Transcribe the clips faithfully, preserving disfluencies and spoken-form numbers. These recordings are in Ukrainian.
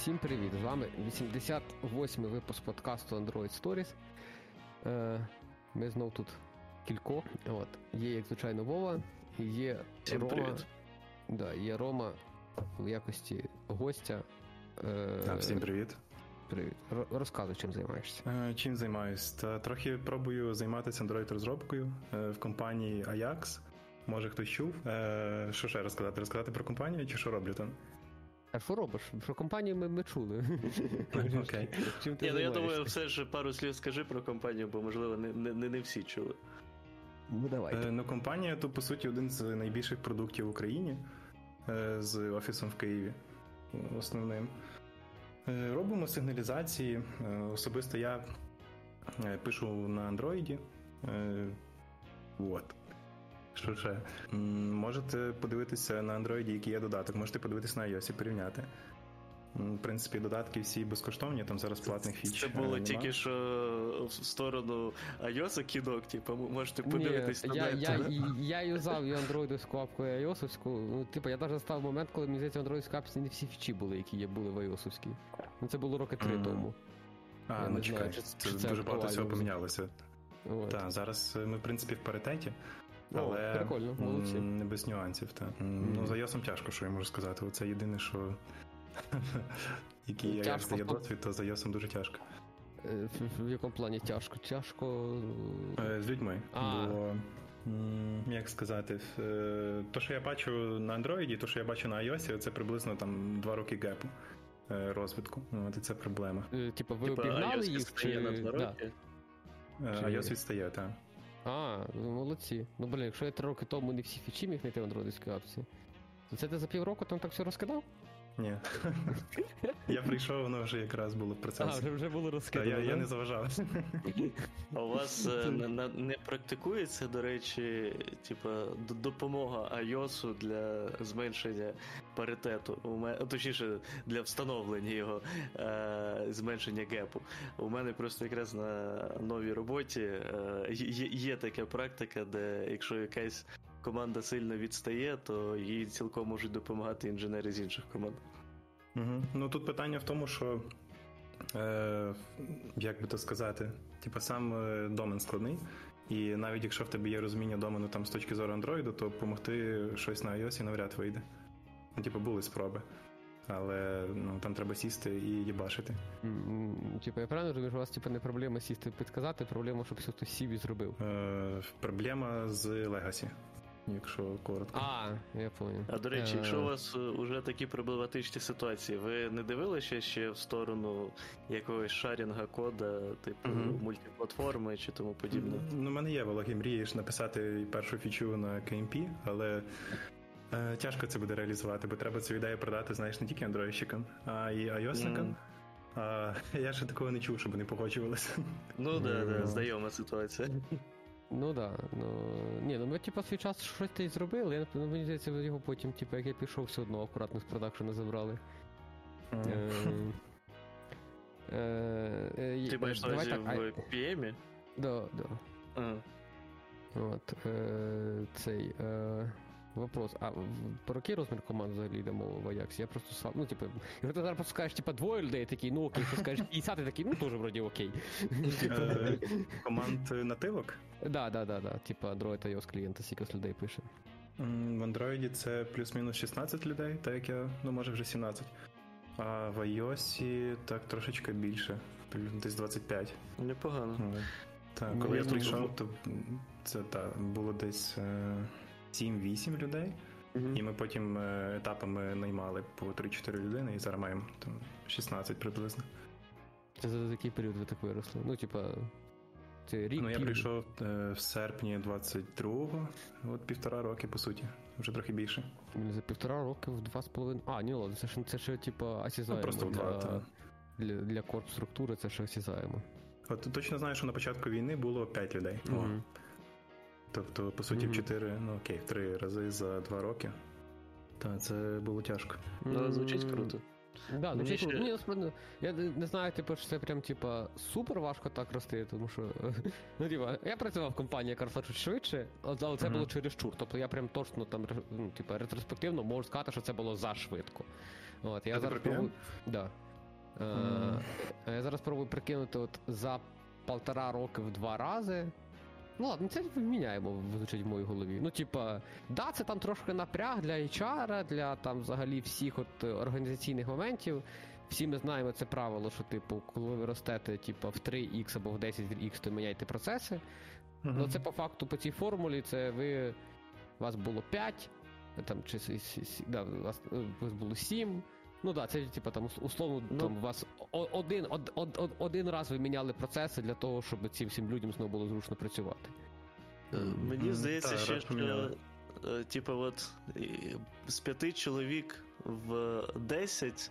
Всім привіт! З вами вісімдесят восьмий випуск подкасту Android Stories. Е, Ми знов тут кілько. От. Є, як звичайно, Вова, і є Всім Рома. Привіт. Да, є Рома в якості гостя. Е, Так, всім привіт. Привіт. Р- розказуй, чим займаєшся. Е, Чим займаюсь? Та трохи пробую займатися Android-розробкою е, в компанії Ajax. Може хтось чув. Е, Що ще розказати? Розказати про компанію чи що роблю там? А що робиш? Про компанію ми, ми чули. Окей. Чим ти Ні, ну я займаєшся? думаю, все ж пару слів скажи про компанію, бо, можливо, не, не, не всі чули. Ну, давайте. Е, Ну, компанія, то, по суті, один з найбільших продуктів в Україні е, з офісом в Києві основним. Е, Робимо сигналізації. Е, Особисто я е, пишу на Android. Е, От. Що ще? М, Можете подивитися на Android, який є додаток. Можете подивитися на iOS і порівняти. М, В принципі, додатки всі безкоштовні, там зараз платних фіч. Це було е, тільки нема. що в сторону iOS кидок, типу, можете подивитись Ні, на я, нет. я, я юзав і андроїдовську апку, і айосовську. Ну, типу, я навіть став момент, коли, мені здається, в андроїдській апці не всі фічі були, які є, були в айосовській. Ну, це було роки три Мгм. тому. А, Я ну не чекай, знаю, чи- це чи це дуже багато актуально всього вже. помінялося. От. Так, зараз ми, в принципі, в паритеті, О, але прикольно, молодці. м, не без нюансів. Та. Мгм. Ну, за iOS тяжко, що я можу сказати. Це єдине, що який я Тяжко, дає хто- досвід, то за iOS дуже тяжко. Е, В, в якому плані тяжко? Тяжко. Е, З людьми. А. Бо, м, як сказати, е, то, що я бачу на Android, то, що я бачу на iOS, це приблизно там два роки гепу е, розвитку. От і це проблема. Е, Типу, ви Типа, обігнали iOS їх? відстає Чи... на два Да. роки. Е, Чи- iOS відстає, так. А, ну, молодці. Ну, блін, якщо я три роки тому не всі фічі міг знайти в андроїдській апці, то це ти за півроку там так все розкидав? Ні. Я прийшов, воно вже якраз було в А, процесі. вже, вже було Та, розкидано. я, я да? не заважав. А у вас е, на, на, не практикується, до речі, типа, д- допомога iOS для зменшення паритету, у мене, точніше, для встановлення його е, зменшення гепу. У мене просто якраз на новій роботі е, є, є така практика, де якщо якась команда сильно відстає, то їй цілком можуть допомагати інженери з інших команд. Угу. Ну тут питання в тому, що е, як би то сказати, типу сам е, домен складний, і навіть якщо в тебе є розуміння домену там з точки зору Android, то допомогти щось на iOS навряд вийде. Ну, типу, були спроби. Але ну, там треба сісти і їбашити. М, Типу, я правильно розумію, що у вас типу, не проблема сісти підказати, проблема, щоб все хтось сів і зробив. Е, проблема з Legacy, якщо коротко. А, я понял. А до речі, Е, якщо у вас вже такі проблематичні ситуації, ви не дивилися ще в сторону якогось шарінга кода, типу Мгм. мультиплатформи чи тому подібне? Ну, у мене є вологі мрії ж написати першу фічу на кей ем пі, але е, тяжко це буде реалізувати, бо треба цю ідею продати, знаєш, не тільки андроїдщикам, а й iOS-никам. Мгм. А я ще такого не чув, щоб не погоджувалися. Ну, да, Ну, да, ну. знайома ситуація. Ну да, ну. Ні, ну ми типу свій час щось та й зробили, я, ну, мені здається, його потім, типу, як я пішов, все одно акуратно з продакшена забрали. Е, е, е, Ти маєш на давай увазі так, в пі ем? Да, да. А, От, е, цей, е, вопрос, а в- про який розмір команд взагалі йде мова в Ajax? Я просто сам, ну, типу, якщо ти зараз просто скажеш, типу, двоє людей, такий, ну окей, якщо скажеш п'ятдесят, ти такий, ну, теж вроді окей. Е, Команд нативок. Да, да, да, да, типу, Android iOS клієнта, скільки з людей пише. М, В Android це плюс-мінус шістнадцять людей, так як я, ну може вже сімнадцять. А в iOS так трошечки більше, десь двадцять п'ять. непогано. Ну, Так, Ну, коли я я прийшов, думаю- то м, це так, було десь е, сім-вісім людей. Мгм. І ми потім е, етапами наймали по три-чотири людини, і зараз маємо там шістнадцять приблизно. Це за який період ви так виросли? Ну, типа, це рік, Ну, я пів- прийшов е, в серпні двадцять другого, от півтора роки, по суті, вже трохи більше. За півтора роки в два з половиною. А, ні, ладно, це ж це ще, типа, осязаємо. Ну, просто в два, для, та. для, для корп-структури це ще осязаємо. От точно знаю, що на початку війни було п'ять людей. О. Мгм. Тобто, по суті, Мгм. в чотири, ну окей, в три рази за два роки. Та це було тяжко. Ну, звучить круто. Да, Мені звучить ще- круто. Ні, насправді, я не не знаю, типу, що це прям, типа, супер важко так рости, тому що, ну, типа, я працював в компанії, яка росла чуть швидше, але це Мгм. було чересчур. Тобто я прям точно там, ну, типа, ретроспективно можу сказати, що це було зашвидко. От, я А ти зараз про пі ем? пробую- Да. Mm. Е, я зараз пробую прикинути от за полтора роки в два рази. Ну ладно, це міняємо, звучить в моїй голові. Ну, типа, да, це там трошки напряг для ейч ар, для там взагалі всіх от організаційних моментів. Всі ми знаємо це правило, що, типу, коли ви ростете, типу, в три ікс або в десять ікс, то міняйте процеси. Mm-hmm. Ну, це по факту по цій формулі, це ви, у вас було п'ять, там, чи, да, у вас, у вас було сім. Ну так, да, це, типу, там, условно, ну, там, у вас один, од, од, од, один раз ви міняли процеси для того, щоб цим всім людям знову було зручно працювати. Мені mm-hmm. здається, Та, ще, що, типу, от, з п'яти чоловік в десять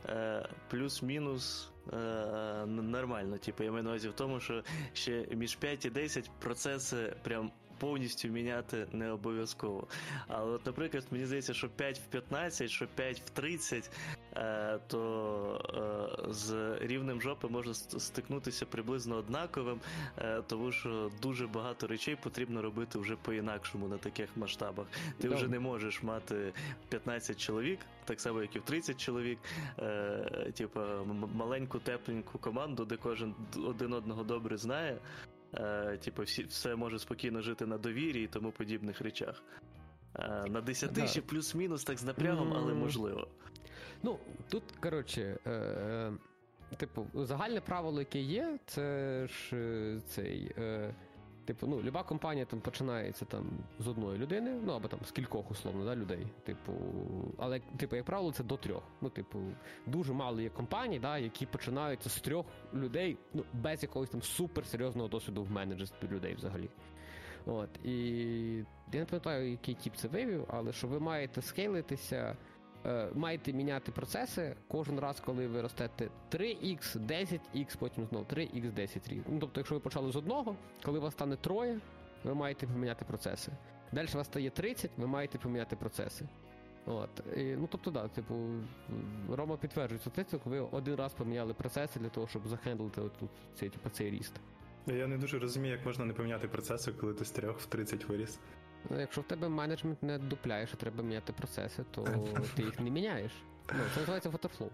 плюс-мінус е, нормально. Типу, я маю на увазі в тому, що ще між п'ять і десять процеси прям повністю міняти не обов'язково. Але от, наприклад, мені здається, що п'ять в п'ятнадцять, що п'ять в тридцять, е, то е, з рівнем жопи можна стикнутися приблизно однаковим, е, тому що дуже багато речей потрібно робити вже по-інакшому на таких масштабах. Ти yeah. вже не можеш мати п'ятнадцять чоловік, так само, як і в тридцять чоловік, е, типу, маленьку тепленьку команду, де кожен один одного добре знає. Uh, типу, всі, все може спокійно жити на довірі і тому подібних речах. Uh, на десяти да. ще плюс-мінус так з напрягом, mm. але можливо. Ну, тут, коротше, е- е- типу, загальне правило, яке є, це ж е- цей... Е- Типу, ну, люба компанія там починається там з одної людини, ну, або там з кількох, условно, да, людей. Типу, але, типу, як правило, це до трьох. Ну, типу, дуже мало є компаній, да, які починаються з трьох людей, ну, без якогось там суперсерйозного досвіду в менеджерстві людей взагалі. От, і я не пам'ятаю, який тип це вивів, але що ви маєте скейлитися, е, маєте міняти процеси кожен раз, коли ви ростете три ікс, десять ікс, потім знову три ікс, десять ікс. Ну, тобто, якщо ви почали з одного, коли вас стане троє, ви маєте поміняти процеси. Далі вас стає тридцять, ви маєте поміняти процеси. От. І, ну, тобто, да, типу, Рома підтверджує статистику, ви один раз поміняли процеси для того, щоб захендлити отут цей, типу, цей ріст. Я не дуже розумію, як можна не поміняти процеси, коли ти з трьох в тридцять виріс. Ну, якщо в тебе менеджмент не дупляє, що треба міняти процеси, то ти їх не міняєш. Ну, це називається waterflow.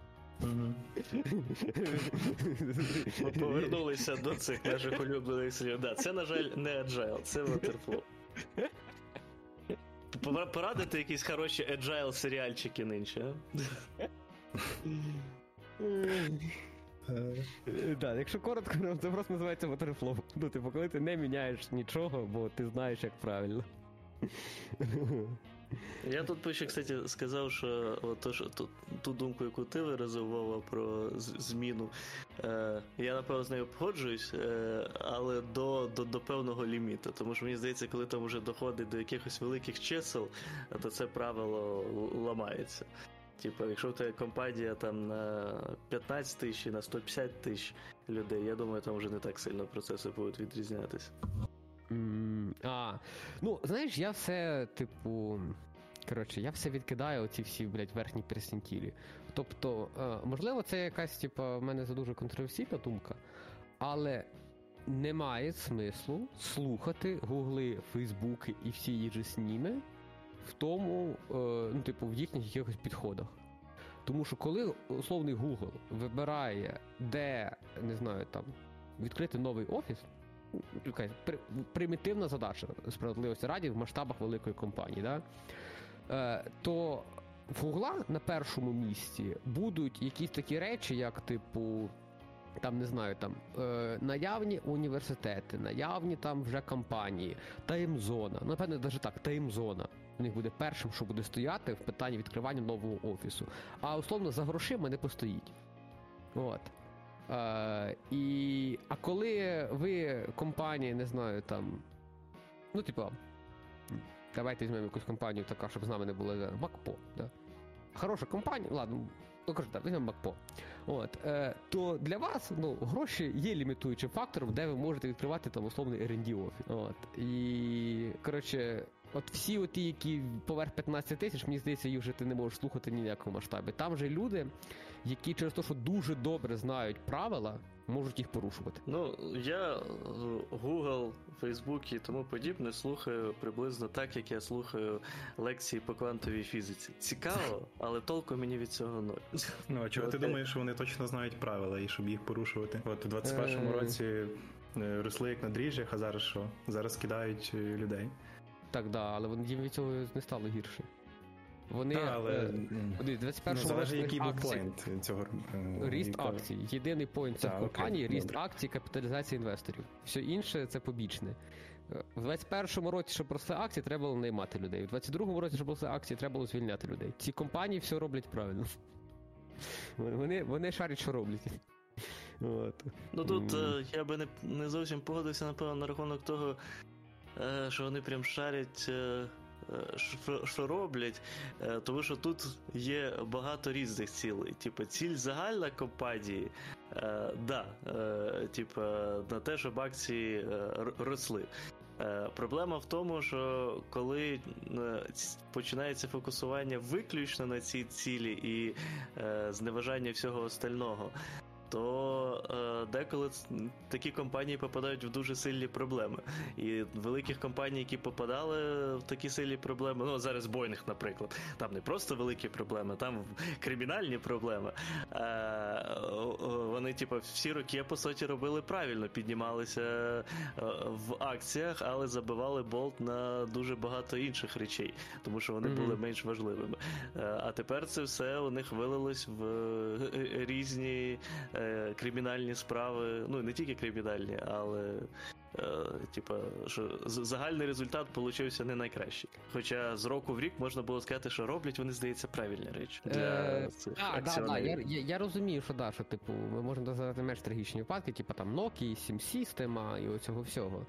Повернулися до цих наших улюблених слів. Да, це, на жаль, не agile, це waterflow. Порадити якісь хороші agile серіальчики нинче, а? Так, якщо коротко, це просто називається waterflow. Ну, типу, коли ти не міняєш нічого, бо ти знаєш, як правильно. Я тут ще, кстати, сказав, що, от, то, що ту, ту думку, яку ти виразив, Вова, про зміну, е, я, напевно, з нею погоджуюсь, е, але до, до, до певного ліміту. Тому що, мені здається, коли там вже доходить до якихось великих чисел, то це правило ламається. Типу, якщо в тебе компанія там на п'ятнадцять тисяч і на сто п'ятдесят тисяч людей, я думаю, там вже не так сильно процеси будуть відрізнятися. Mm, а, ну, знаєш, я все, типу, коротше, я все відкидаю оці всі, блядь, верхні персентілі. Тобто, е, можливо, це якась, типу, в мене це дуже контроверсійна думка, але немає смислу слухати гугли, фейсбуки і всі їжі сніми в тому, е, ну, типу, в їхніх якихось підходах. Тому що коли условний Google вибирає, де, не знаю, там, відкрити новий офіс, якась примітивна задача справедливості раді в масштабах великої компанії, да? Е, то в Гугла на першому місці будуть якісь такі речі, як, типу, там, не знаю, там, е, наявні університети, наявні там вже компанії, таймзона, напевне, навіть так, таймзона. У них буде першим, що буде стояти в питанні відкривання нового офісу. А, условно, за грошима не постоїть. От. Uh, і, а коли ви компанії, не знаю, там, ну, типу, давайте візьмемо якусь компанію така, щоб з нами не було, Макпо, да? Хороша компанія, ладно, ну, кажу, так, візьмемо Макпо. От, е, то для вас, ну, гроші є лімітуючим фактором, де ви можете відкривати, там, условний ар енд ді офіс. От, і, коротше, от всі оті, які поверх п'ятнадцять тисяч, мені здається, їх вже ти не можеш слухати ні в якому масштабі. Там же люди, які через те, що дуже добре знають правила, можуть їх порушувати. Ну, я е, Google, Facebook і тому подібне слухаю приблизно так, як я слухаю лекції по квантовій фізиці. Цікаво, але толку мені від цього ноль. Ну, а чого ти думаєш, що вони точно знають правила і щоб їх порушувати? От у двадцять першому році е, росли як на дріжджах, а зараз що? Зараз кидають е, людей. Так, да, але вони їм від цього не стало гірше. Вони, Та, але е, вони в двадцять першому ну, залежить, році який був акцій, поінт цього. Е, ріст якого- акцій. Єдиний поінт цих Так, компаній окей, ріст добре. акцій, капіталізація інвесторів. Все інше це побічне. Е, В двадцять першому році, щоб росли акції, треба було наймати людей. В двадцять другому році, щоб росли акції, треба було звільняти людей. Ці компанії все роблять правильно. Вони, вони шарять, що роблять. От. Ну тут М. е, я би не, не зовсім погодився, напевно, на рахунок того, е, що вони прям шарять, е, е, що, що роблять, е, тому що тут є багато різних цілей. Типу, ціль загальна компанії, е, да, е, типу, на те, щоб акції е, р- росли. Е, Проблема в тому, що коли е, ц- починається фокусування виключно на цій цілі і е, зневажання всього остального, то е, деколи ц- такі компанії попадають в дуже сильні проблеми. І великих компаній, які попадали в такі сильні проблеми, ну зараз Boeing, наприклад, там не просто великі проблеми, там кримінальні проблеми. Е, о- о, вони, типу, всі роки, по суті, робили правильно, піднімалися е, в акціях, але забивали болт на дуже багато інших речей, тому що вони Мгм. були менш важливими. Е, а тепер це все у них вилилось в е, різні е, кримінальні справи, ну не тільки кримінальні, але е, типа, що з- загальний результат получився не найкращий. Хоча з року в рік можна було сказати, що роблять вони, здається, правильні речі для Е, цих А, да, да, акціонерів. я, я, я розумію, що да, що типу, ми можемо називати менш трагічні випадки, типу там Nokia, сім System і оцього всього.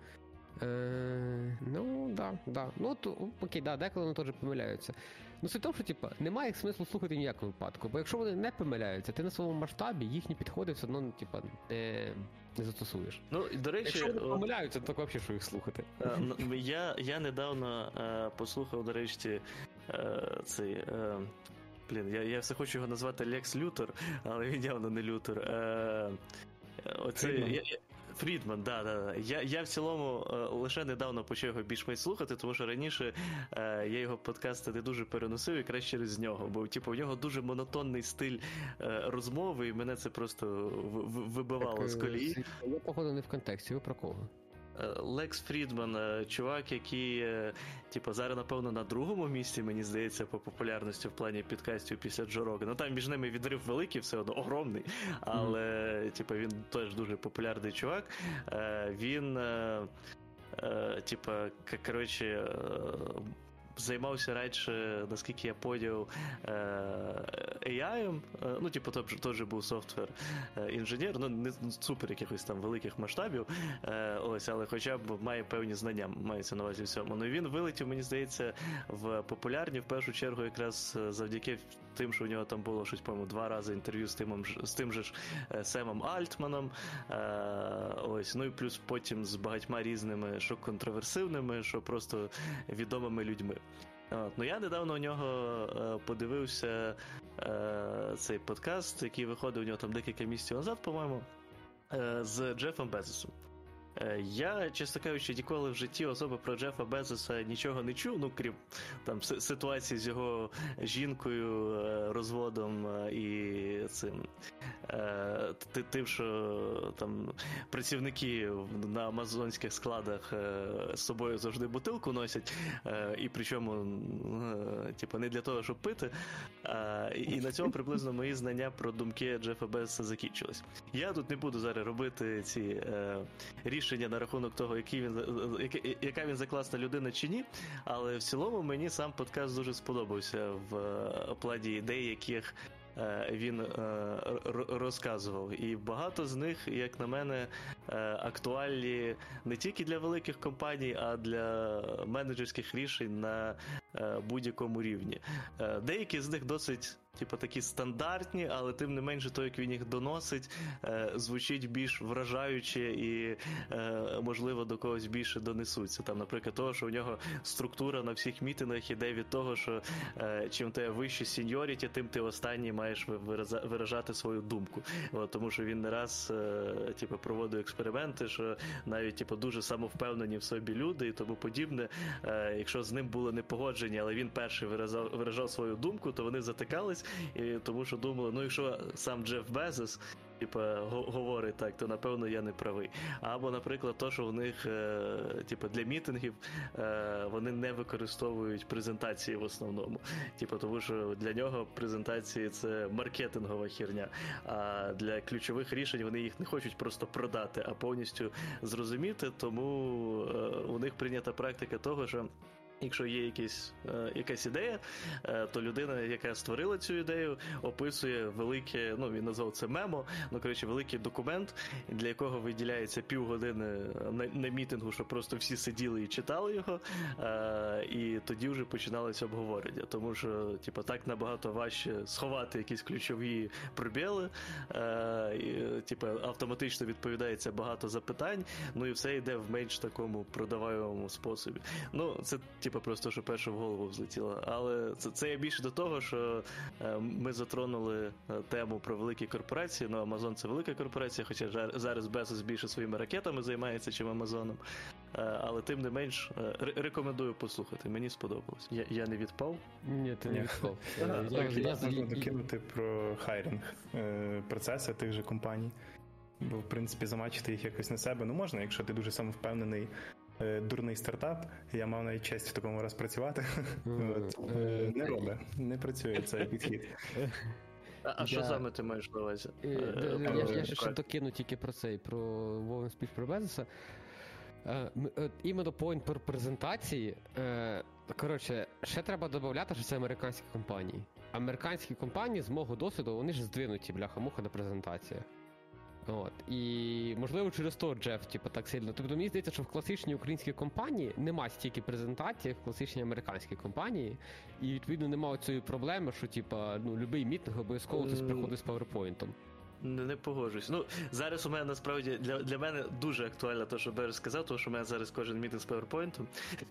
Е, ну, да, да. Ну, то, окей, да, деколи вони теж помиляються. Ну, суть в тому, що типу, немає смислу слухати в ніякому випадку, бо якщо вони не помиляються, ти на своєму масштабі їхні підходи все одно, ну, типу, не, не застосуєш. Ну, і, до речі, Якщо вони от, помиляються, то взагалі що їх слухати? Е, н- Я, я недавно е, послухав, до речі, е, цей. Е, блін, я, я все хочу його назвати Лекс Лютер, але він явно не Лютер. Е, оцей, Фрідман. я, я- Фрідман, да, да, да. Я, я в цілому е, лише недавно почав його більш-менш слухати, тому що раніше е, я його подкасти не дуже переносив, якраз через нього, бо типу, в нього дуже монотонний стиль е, розмови, і мене це просто в- в- вибивало з колії. Я, походу, не в контексті, ви про кого? Лекс Фрідман, е, чувак, який, е, типу, зараз, напевно, на другому місці, мені здається, по популярності в плані підкастів після Джо Рогана. Ну, там між ними відрив великий, все одно огромний, але, типу, він теж дуже популярний чувак. Е, Він, е, е, типу, к- коротше, е, займався радше, наскільки я поняв, е, ей ай, е, ну, типу, теж, теж був софтвер е, інженер, ну, не супер якихось там великих масштабів, е, ось, але хоча б має певні знання, мається на увазі всьому. Ну, і він вилетів, мені здається, в популярні, в першу чергу, якраз завдяки тим, що у нього там було щось, по-моєму, два рази інтерв'ю з тим, з тим же ж е, Семом Альтманом, е, ось, ну і плюс потім з багатьма різними, що контроверсивними, що просто відомими людьми. От, ну я недавно у нього е, подивився е, цей подкаст, який виходив у нього там декілька місяців назад, по-моєму, е, з Джефом Безосом. Е, Я, чесно кажучи, ніколи в житті особи про Джефа Безоса нічого не чув, ну крім там си- ситуації з його жінкою, е, розводом е, і цим е, т- тим, що там працівники на амазонських складах е, з собою завжди бутилку носять, е, і причому е, типу, не для того, щоб пити. Е, І і на цьому приблизно мої знання про думки Джефа Безоса закінчились. Я тут не буду зараз робити ці е, рішення на рахунок того, який він, яка, яка він за класна людина чи ні, але в цілому мені сам подкаст дуже сподобався в е, плані ідей, яких е, він е, р- розказував. І багато з них, як на мене, е, актуальні не тільки для великих компаній, а для менеджерських рішень на будь-якому рівні. Деякі з них досить, типу, такі стандартні, але тим не менше, то, як він їх доносить, звучить більш вражаюче і, можливо, до когось більше донесуться. Там, наприклад, того, що у нього структура на всіх мітингах іде від того, що чим ти вище сеньоріті, тим ти останній маєш виражати свою думку. От, тому що він не раз, типу, проводив експерименти, що навіть, типу, дуже самовпевнені в собі люди і тому подібне, якщо з ним були не погоджені, але він перший виражав, виражав свою думку, то вони затикались, і тому що думали, ну якщо сам Джеф Безос типа говорить так, то напевно я не правий. Або, наприклад, то, що в них е, типа для мітингів е, вони не використовують презентації в основному. Типа, тому що для нього презентації це маркетингова херня. А для ключових рішень вони їх не хочуть просто продати, а повністю зрозуміти. Тому е, у них прийнята практика того, що якщо є якісь, е, якась ідея, е, то людина, яка створила цю ідею, описує велике, ну, він назвав це мемо, ну, коротше, великий документ, для якого виділяється півгодини на, на мітингу, щоб просто всі сиділи і читали його, е, і тоді вже починалося обговорення. Тому що, типу, так набагато важче сховати якісь ключові пробіли, е, і, типу, автоматично відповідається багато запитань, ну і все йде в менш такому продаваємому способі. Ну, це, типу, просто, що перше в голову взлетіло. Але це, це є більше до того, що е, ми затронули тему про великі корпорації. Ну, Amazon — це велика корпорація, хоча жар, зараз Безос більше своїми ракетами займається, чим Амазоном. Е, але тим не менш, е, рекомендую послухати. Мені сподобалось. Я, я не відпав? Ні, ти не відпав. Можна докинути про хайринг процеси тих же компаній. Бо, в принципі, замачити їх якось на себе, ну, можна, якщо ти дуже самовпевнений дурний стартап, я мав навіть честь в такому раз працювати. От, не робить, не працює цей підхід. А, а що саме ти маєш на увазі? Я ще докину тільки про цей, про Вовен спіч про Безоса. Іменно поінт про презентації. Коротше, ще треба додати, що це американські компанії. Американські компанії, з мого досвіду, вони ж здвинуті, бляха-муха, на презентаціях. От. І, можливо, через то Джеф, типу, так сильно. Тобто, мені здається, що в класичній українській компанії нема стільки презентацій, як в класичній американській компанії. І, відповідно, немає цієї проблеми, що, типу, ну, любий мітинг обов'язково хтось приходить з пауерпойнтом. Не, не погоджуюсь. Ну, зараз у мене, насправді, для, для мене дуже актуально те, що Берж сказав, тому що у мене зараз кожен мітинг з PowerPoint.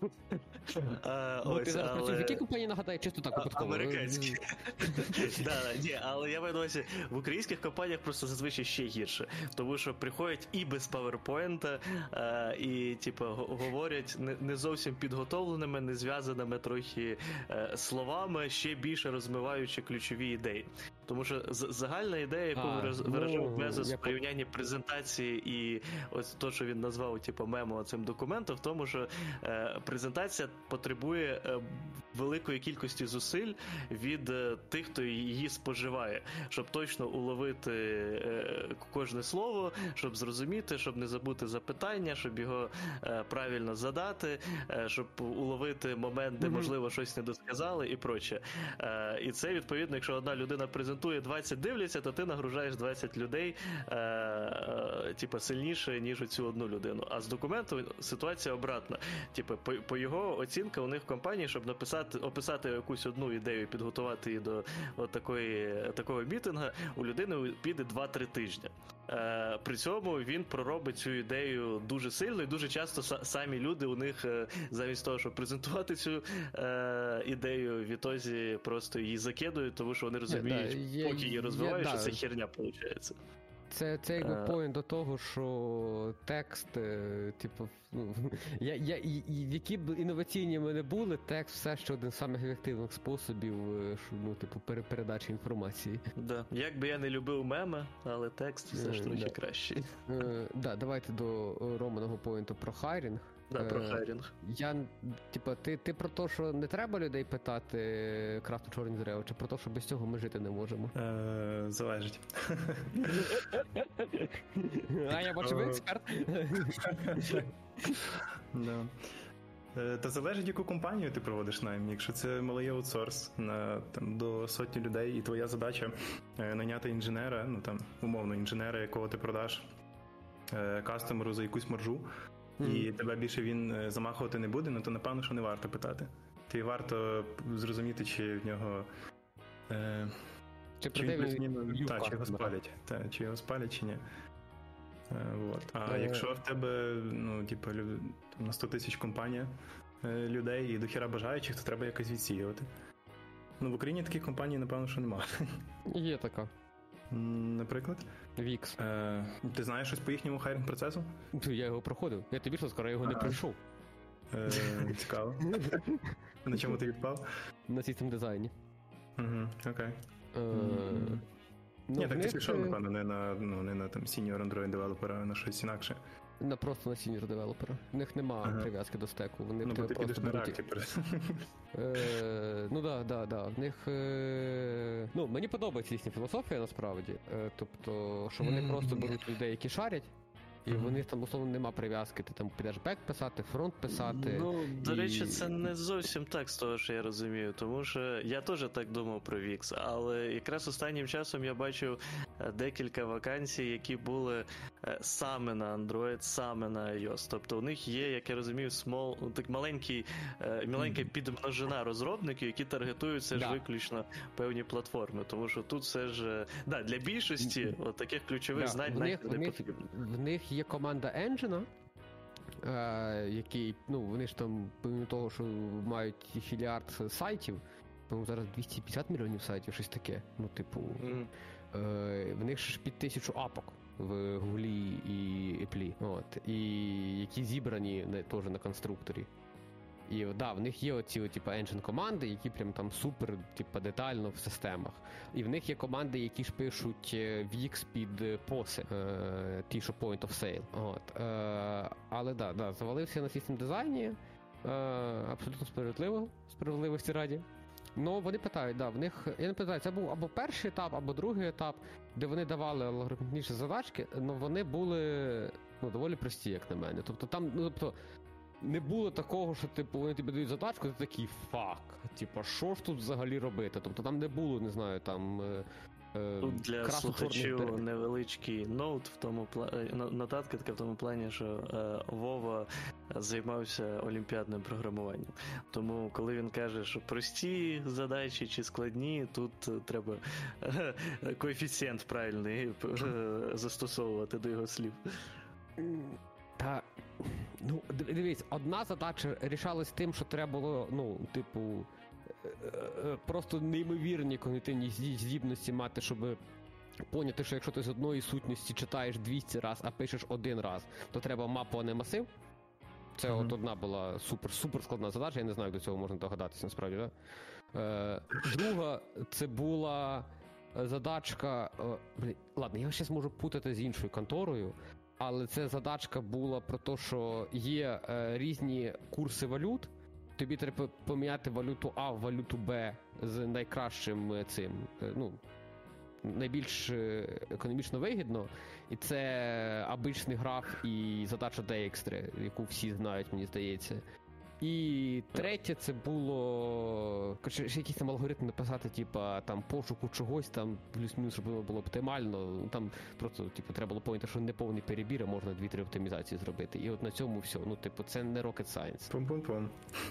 а, ну, ось, ти зараз але... працюєш в якій компанії, нагадай, чисто так випадково? Американські. Да, ні, але я маю на увазі, в українських компаніях просто зазвичай ще гірше, тому що приходять і без PowerPoint, і, типу, говорять не, не зовсім підготовленими, не зв'язаними трохи словами, ще більше розмиваючи ключові ідеї. Тому що загальна ідея, яку а, виражав ну, Безос в порівнянні презентації і ось то, що він назвав, типу, мемо цим документом, в тому, що е, презентація потребує е, великої кількості зусиль від е, тих, хто її споживає, щоб точно уловити е, кожне слово, щоб зрозуміти, щоб не забути запитання, щоб його е, правильно задати, е, щоб уловити момент, де, mm-hmm. можливо, щось не досказали і проче. Е, і це, відповідно, якщо одна людина презентує, двадцять дивляться, то ти нагружаєш двадцять людей е, е, типу, сильніше, ніж оцю одну людину. А з документом ситуація обратна. Типу, по, по його оцінка у них в компанії, щоб написати, описати якусь одну ідею і підготувати її до от такої, такого мітинга, у людини піде два-три тижні. Е, при цьому він проробить цю ідею дуже сильно, і дуже часто са, самі люди у них е, замість того, щоб презентувати цю е, ідею, відтоді просто її закидують, тому що вони розуміють, yeah, да, поки її розвивають, yeah, що це херня виходить. Це, це якби поінт до того, що текст, типу, ну, я, я, і, і, які б інноваційні ми не були, текст все ще один з самих ефективних способів, ну, типу, передачі інформації. Да. Як би я не любив меми, але текст все ж трохи да. кращий. Е, да, давайте до Романого поінту про хайрінг. Да, про хайрінг. Я, типа, ти, ти про те, що не треба людей питати крафту чорні дерева, чи про те, що без цього ми жити не можемо? Е, залежить. А я бачу, ви експерт. Да. Та залежить, яку компанію ти проводиш найм. Якщо це малий аутсорс на там, до сотні людей, і твоя задача найняти інженера, ну там умовно інженера, якого ти продаш кастомеру за якусь маржу, mm. і тебе більше він замахувати не буде, ну то напевно, що не варто питати. то й варто зрозуміти, чи в нього. Е, Чи чи він проте плюс-мінус- він та, юбка, чи його да. спалять, та, чи його спалять, чи ні. Е, вот. А Е. якщо в тебе, ну, типу, лю- там, на сто тисяч компанія е, людей і дохіра бажаючих, то треба якось відсіювати. Ну, в Україні таких компаній, напевно, що немає. Є така. М, Наприклад, Вікс. е, ти знаєш щось по їхньому хайрінг процесу? Я його проходив. Я тобі що скоро, я його не Ага. пройшов. Е, цікаво. На чому ти відпав? На систем дизайні. Угу, окей. Е, Мгм. ну, Ні, в так ти них, пішов, е, напевно, не на, ну, не на там senior Android девелопера, а на щось інакше. На просто на senior девелопера. В них нема Ага. прив'язки до стеку. Вони Ну, в бо тебе ти підеш просто на беруть. React тепер. Е, ну да, да, да. В них. Е, ну, мені подобається їхня філософія насправді. Е, тобто, що вони Мгм. просто беруть людей, які шарять, і Мгм. в них там условно нема прив'язки. Ти там підеш бек писати, фронт писати. Ну, до і- речі, це не зовсім так, з того, що я розумію, тому що я теж так думав про Wix, але якраз останнім часом я бачив е, декілька вакансій, які були е, саме на Android, саме на iOS. Тобто у них є, як я розумію, small, ну, так маленький, е, маленька підмножина розробників, які таргетуються Да. ж виключно певні платформи. Тому що тут все ж е, да, для більшості от таких ключових Да, знань в них, навіть в, не них, потрібно. в них є команда Engine, е, який, ну, вони ж там, помимо того, що мають філіард сайтів, по-моєму, зараз двісті п'ятдесят мільйонів сайтів, щось таке. Ну, типу, Мгм. е, в них ж під тисячу апок в Гуглі і Apple, от, і які зібрані не, теж на конструкторі. І да, в них є оці от, типу, engine команди, які прям там супер, типу, детально в системах. І в них є команди, які ж пишуть е, Wix під е, поси, е, ті, що point of sale. От. Е, але да, да, завалився на систем дизайні, е, абсолютно справедливо, справедливості раді. Ну, вони питають, да, в них, я не питаю, це був або перший етап, або другий етап, де вони давали алгоритмічні задачки, але вони були, ну, доволі прості, як на мене. Тобто там, ну, тобто, не було такого, що типу вони тобі дають задачку, ти такий фак. Типа, що ж тут взагалі робити? Тобто там не було, не знаю, там. Е, е, Тут для красно-чорних слухачів дерев. невеличкий ноут в тому пла- но- нотатка така в тому плані, що е, Вова займався олімпіадним програмуванням. Тому, коли він каже, що прості задачі чи складні, тут е, треба е, коефіцієнт правильний е, застосовувати до його слів. Та, ну, див- дивись, одна задача рішалась тим, що треба було, ну, типу, е, е, просто неймовірні когнітивні зді- здібності мати, щоб поняти, що якщо ти з одної сутності читаєш двісті раз, а пишеш один раз, то треба мапу, а не масив. Це Мгм. от одна була супер, супер складна задача, я не знаю, як до цього можна догадатися, насправді, да? Е, друга, це була задачка. Е, блін, ладно, я зараз можу путати з іншою конторою, але це задачка була про те, що є е, різні курси валют. Тобі треба поміняти валюту А в валюту Б з найкращим е, цим. е, ну, найбільш е, економічно вигідно, і це обичний граф і задача Dijkstra, яку всі знають, мені здається. І третє, це було коротше, ще якийсь там алгоритм написати, типа там пошуку чогось, там плюс-мінус, щоб воно було оптимально. Там просто типу, треба було поняти, що не повний перебір, а можна дві-три оптимізації зробити. І от на цьому все. Ну, типу, це не rocket science. Пум-пум-пум.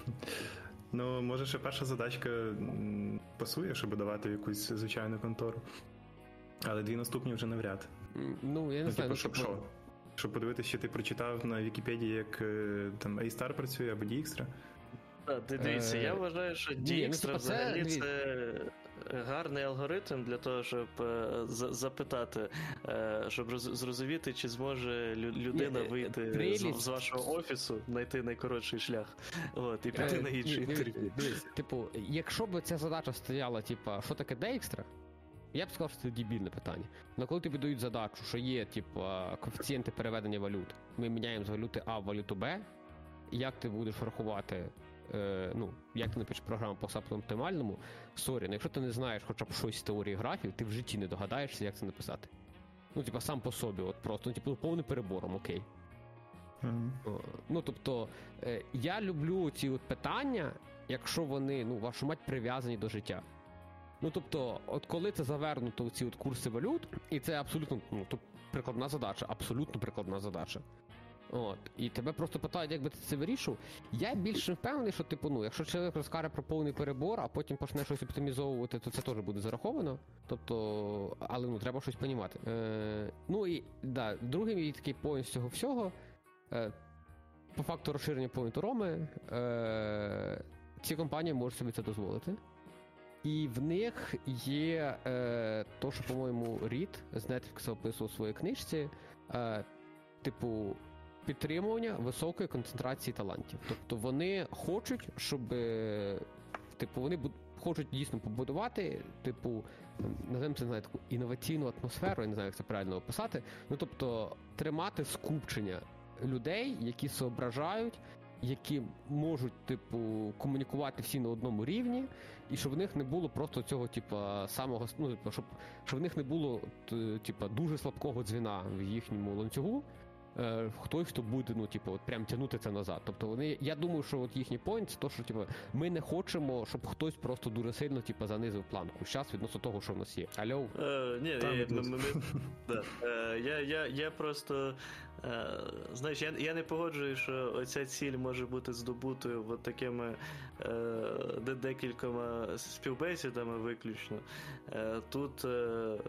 Ну, може, ще перша задачка м, пасує, щоб давати в якусь звичайну контору. Але дві наступні вже навряд. М, Ну, я не Ну, знаю, типу, ну, щоб типу, що? Щоб подивитися, що ти прочитав на Вікіпедії, як е, там A-Star працює або Dijkstra. Так, ти дивіться, Е, я вважаю, що ні, ну, Dijkstra типа, це, взагалі дивіться. це гарний алгоритм для того, щоб е, за- запитати, е, щоб роз- зрозуміти, чи зможе лю- людина Ні, е, вийти з, прелість- з вашого офісу, знайти найкоротший шлях, от, і піти Е, на ні, інший дивись, інтерв'ю. дивись, типу, якщо б ця задача стояла, типа, що таке Dijkstra, я б сказав, що це дебільне питання. Але коли тобі дають задачу, що є, типа, коефіцієнти переведення валют, ми міняємо з валюти А в валюту Б, як ти будеш рахувати, е, ну, як ти напишеш програму по оптимальному, сорі, ну якщо ти не знаєш хоча б щось з теорії графів, ти в житті не догадаєшся, як це написати. Ну, типа, сам по собі, от просто, ну, типу, повним перебором, окей. Мгм. О, Ну, тобто, е, я люблю ці от питання, якщо вони, ну, вашу мать, прив'язані до життя. Ну, тобто, от коли це завернуто в ці от курси валют, і це абсолютно, ну, то прикладна задача, абсолютно прикладна задача. От, і тебе просто питають, як би ти це вирішив. Я більше впевнений, що типу, ну, якщо чоловік розкаже про повний перебор, а потім почне щось оптимізовувати, то це теж буде зараховано. Тобто, але ну, треба щось понімати. Е, ну і да, другий мій такий поінт з цього всього, е, по факту розширення поінту Роми, е, ці компанії можуть собі це дозволити. І в них є е, то, що, по-моєму, Рід з Netflix описував у своїй книжці, е, типу, підтримування високої концентрації талантів. Тобто вони хочуть, щоб, типу, вони буд- хочуть дійсно побудувати, типу, називаємо це, не знаю, таку інноваційну атмосферу, я не знаю, як це правильно описати, ну, тобто, тримати скупчення людей, які соображають, які можуть, типу, комунікувати всі на одному рівні, і щоб в них не було просто цього, типу, самого, ну, типу, щоб, щоб в них не було, типу, дуже слабкого дзвіна в їхньому ланцюгу, е, хтось, хто буде, ну, типу, от прям тягнути це назад. Тобто вони, я думаю, що от їхній поінт, це то, що, типу, ми не хочемо, щоб хтось просто дуже сильно, типу, занизив планку. Зараз відносно того, що в нас є. Алло? Е, ні, Там я, тут. ми, ми, да. е, я, я, я просто, е, знаєш, я, я не погоджую, що оця ціль може бути здобутою от такими е, де- декількома співбесідами виключно. Е, тут е, е,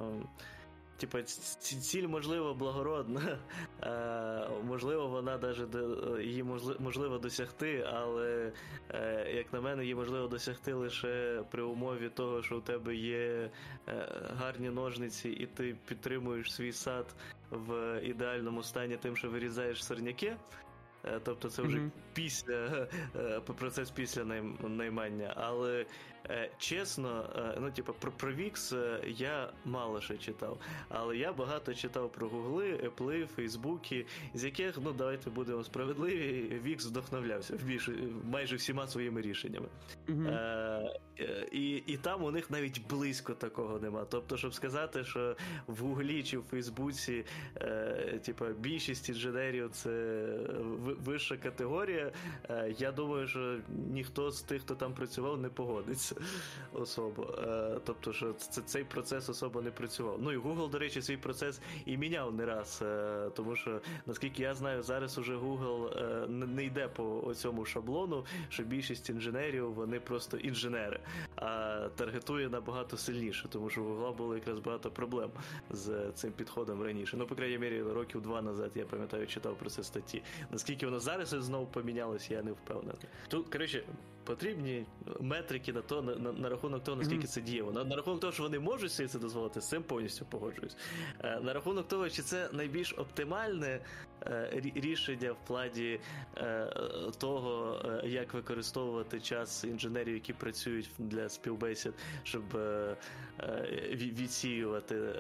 Типа, ці- ціль, можливо, благородна, е, можливо, вона даже до- її можли- можливо досягти, але, е, як на мене, її можливо досягти лише при умові того, що у тебе є е, гарні ножниці, і ти підтримуєш свій сад в ідеальному стані тим, що вирізаєш сорняки. Е, Тобто це вже Мгм. після е, процес після найм- наймання. Але е, чесно, е, ну типу, про, про Вікс е, я мало що читав. Але я багато читав про Гугли, Епли, Фейсбуки, з яких, ну давайте будемо справедливі, Вікс вдохновлявся в більш, майже всіма своїми рішеннями. Мгм. Е, е, і, і там у них навіть близько такого нема. Тобто, щоб сказати, що в Гуглі чи в Фейсбуці е, типа, більшість інженерів це ви- вища категорія, е, я думаю, що ніхто з тих, хто там працював, не погодиться особо. Е, тобто, що це, цей процес особо не працював. Ну і Google, до речі, свій процес і міняв не раз, е, тому що, наскільки я знаю, зараз уже Google е, не, не йде по цьому шаблону, що більшість інженерів, вони просто інженери, а таргетує набагато сильніше, тому що у Google було якраз багато проблем з цим підходом раніше. Ну, по крайній мірі, років два назад, я пам'ятаю, читав про це статті. Наскільки воно зараз знову помінялося, я не впевнений. Тут, коротше, потрібні метрики на то, на, на, на рахунок того, наскільки Мгм. це дієво. На, на рахунок того, що вони можуть собі це дозволити, з цим повністю погоджуюсь. Е, на рахунок того, чи це найбільш оптимальне е, рі- рішення в плані е, того, е, як використовувати час інженерів, які працюють для співбесід, щоб е, е, ві- відсіювати е,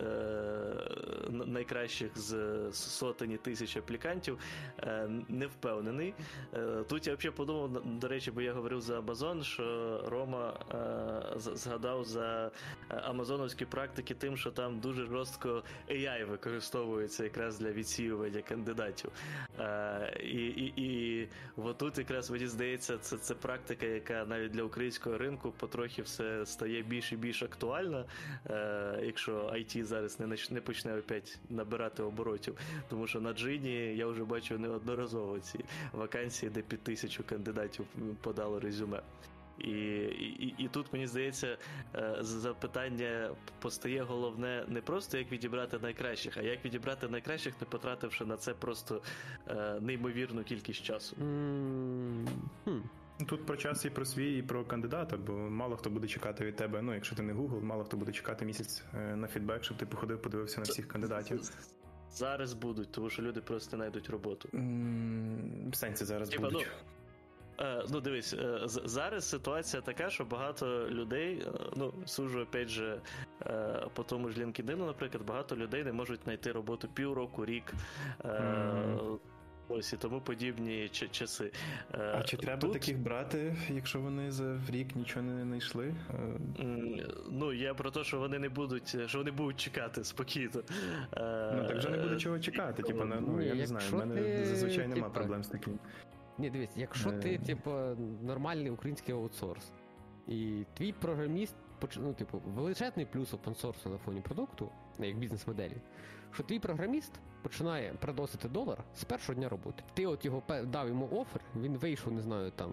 н- найкращих з сотень тисяч аплікантів, е, не впевнений. Е, Тут я взагалі подумав, на- до речі, бо я говорив за Amazon, що Рома е, з- згадав за е, амазоновські практики тим, що там дуже жорстко ей ай використовується якраз для відсіювання кандидатів. Е, і, і, і отут якраз, мені здається, це, це практика, яка навіть для українського ринку потрохи все стає більш і більш актуальна, е, якщо ай ті зараз не, нач- не почне опять набирати оборотів. Тому що на Джині я вже бачу неодноразово ці вакансії, де під тисячу кандидатів подало резюме. І, і, і тут, мені здається, е, запитання постає головне не просто як відібрати найкращих, а як відібрати найкращих, не потративши на це просто е, неймовірну кількість часу. М, хм. Тут про час і про свій, і про кандидата, бо мало хто буде чекати від тебе, ну, якщо ти не Google, мало хто буде чекати місяць е, на фідбек, щоб ти походив, подивився на всіх кандидатів. Зараз будуть, тому що люди просто знайдуть роботу. М, В сенсі зараз Типа, будуть. Е, Ну, дивись, е, з- зараз ситуація така, що багато людей, е, ну, суджу, опять же, е, по тому ж LinkedIn, наприклад, багато людей не можуть знайти роботу півроку, рік, е, Мгм. ось і тому подібні ч- часи. Е, А чи треба тут, таких брати, якщо вони за рік нічого не знайшли? Е, м, Ну, я про те, що вони не будуть, що вони будуть чекати спокійно. Е, Ну так вже не буде чого чекати. Типу, на- ну я Ні, не знаю, в якщо мене ти, зазвичай нема типа, проблем з таким. Ні, дивись, якщо ти, Е. типу, нормальний український аутсорс, і твій програміст, поч- ну, типу, величезний плюс опенсорсу на фоні продукту, як бізнес-моделі, що твій програміст починає приносити долар з першого дня роботи. Ти от його дав йому офер, він вийшов, не знаю, там,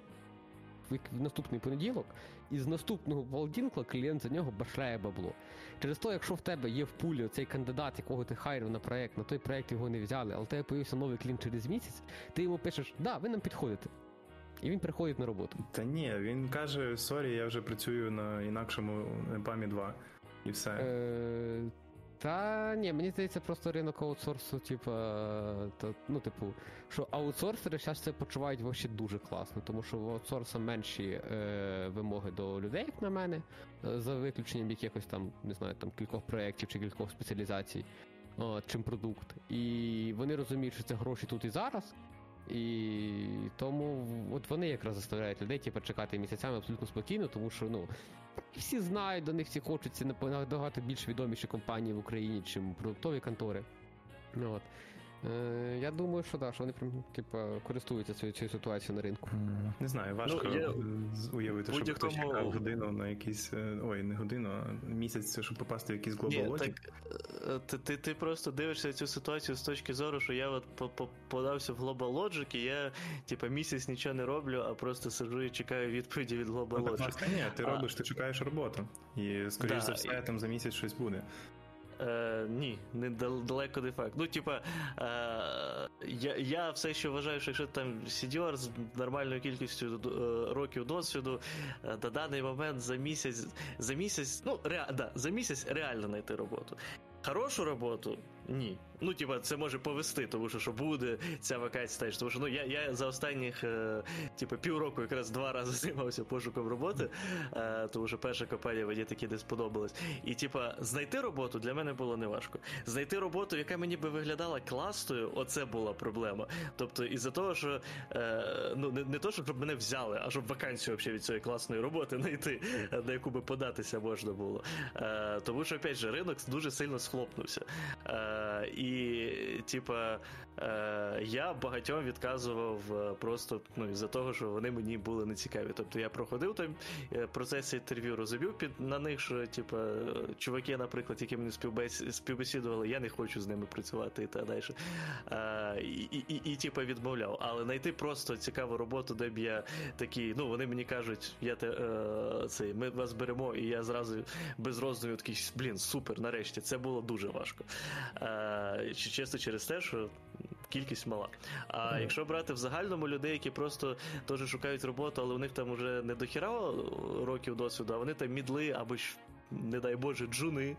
в наступний понеділок, і з наступного понеділка клієнт за нього башляє бабло. Через то, якщо в тебе є в пулі цей кандидат, якого ти хайрив на проєкт, на той проєкт його не взяли, але в тебе появився новий клієнт через місяць, ти йому пишеш, да, ви нам підходите. І він приходить на роботу. Та ні, він каже, сорі, я вже працюю на інакшому памі два. І все. Е, та ні, мені здається, просто ринок аутсорсу, типу, то, ну, типу, що аутсорсери зараз це почувають вообще дуже класно, тому що в аутсорса менші е, вимоги до людей, як на мене, за виключенням якихось там, не знаю, там кількох проєктів чи кількох спеціалізацій, о, чим продукт. І вони розуміють, що це гроші тут і зараз. І тому от вони якраз заставляють людей типу, чекати місяцями абсолютно спокійно, тому що ну всі знають, до них всі хочуться набагато більш відоміші компанії в Україні, чим продуктові контори. От. Е, я думаю, що да, що вони прям типу, користуються цією, цією ситуацією на ринку. Не знаю, важко ну, я... уявити, щоб хтось чекав годину на якийсь, ой, не годину, а місяць, щоб попасти в якийсь Global Logic. Ти, ти, ти просто дивишся цю ситуацію з точки зору, що я от подався в Global Logic, і я типу, місяць нічого не роблю, а просто сиджу і чекаю відповіді від Global Logic. Ну, так, власне, ні, ти а... робиш, ти чекаєш роботу. І, скоріш да, за все, і... там за місяць щось буде. Е, ні, не далеко не факт. Ну, типа, е, я, я все ще вважаю, що якщо там сеньор з нормальною кількістю е, років досвіду, е, на даний момент за місяць, за місяць, ну, ре, да, за місяць реально знайти роботу. Хорошу роботу? Ні. Ну, типа, це може повести, тому що, що буде ця вакансія. Тому що ну, я, я за останніх е, типу, півроку якраз два рази займався пошуком роботи, е, тому що перша компанія мені таки не сподобалась. І, типа, знайти роботу для мене було неважко. Знайти роботу, яка мені би виглядала класною, оце була проблема. Тобто, із-за того, що, е, ну, не, не то, щоб мене взяли, а щоб вакансію взагалі від цієї класної роботи знайти, на яку би податися можна було. Е, тому що, опять же, ринок дуже сильно схлопнувся. Е, і І, типа, е, я багатьом відказував просто, ну, із-за того, що вони мені були нецікаві. Тобто я проходив там процес інтерв'ю, розумів під, на них, що, типа, чуваки, наприклад, які мені співбес... співбесідували, я не хочу з ними працювати і так далі. Е, і, і, і, і, типа, відмовляв. Але знайти просто цікаву роботу, де б я такий, ну, вони мені кажуть, я те, е, цей, ми вас беремо, і я зразу без роздумів такий, блін, супер, нарешті. Це було дуже важко. Е, Чесно через те, що кількість мала. А mm-hmm. якщо брати в загальному людей, які просто теж шукають роботу, але у них там вже не дохіра років досвіду, а вони там мідли або ж, не дай Боже, джуни,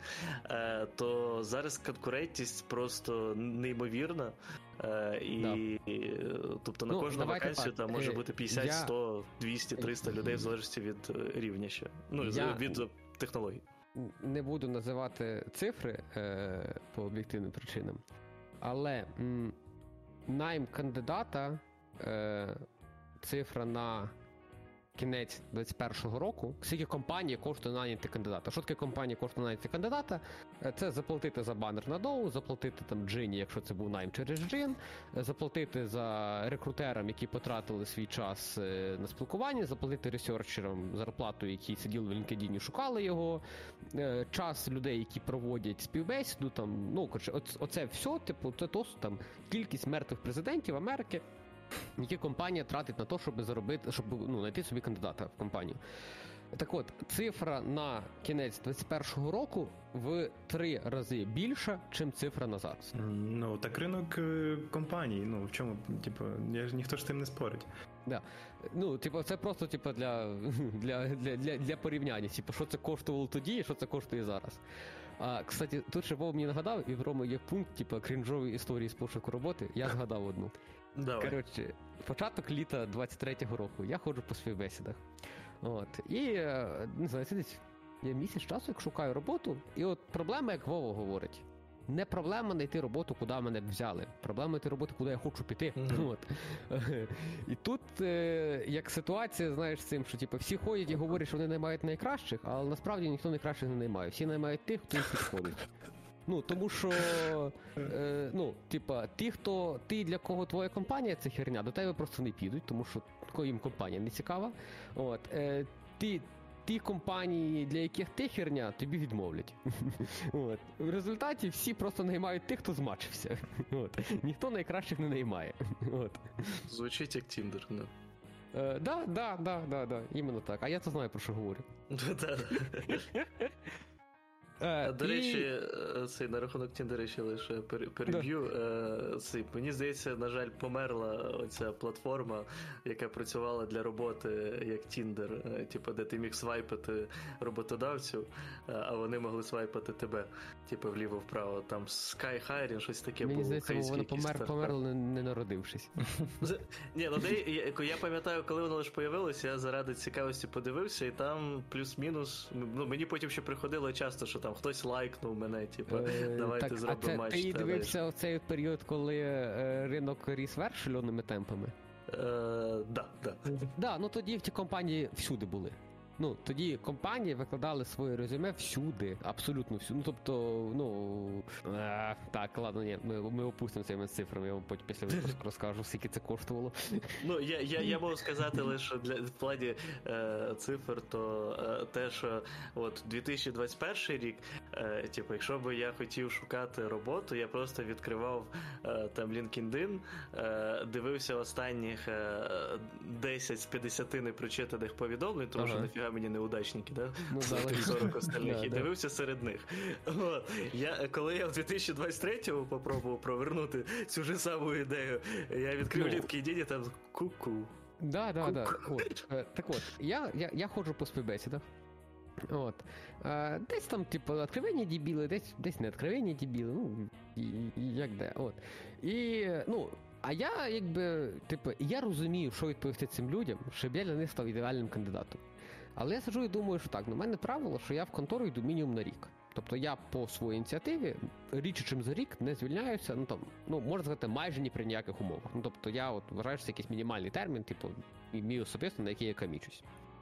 то зараз конкурентність просто неймовірна. І, да. Тобто на ну, кожну вакансію там може бути п'ятдесят, сто, двісті, триста людей в залежності від рівня ще. Ну, Я... від технологій. Не буду називати цифри е, по об'єктивним причинам, але м, найм кандидата, е, цифра на кінець двадцять першого року, скільки компанії коштує найняти кандидата. Що таке компанія коштує найняти кандидата? Це заплатити за банер на доу, заплатити там джині, якщо це був найм через джин, заплатити за рекрутерам, які потратили свій час на спілкування, заплатити ресерчерам зарплату, які сиділи в LinkedIn і шукали його, час людей, які проводять співбесіду, там, ну, коротше, оце все, типу, це то, там, кількість мертвих президентів Америки, які компанія тратить на те, щоб заробити, щоб ну, знайти собі кандидата в компанію. Так от, цифра на кінець двадцять першого року в три рази більша, чим цифра на зараз. Ну, так ринок компаній, ну, в чому, типу, я ж ніхто ж тим не спорить. Да. Ну, типу, це просто, типу, для, для, для, для, для порівняння, типу, що це коштувало тоді і що це коштує зараз. А, кстати, тут ще Вова мені нагадав, і в Роми є пункт, типу, крінжові історії з пошуку роботи, я згадав одну. Давай. Коротше, початок літа двадцять третього року, я ходжу по співбесідах. От. І, не знаю, сидить, я місяць часу, як шукаю роботу, і от проблема, як Вова говорить, не проблема знайти роботу, куди мене взяли. Проблема знайти роботу, куди я хочу піти. Mm-hmm. От. І тут, як ситуація, знаєш, з цим, що типу, всі ходять і говорять, що вони наймають найкращих, але насправді ніхто найкращих не наймає. Всі наймають тих, хто їх підходить. Ну, тому що, е, ну, типа, ті, хто, ти, для кого твоя компанія це херня, до тебе просто не підуть, тому що їм компанія не цікава. От, е, ті, ті компанії, для яких ти херня, тобі відмовлять. От. В результаті всі просто наймають тих, хто змачився. От. Ніхто найкращих не наймає. От. Звучить як Тіндер, ну. Е, да, да, да, да, да, іменно так. А я то знаю, про що говорю. Е, До і... речі, цей, на рахунок Тіндера ще лише переб'ю. Да. Цей, мені здається, на жаль, померла оця платформа, яка працювала для роботи як Тіндер, типу, де ти міг свайпати роботодавців, а вони могли свайпати тебе, типу, вліво-вправо. Там Sky Hiring, щось таке мені було. Мені здається, вона помер, померла, не, не народившись. Ні, ну де, я, я пам'ятаю, коли воно лише появилося, я заради цікавості подивився, і там плюс-мінус, ну, мені потім ще приходило часто, що там хтось лайкнув мене, типу, давайте так, зробимо а матч. Ти дивився в цей період, коли е, ринок ріс вверх шальоними темпами? Е, да, да. Да, ну тоді в ті компанії всюди були. Ну, тоді компанії викладали своє резюме всюди, абсолютно всюди. Ну, тобто, ну... А, так, ладно, ні, ми, ми опустимо цими цифрами, я вам потім після випуску розкажу, скільки це коштувало. Ну, я, я, я можу сказати лише для, в плані е, цифр, то е, те, що от дві тисячі двадцять перший рік, е, типу, якщо б я хотів шукати роботу, я просто відкривав е, там LinkedIn, е, дивився останніх е, десять з п'ятдесят непрочитаних повідомлень, тому ага. що нафіга мені неудачники, да? Ну, сорок остальних, і дивився серед них. От. Я, коли я в дві тисячі двадцять третьому попробував провернути цю ж саму ідею, я відкрив ну. LinkedIn і там ку-ку. Да, да, да. От. Так от, я, я, я ходжу по співбесідах. От. А, десь там, типу, відкровенні дебіли, десь, десь не відкровенні дебіли, ну, і, і, як де, от. І, ну, а я, якби, типу, я розумію, що відповісти цим людям, щоб я для них став ідеальним кандидатом. Але я сиджу і думаю, що так, ну, в мене правило, що я в контору йду мінімум на рік. Тобто я по своїй ініціативі, рідше, чим за рік, не звільняюся, ну, там, ну, можна сказати, майже ні при ніяких умовах. Ну, тобто я от вважаю, що це якийсь мінімальний термін, типу, мій особисто, на який я камічусь.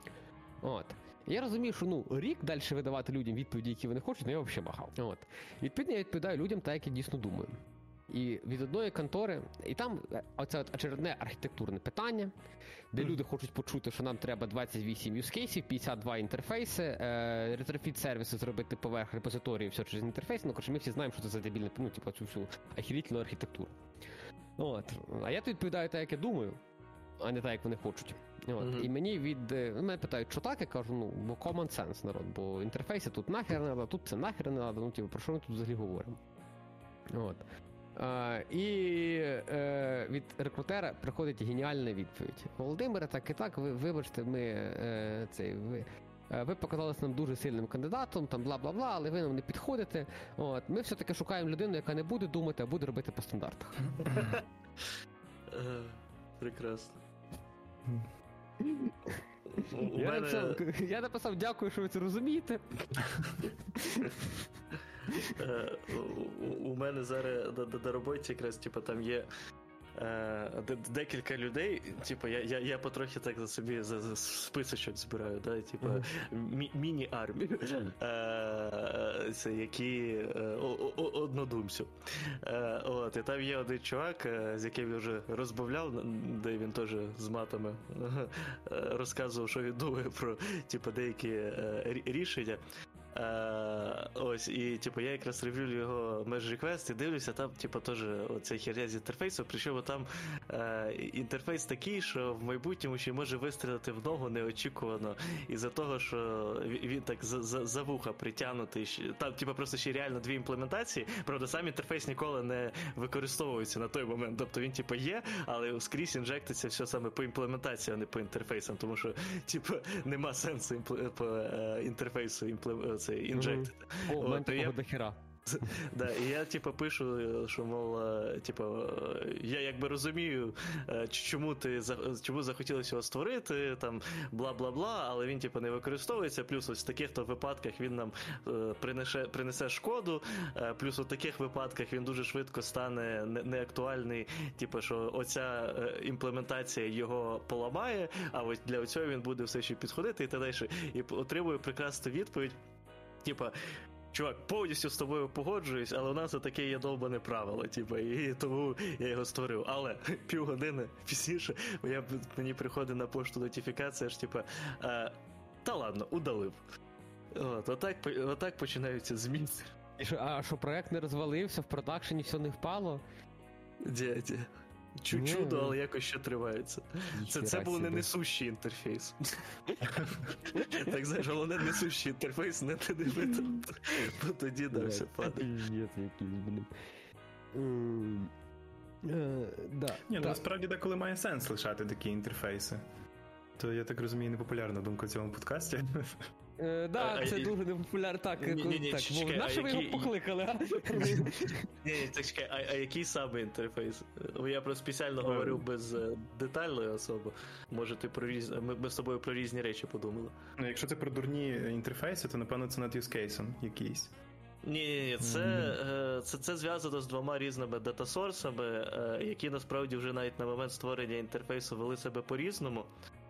От. Я розумію, що, ну, рік далі видавати людям відповіді, які вони хочуть, ну, я взагалі махав. От. Відповідно, я відповідаю людям так, як я дійсно думаю. І від одної контори, і там оце очередне архітектурне питання, де mm. люди хочуть почути, що нам треба двадцять вісім юзкейсів, п'ятдесят два інтерфейси, е, ретрофіт сервіси зробити поверх репозиторії, все через інтерфейс. Ну, коротше, ми всі знаємо, що це за дебільне, ну, типу, цю всю ахірительну архітектуру. От. А я тут відповідаю так, як я думаю, а не так, як вони хочуть. От. Mm-hmm. І мені від... мене питають, що так? Я кажу, ну, бо common sense, народ, бо інтерфейси тут нахер не треба, тут це нахер не треба, ну, типу, про що ми тут взагалі говоримо? От. Uh, і uh, від рекрутера приходить геніальна відповідь. Володимире, так і так, ви вибачте, ми uh, цей ви, uh, ви показалися нам дуже сильним кандидатом, там бла-бла-бла, але ви нам не підходите. От, ми все-таки шукаємо людину, яка не буде думати, а буде робити по стандартах. Прекрасно. Я, мене... написав, я написав, дякую, що ви це розумієте. У мене зараз на роботі якраз, типу, там є декілька людей, типу, я, я, я потрохи так за собі за, за списочок збираю, да, типу, мі- міні-армію, це які однодумців. От, і там є один чувак, з яким я вже розмовляв, де він теж з матами розказував, що він думає про, типу, деякі рішення. Uh, ось, і типу, я якраз рев'юлю його merge request і дивлюся, там типу, теж оця херня з інтерфейсом, причому там uh, інтерфейс такий, що в майбутньому ще може вистрілити в ногу неочікувано із-за того, що він, він так за, за, за вуха притягнутий. Там типу, просто ще реально дві імплементації, правда, сам інтерфейс ніколи не використовується на той момент, тобто він типу, є, але скрізь інжектиться все саме по імплементації, а не по інтерфейсам, тому що типу, нема сенсу імпле... по uh, інтерфейсу імплементації. Це інжектити. О, в мене такого дохера. Да, і я типу пишу, що мов, типу, я якби розумію, чому ти чому захотілося його створити, там бла-бла-бла, але він типу не використовується. Плюс ось в таких то випадках він нам принесе, принесе шкоду. Плюс у таких випадках він дуже швидко стане неактуальний, типу, що оця імплементація його поламає, а ось для цього він буде все ще підходити і так далі. І отримую прекрасну відповідь. Типа, чувак, повністю з тобою погоджуюсь, але у нас отаке є довбане правило, типу, і тому я його створив. Але півгодини пізніше я, мені приходить на пошту нотифікація, ж, типу, та ладно, удалив. От, отак, отак починаються зміни. І що, а що проект не розвалився, в продакшені все не впало? Дядя. Чу- чудо, але якось ще тривається. Це, це був не несущий інтерфейс. Так, знаєш, головне несущий інтерфейс, не ти диви, то тоді да, все падає. Ні, якийсь, блін. Да. Ні, ну насправді деколи має сенс лишати такі інтерфейси. То, я так розумію, непопулярна думка в цьому подкасті. Е, да, А, це і- дуже непопулярно. Так, Ні, ні, ні, так, чекай, на що а ви його який- покликали, а? Ні, ні, так чекай, а, а який саме інтерфейс? Бо я просто спеціально говорив без е, детальної особи. Може, ти про різ... ми, ми з тобою про різні речі подумали. Ну, якщо це про дурні інтерфейси, то, напевно, це над юзкейсом якийсь. Ні, ні, ні, це, е, це, це зв'язано з двома різними датасорсами, е, які насправді вже навіть на момент створення інтерфейсу вели себе по-різному.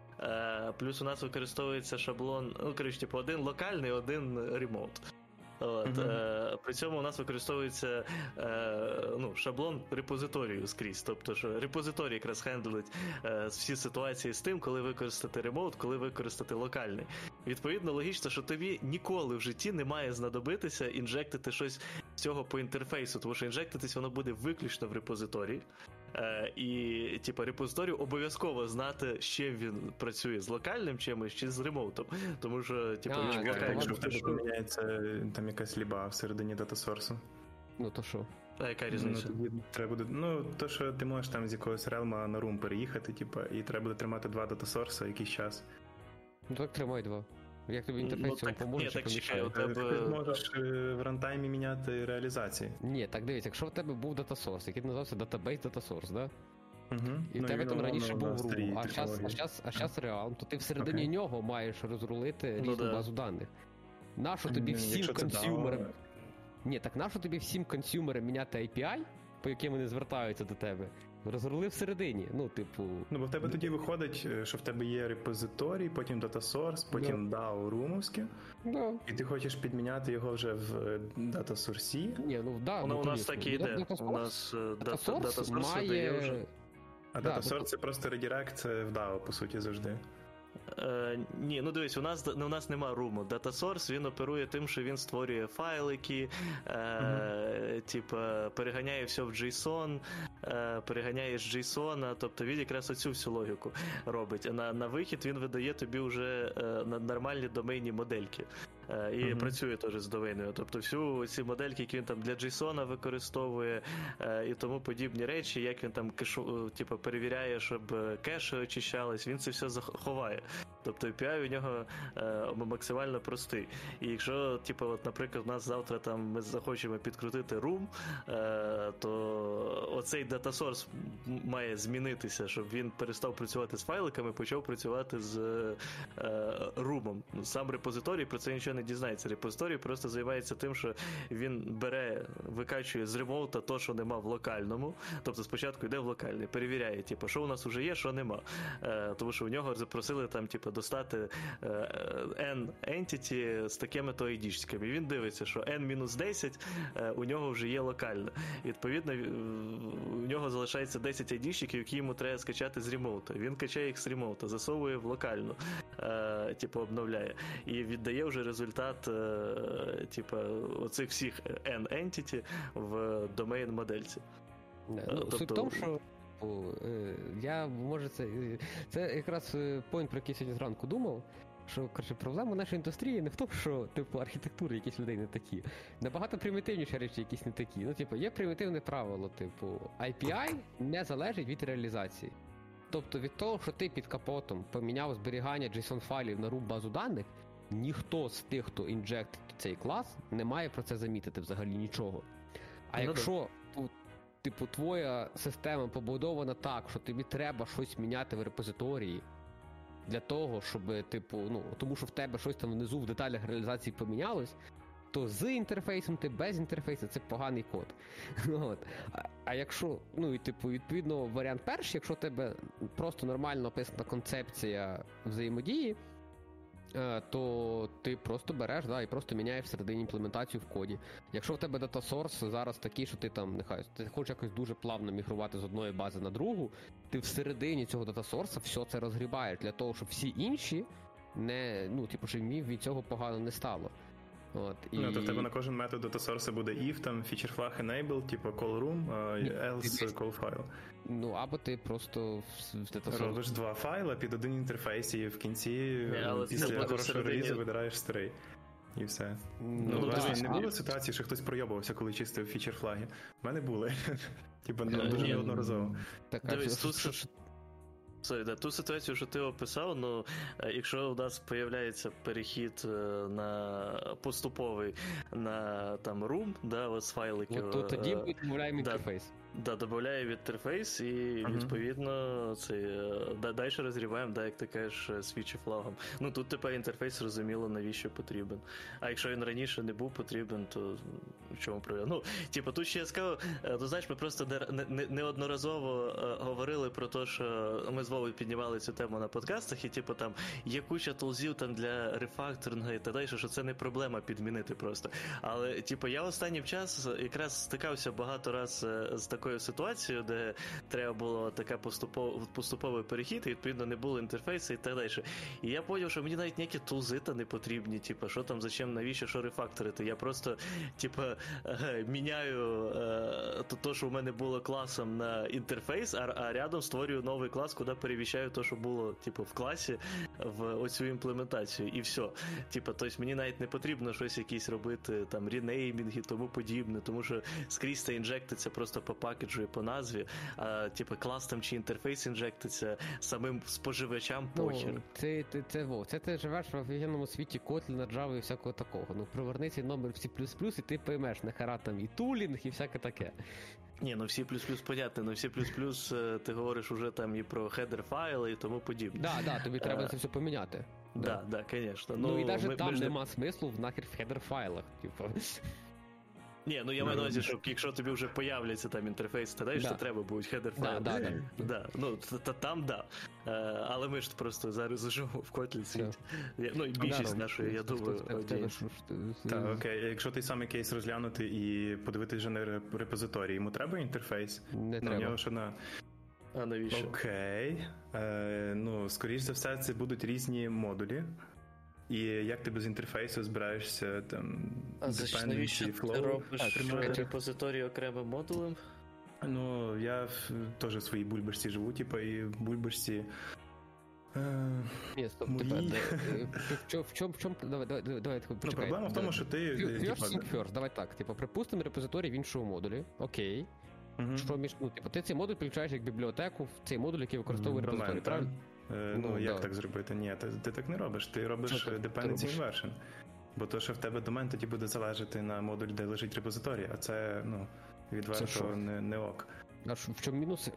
Е, Плюс у нас використовується шаблон, ну, коротше, типу, один локальний, один ремоут. От, Мгм. е, при цьому у нас використовується е, ну, шаблон репозиторію скрізь. Тобто, що репозиторій якраз хендлить е, всі ситуації з тим, коли використати ремоут, коли використати локальний. Відповідно, логічно, що тобі ніколи в житті не має знадобитися інжектити щось з цього по інтерфейсу, тому що інжектитись воно буде виключно в репозиторії. Е, і, типу, репозиторію обов'язково знати, з чим він працює, з локальним чимось чи з ремоутом. Тому що, типу, А, він ж так, локальний. Якщо в тебе що- поміняється там якась ліба всередині датасорсу. Ну то що? А яка Ну, різниця? тоді треба буде. Ну, то, що ти можеш там з якогось релма на рум переїхати, типу, і треба буде тримати два датасорси якийсь час. Ну так тримай два. Як тобі інтерфейс Ну, цьому так, поможе, ні, чи так чекай, помішає? от- Тебе- Ти можеш е, в рантаймі міняти реалізації. Ні, так дивись, якщо в тебе був датасорс, який називався Database Data Source, да? Угу. І в тебе там раніше був рум, а зараз а щас, а щас реал, то ти всередині Окей. нього маєш розрулити Ну, різну да. базу даних. Нащо тобі Ні, всім якщо це консюмерам... дао, Ні, так нащо тобі всім консюмерам міняти ей пі ай, по яким вони звертаються до тебе? Розрули всередині, ну, типу... Ну, бо в тебе тоді виходить, е, що в тебе є репозиторій, потім датасорс, потім дао румовське, Да. і ти хочеш підміняти його вже в датасорсі. Ні, ну, да, Воно ну, у нас звісно. так і йде. Data У нас е, дата- Source дата-сорс має... видає вже. А Да, датасорс ну, це просто редирект в дао, по суті, завжди. Е, ні, ну дивись, у нас ну, у нас нема руму. Data-source, він оперує тим, що він створює файлики, е, Мгм. типа переганяє все в JSON, е, переганяє з JSON, тобто він якраз оцю всю логіку робить. На, на вихід він видає тобі вже е, на нормальні домейні модельки. Е, і Мгм. працює теж з домейною. Тобто всю ці модельки, які він там для JSON використовує е, і тому подібні речі, як він там кешу, типу, перевіряє, щоб е, кеші очищались, він це все заховає. Тобто ей пі ай у нього е, максимально простий. І якщо, типу, от, наприклад, у нас завтра там ми захочемо підкрутити рум, е, то оцей датасорс має змінитися, щоб він перестав працювати з файликами, почав працювати з е, румом. Ну, сам репозиторій про це нічого не дізнається. Репозиторій просто займається тим, що він бере, викачує з ремоута то, що нема в локальному. Тобто спочатку йде в локальний, перевіряє, типу, що у нас вже є, що нема. Е, тому що у нього запросили там, типу, достати е, N entity з такими-то ай ді-шками. Він дивиться, що ен мінус десять е, у нього вже є локальне. І, відповідно, е, у нього залишається десять ай ді-шків, які йому треба скачати з ремоута. Він качає їх з ремоута, засовує в локальну, е, типу, обновляє. І віддає вже результат, е, типу, оцих всіх N entity в домейн модельці. Не, ну, Тобто- Суть в тому, що типу, е, я, може, це, е, це якраз е, поінт, про який сьогодні зранку думав, що, коротше, проблема нашої індустрії не в тому, що, типу, архітектури якісь людей не такі. Набагато примітивніші речі якісь не такі. Ну, типу, є примітивне правило, типу, ей пі ай не залежить від реалізації. Тобто від того, що ти під капотом поміняв зберігання JSON-файлів на рум базу даних, ніхто з тих, хто інжектить цей клас, не має про це замітити взагалі нічого. А Ну, якщо тут, типу, твоя система побудована так, що тобі треба щось міняти в репозиторії для того, щоб, типу, ну, тому що в тебе щось там внизу в деталях реалізації помінялось, то з інтерфейсом ти без інтерфейсу це поганий код. От. А, а якщо, ну і типу, відповідно, варіант перший, якщо в тебе просто нормально написана концепція взаємодії, е, то ти просто береш, да, і просто міняєш всередині імплементацію в коді. Якщо в тебе датасорс зараз такий, що ти там, нехай, ти хочеш якось дуже плавно мігрувати з одної бази на другу, ти всередині цього датасорса все це розгрібаєш для того, щоб всі інші не, ну, типу, щоб їм від цього погано не стало. От, і... Ну, то в тебе на кожен метод дата-сорса буде if, там, feature flag enable, типу call room, else call file. Ну, або ти просто в data-source... Робиш два файла під один інтерфейс, і в кінці, Не, після хорошого релізу, видираєш старий. І все. Ну, Ну, власне, да. не було ситуації, що хтось пройобувався, коли чистив фічер флаги. В мене були. Типа, Е, дуже ні. неодноразово. Так, а Дивись, що- тут що- си- що- Sorry, да, ту ситуацію, що ти описав, ну, е, якщо у нас появляється перехід е, на поступовий на там room, да, ось файликів. От то- тоді е, ми відмовляємо да. інтерфейс. Да, додає інтерфейс і Ага. відповідно цей е, да, далі розгрібаємо, да, як ти кажеш, е, свічі флагом. Ну тут тепер інтерфейс зрозуміло, навіщо потрібен. А якщо він раніше не був потрібен, то в чому проблема? Ну, типу, тут ще я скажу, е, то знаєш, ми просто не, не, неодноразово е, говорили про те, що ми з Вовою піднімали цю тему на подкастах, і типу там є куча тулзів там для рефакторингу і так далі, що це не проблема підмінити просто. Але, типу, я останнім час якраз стикався багато раз е, з такою ситуацією, де треба було така поступов, поступовий перехід, і відповідно не було інтерфейсу і так далі. І я зрозумів, що мені навіть ніякі тулзи та не потрібні, типу, що там, зачем, навіщо, що рефакторити. Я просто, типу, е, міняю е, то, то, що в мене було класом на інтерфейс, а, а рядом створюю новий клас, куди переміщаю те, що було, типу, в класі, в оцю імплементацію, і все. Типу, тобто мені навіть не потрібно щось якісь робити, там, ренеймінги, тому подібне, тому що скрізь це інжектиться просто по пакеджу і по назві, а, типу, клас там чи інтерфейс інжектиться самим споживачам похер. Ну, це, це, це, во, це ти живеш в офігенному світі Kotlin, Java і всякого такого. Ну, приверни цей номер в C++, і ти поймеш, нахера там і тулінг, і всяке таке. Ні, ну всі плюс-плюс понятно, ну всі плюс-плюс е, ти говориш уже там і про хедер файли і тому подібне. Да, да, тобі треба Е, це все поміняти. Да, да, звісно. Ну, і навіть ми- там ми ж не- нема смислу в нахер в хедер файлах. Типу. Ні, ну я маю на увазі, що якщо тобі вже появляться там інтерфейс, тоді Да. що треба будуть хедер Да, файли. да, да. Да, ну та, та там да. Е, але ми ж просто зараз живемо в Kotlin світі. Я- Ну і більшість Да, нашої, я в- в- думаю, в- в тебе аудієнсі. ж- в- Так, окей. Якщо той самий кейс розглянути і подивитися вже на реп- репозиторії, йому треба інтерфейс? Не Ну, в треба. нього що на... А навіщо? Окей. Е, ну, скоріш за все, це будуть різні модулі. І як ти без інтерфейсу збираєшся там А за що- dependency, навіщо ти flow робиш тримати? репозиторій окремим модулем? Ну, я в- теж в своїй бульбашці живу, типу, і в бульбашці. Е, Ні, стоп, Мої. тепер, е, в чому, в чому, в чому, давай, давай, давай, давай, ну, почекай. проблема в тому, що ти. First е, типа, thing first, давай так, типу, припустимо репозиторій в іншому модулі, окей, мгм. що між, ну, типу, ти цей модуль включаєш як бібліотеку в цей модуль, який використовує Домен, репозиторій, так? правильно? Е, ну, Ну, як да. так зробити? Ні, ти, ти так не робиш. Ти робиш Що ти- е, ти dependency робиш? inversion. Бо то, що в тебе домен тоді буде залежати на модуль, де лежить репозиторій, а це, ну, Це відверто що? не, не ок. А що- в чому мінуси?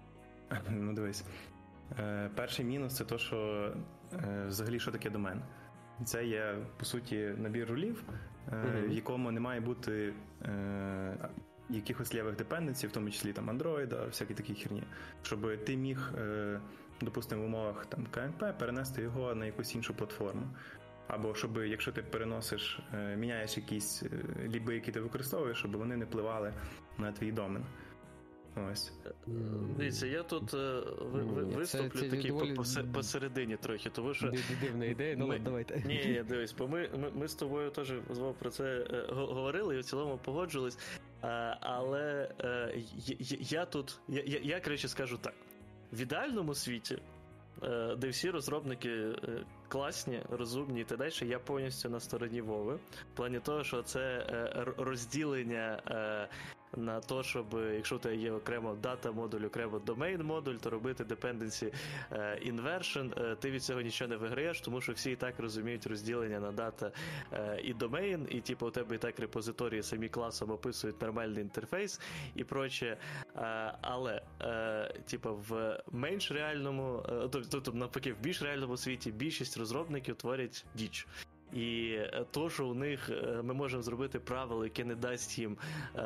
Ну, дивись. Е, перший мінус це то, що е, взагалі що таке домен. Це є, по суті, набір рулів, е, Мгм. в якому не має бути е, якихось лівих депенденцій, в тому числі там Android, всякі такі херні. Щоб ти міг, е, допустимо, в умовах там ка ем пе перенести його на якусь іншу платформу. Або щоб, якщо ти переносиш, е, міняєш якісь е, ліби, які ти використовуєш, щоб вони не впливали на твій домен. Ось. Дивіться, я тут е, ви, ви, Ні, це- виступлю це такий доволі- по- посе- посередині трохи, тому що Ди- Дивна ідея, ну ми- ладно, давайте. Ні, ні, дивись, бо ми, ми, ми з тобою теж з Вов про це е, го- говорили і в цілому погоджились. А, але е, я, я, я тут, я, я, я коротше скажу так: в ідеальному світі, е, де всі розробники е, класні, розумні і так далі, я повністю на стороні Вови. В плані того, що це е, р- розділення. Е, на те, щоб якщо у тебе є окремо дата модуль, окремо domain модуль, то робити dependency е, inversion, е, ти від цього нічого не виграєш, тому що всі і так розуміють розділення на дата е, і domain, і типу у тебе і так репозиторії самі класом описують нормальний інтерфейс і проче. Е, але е, типу в менш реальному, е, тобто навпаки, в більш реальному світі більшість розробників творять діч. І то, що у них е, ми можемо зробити правило, яке не дасть їм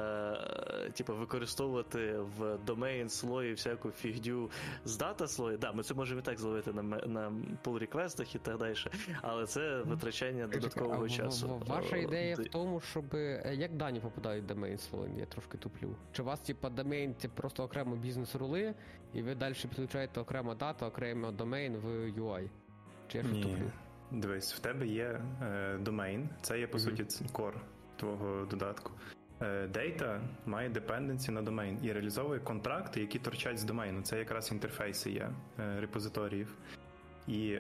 е, типу, використовувати в домейн слої всяку фігню з дата слої, да, ми це можемо і так зловити на, ме- на pull реквестах і так далі, але це витрачання додаткового А в- часу. в- Ваша ідея Е, в тому, щоб е, як дані попадають в домейн слоєм, я трошки туплю. Чи у вас, типа, домейн це просто окремо бізнес-рули, і ви далі підключаєте окремо дата, окремо домейн в ю ай? Чи я щось Ні. туплю? дивись, в тебе є е, домейн, це є, по Мгм. суті, ц- core твого додатку. Е, Data має dependency на домейн і реалізовує контракти, які торчать з домейну. Це якраз інтерфейси є е, репозиторіїв. І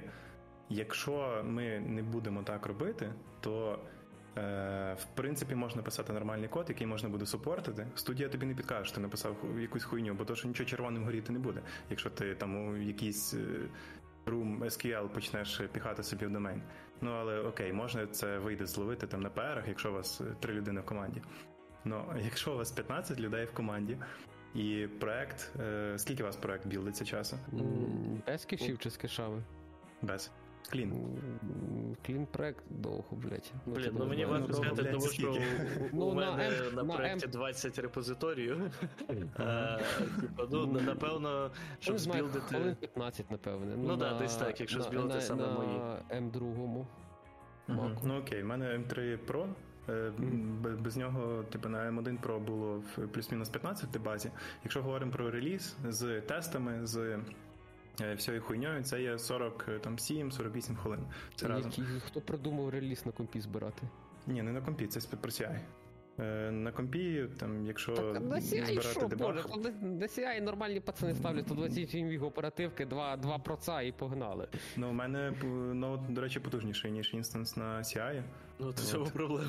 якщо ми не будемо так робити, то е, в принципі можна писати нормальний код, який можна буде супортити. Студія тобі не підкаже, що ти написав ху- якусь хуйню, бо то, що нічого червоним горіти не буде. Якщо ти там у якийсь е, room ес кю ель почнеш піхати собі в домейн. Ну але окей, можна це вийде зловити там на пі арах, якщо у вас е, три людини в команді. Ну, якщо у вас п'ятнадцять людей в команді, і проект, е, скільки у вас проект білдиться часу? М, Без кешів чи з кешами? Без. Клін. М, Клін проект довго, блядь. Блін, типу, ну мені ну, важко ну, сказати, блядь, тому що у, скільки? у Ну, на мене М- на на проєкті М- двадцять репозиторіїв. Е, типу, ну, напевно, Я щоб не знаю, хвилин збілдити... п'ятнадцять, напевне. Ну да, десь так, якщо на- збілдити на- саме на мої. М два. Мгм. Ну окей, в мене ем три Pro. е, б- Без нього, типу, на ем один Pro було в плюс-мінус п'ятнадцять базі. Якщо говоримо про реліз з тестами, з е, всією хуйньою, це є сорок сім сорок вісім хвилин. Це разом. Який- Хто придумав реліз на компі збирати? Ні, не на компі, це про сі ай. Е, На компі, там, якщо Так, на сі ай збирати що, дебаг, боже, коли на сі ай нормальні пацани ставлять сто двадцять вісім гіг оперативки, два, два проца і погнали. ну, у мене ноут, до речі, потужніший, ніж інстанс на сі ай. Ну, то цього проблема.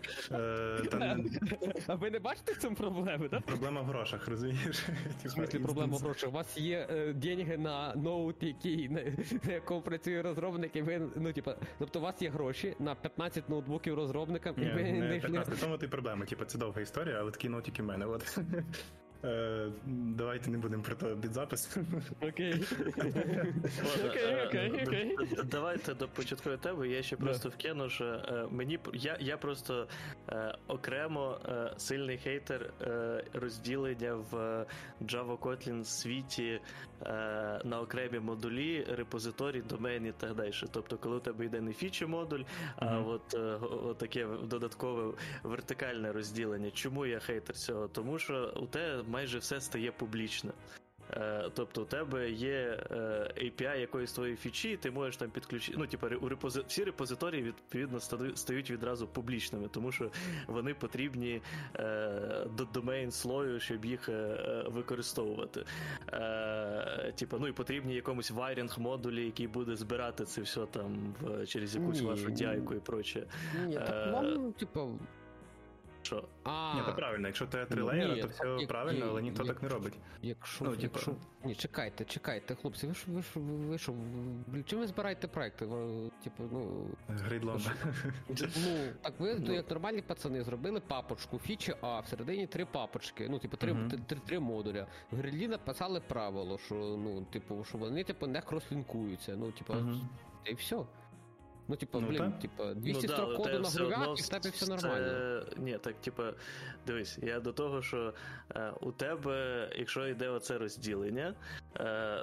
Е, та, А ви не бачите в цьому проблеми, так? проблема в грошах, розумієш? В смислі проблема в грошах. У вас є е, деньги на ноут, який, на, на якому працює розробник, і ви, ну, типа, тобто у вас є гроші на п'ятнадцять ноутбуків розробникам, і Ні, ви не не йшли. п'ятнадцять, тому ти проблема. Типу, це довга історія, але такі нотики в мене. От. Е, Давайте не будемо про то підзапис. Окей. Ладно, Окей, е, окей, д- окей. д- Давайте до початкової теми. Я ще Да. просто вкину, що е, мені п- я, я просто е, окремо е, сильний хейтер е, розділення в е, Java Kotlin світі е, на окремі модулі, репозиторій, домен і так далі. Тобто, коли у тебе йде не фічі модуль, а Мгм. от, е, от таке додаткове вертикальне розділення. Чому я хейтер цього? Тому що у тебе майже все стає публічне. Е, Тобто у тебе є е, ей пі ай якоїсь твоєї фічі, і ти можеш там підключити. Ну, типу, у репози... всі репозиторії відповідно стають- стають відразу публічними, тому що вони потрібні е, до домейн слою, щоб їх е, використовувати. Е, Типу, ну і потрібні якомусь вайрінг модулі, який буде збирати це все там в, через якусь Ні, вашу ні. дяйку і проче. Ні, так Е, вам, типу, Що? а... Ні, то правильно, якщо ти три Ну, леєра, ні, то так все як- правильно, але ніхто як- так не робить. Якщо, Ну, типу- якщо... Ні, чекайте, чекайте, хлопці, ви ж, ви ж, ви що, ви- чим ви збираєте проекти? Ви, типу, ну, Грейдлом. ну, так ви, ну, як нормальні пацани, зробили папочку, фічі А, всередині три папочки, ну, типу, три, Мгм. три, три, три модуля. В Грилі написали правило, що, ну, типу, що вони, типу, не крослінкуються, ну, типу, Мгм. і все. Ну, типу, Ну, блін, так. типу, двісті Ну, да, строк але коду те на все грувях, одно і в тебе все це- нормально. Ні, так, типа, дивись, я до того, що е, у тебе, якщо йде оце розділення, е,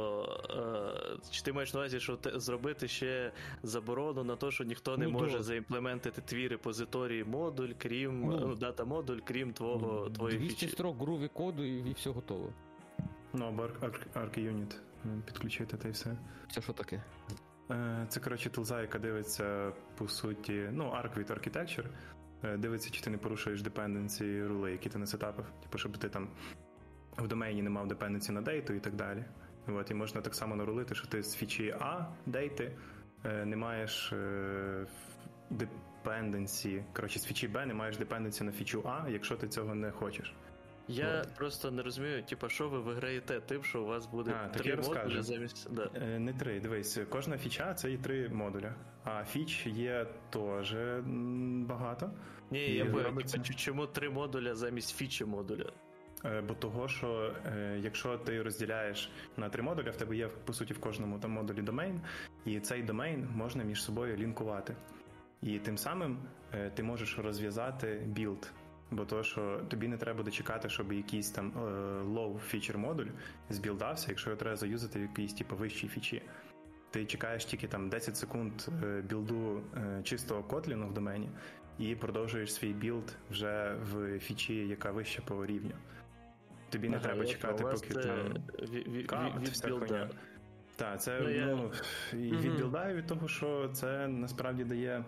то е, чи ти маєш на увазі, що те, зробити ще заборону на те, що ніхто не Ну, може да. заімплементити твій репозиторій модуль, крім Ну. ну, дата модуль, крім твого твоєї двісті фічі. строк груві коду і, і все готово. Ну, або Arc-Unit підключити та й все. Це що таке? Е, Це, коротше, тулза, яка дивиться, по суті, ну, Arc від Architecture, е, дивиться, чи ти не порушуєш депенденсі рули, які ти не сетапив. Типу, щоб ти там в домені не мав депенденсі на дейту і так далі. От, і можна так само нарулити, що ти з фічі А дейти е, не маєш е, депенденсі, коротше, з фічі Б не маєш депенденсі на фічу А, якщо ти цього не хочеш. Я От. просто не розумію, типа, що ви виграєте тим, що у вас буде А, так три я модулі розкажу. замість. Да. Е, Не три, дивись, кожна фіча це і три модуля. А фіч є теж м, багато. Ні, І я понял, робиться. типа, чому три модуля замість фічі модуля? Е, Бо того, що е, якщо ти розділяєш на три модулі, в тебе є по суті в кожному там модулі домейн, і цей домейн можна між собою лінкувати. І тим самим е, ти можеш розв'язати білд. Бо то, що тобі не треба буде чекати, щоб якийсь там е, low feature модуль збілдався, якщо його треба заюзати в якійсь типу вищій фічі. Ти чекаєш тільки там десять секунд е, білду е, чистого Kotlin в домені і продовжуєш свій білд вже в фічі, яка вища по рівню. Тобі не Ага, треба ясно, чекати, у вас поки це там ві- ві- кат, від вся білда. хуйня. Так, це Ну, я- ну, і Мгм. відбілдаю від того, що це насправді дає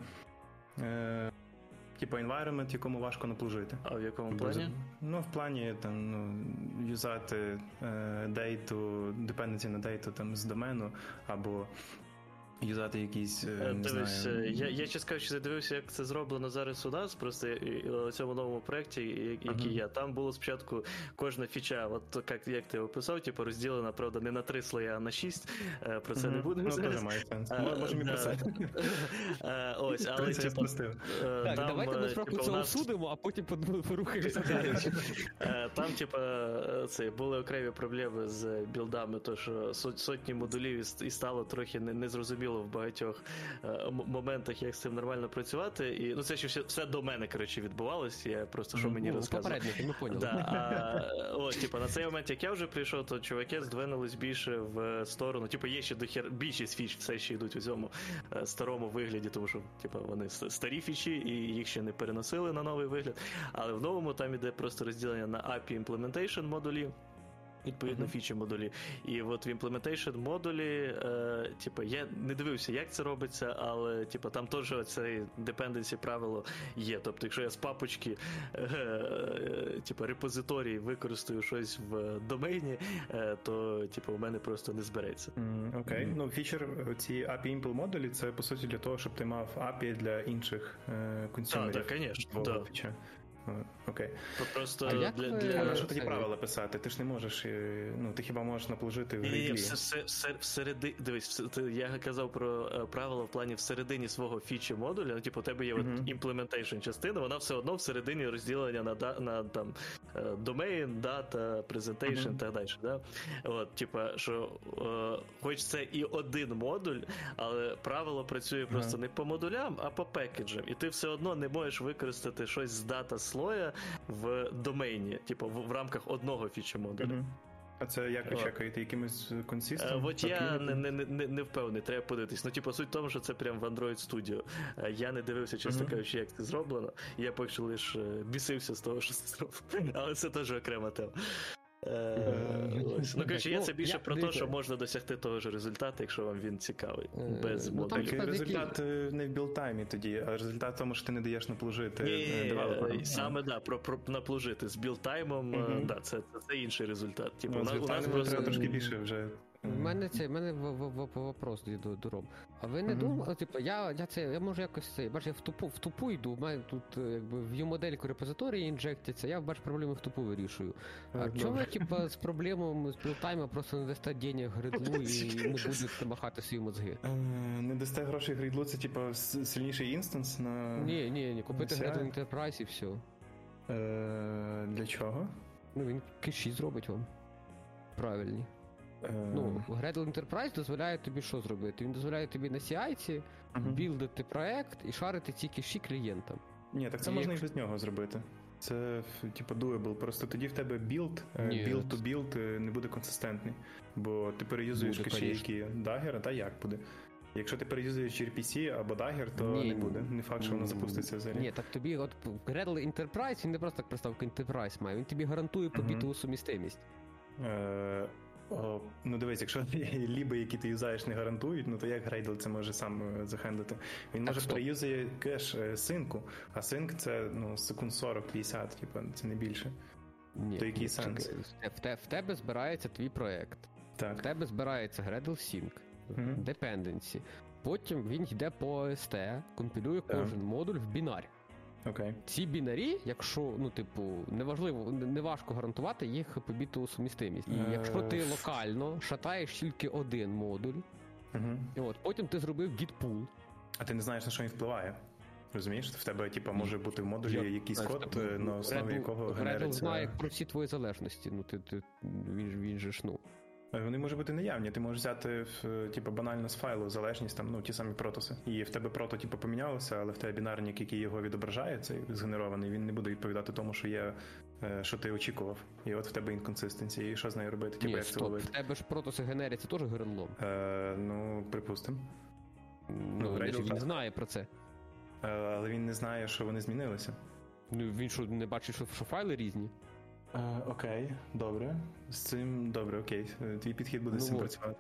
е, типу environment, якому важко наплужити. А в якому Бо- плані? Ну, в плані там, ну, юзати е, дейту, депенденці на дейту там з домену, або юзати якісь, е, Е, не Дивись, знаю. е, я, я чесно кажучи, задивився, як це зроблено зараз у нас, просто і- і у цьому новому проєкті, я- який Мгм. я. Там було спочатку кожна фіча, от як, як ти описав, типу, розділена, правда, не на три слої, а на шість. Е, Про це Мгм. не будемо Ну, зараз. теж має сенс. Е, Можемо і про да. це. Е, Ось, але Принцип типу, спростив. е, Так, там, давайте ми е, справку типу, у це нас- осудимо, а потім под- порухаємося далі. Е, Там, типа, е, це були окремі проблеми з білдами, то що сот- сотні модулів і ст- і стало трохи не- незрозуміло в багатьох е, м- моментах, як з цим нормально працювати. І ну це ще все, все до мене, коротше, відбувалось. Я просто що мені Ну, розказував. попередники, ми поняли. Да, а, о, типу, на цей момент, як я вже прийшов, то чуваки здвинулись більше в сторону. Типу, є ще дохер... більшість фіч все ще йдуть у цьому е, старому вигляді, тому що типу, вони с- старі фічі і їх ще не переносили на новий вигляд. Але в новому там іде просто розділення на ей пі I Implementation модулі. Відповідно, Мгм. фічі модулі. І от в implementation модулі, е, типу, я не дивився, як це робиться, але типу, там теж цей dependency правило є. Тобто, якщо я з папочки е, е, типу, репозиторій використаю щось в домені, е, то типу, у мене просто не збереться. М, Окей, ну фічер ці ей пі I Impl модулі це по суті для того, щоб ти мав ей пі I для інших е, консюмерів. Так, так, звісно, твого да. фіча. Е, Окей. То просто А як для, ви- для... А на Е, що тоді це- правила писати? Ти ж не можеш, е, ну ти хіба можеш наплужити в Ні, ні, грідлі? все, все, все, всереди... Дивись, все, ти- я казав про е, правила в плані всередині свого фічі модуля. Ну, типу, у тебе є Мгм. от implementation частина, вона все одно всередині розділення на, да- на там е, domain, data, presentation і Мгм. так далі. Да? От, типа, що е, хоч це і один модуль, але правило працює просто Ага. не по модулям, а по пекеджам. І ти все одно не можеш використати щось з дата слоя в домейні, типу, в, в рамках одного фічі модуля. Мгм. А це як ви О. чекаєте? Якимось Е, консистом? От я не, не, не, не впевнений, треба подивитись. Ну, типу, суть в тому, що це прям в Android Studio. Е, Я не дивився, чесно Мгм. кажучи, як це зроблено. Я поки що лише е, бісився з того, що це зроблено. Але це теж окрема тема. Е, Е, ось. Ну, коротше, я ну, це більше я- про те, дивіться. що можна досягти того ж результату, якщо вам він цікавий. Е, Без ну, там модулів. типа, Так, з який- результат е, не в білтаймі тоді, а результат в тому, що ти не даєш наплужити Ні, е, девелоперам. е, саме да, про, про наплужити з білтаймом, Мгм. да, це, це, це інший результат. Типу, Ну, у з нас, у нас білтаймом просто треба трошки більше вже. У мене це, в мене в- в- в- вопрос до, до, до Ром. А ви не Мгм. думали, типу, я, я це, я можу якось це, бач, я в тупу, в тупу йду, в мене тут е, якби view-модельку репозиторії інжектяться, я бач проблеми в тупу вирішую. А Так, чому ви, добре. типу, з проблемами з білтайма просто не дасте денег гридлу і не будете махати свої мозги? Е, Не дасте грошей грейдлу, це типу с- сильніший інстанс на. Ні, ні, ні, купити Це- Gradle Enterprise і все. Е, Для чого? Ну він кеші зробить вам. Правильні. Е, Ну, Gradle Enterprise дозволяє тобі що зробити? Він дозволяє тобі на сі ай-ці мгм. білдити проект і шарити ці кеші клієнтам. Ні, так це І можна і якщо- без нього зробити. Це ф- типу doable. Просто тоді в тебе білд, е, Ні. build to build е, не буде консистентний. Бо ти переюзуєш Буде, кеші, конечно. які Dagger, та як буде? Якщо ти переюзуєш ар пі сі або Dagger, то Ні, не буде. Не факт, що воно запуститься взагалі. Ні, так тобі от Gradle Enterprise, він не просто так приставку Enterprise має, він тобі гарантує Мгм. побітову сумістимість. Е, о, ну дивись, якщо ліби, які ти юзаєш, не гарантують, ну то як Gradle це може сам е, захендити? Він Так, може стоп. переюзує кеш е, синку, а синк це ну, секунд сорок-п'ятдесят, типу, це не більше. Ні, То який ні, сенс? чекай, В, те, в тебе збирається твій проект, в Так. тебе збирається Gradle Sync, Мгм. Dependency, потім він йде по о ес те, компілює Так. кожен модуль в бінар. Окей. Ці бінарі, якщо, ну, типу, неважливо, не важко гарантувати їх побітову сумістимість. І Е, якщо ти локально шатаєш тільки один модуль, Угу. і от, потім ти зробив git pull, А ти не знаєш, на що він впливає. Розумієш? В тебе, типа, може бути в модулі Я- якийсь знаєш, код, типу, е, на основі Gradle- якого Gradle генериться. знає про всі твої залежності. Ну, ти, ти, він, ж- він же ж, ну. Е, Вони можуть бути наявні. Ти можеш взяти е, типу, банально з файлу залежність, там, ну, ті самі протоси. І в тебе прото, типу, помінялося, але в тебе бінарник, який його відображає, цей згенерований, він не буде відповідати тому, що є, е, що ти очікував. І от в тебе інконсистенція. І що з нею робити? Типу, Ні, як це стоп, в ловити? тебе ж протоси генеряться теж гренлом. Е, ну, припустимо. Ну, Gradle значить, він так. знає про це. Е, але він не знає, що вони змінилися. Ну, він що, не бачить, що, що файли різні? Е, окей, добре. З цим добре, окей. Е, Твій підхід буде Ну з цим от. працювати.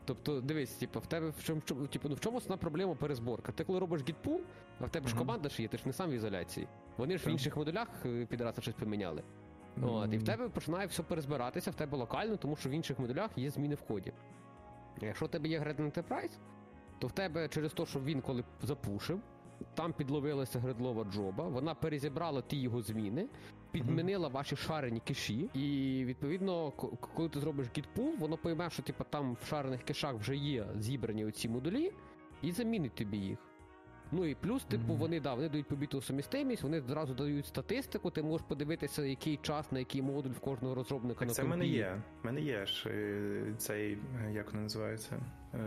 Тобто, дивись, типу, в тебе в чому, в чому- типу, ну, в чому основна проблема перезборка? Ти коли робиш гітпул, а в тебе ж Мгм. команда ж є, ти ж не сам в ізоляції. Вони ж в Так. інших модулях е, підраси щось поміняли. От, і в тебе починає все перезбиратися, в тебе локально, тому що в інших модулях є зміни в коді. Якщо в тебе є Gradle Enterprise, то в тебе через те, що він коли запушив, там підловилася гредлова джоба, вона перезібрала ті його зміни, підмінила ваші шарені кеші, і відповідно, к- коли ти зробиш гітпул, воно пойме, що типу, там в шарених кешах вже є зібрані оці модулі, і замінить тобі їх. Ну і плюс, типу, Мгм. вони, да, вони дають побіту сумістимість, вони одразу дають статистику, ти можеш подивитися, який час на який модуль в кожного розробника Так на це в мене компі. є. В мене є ж е, цей, е, як він називається,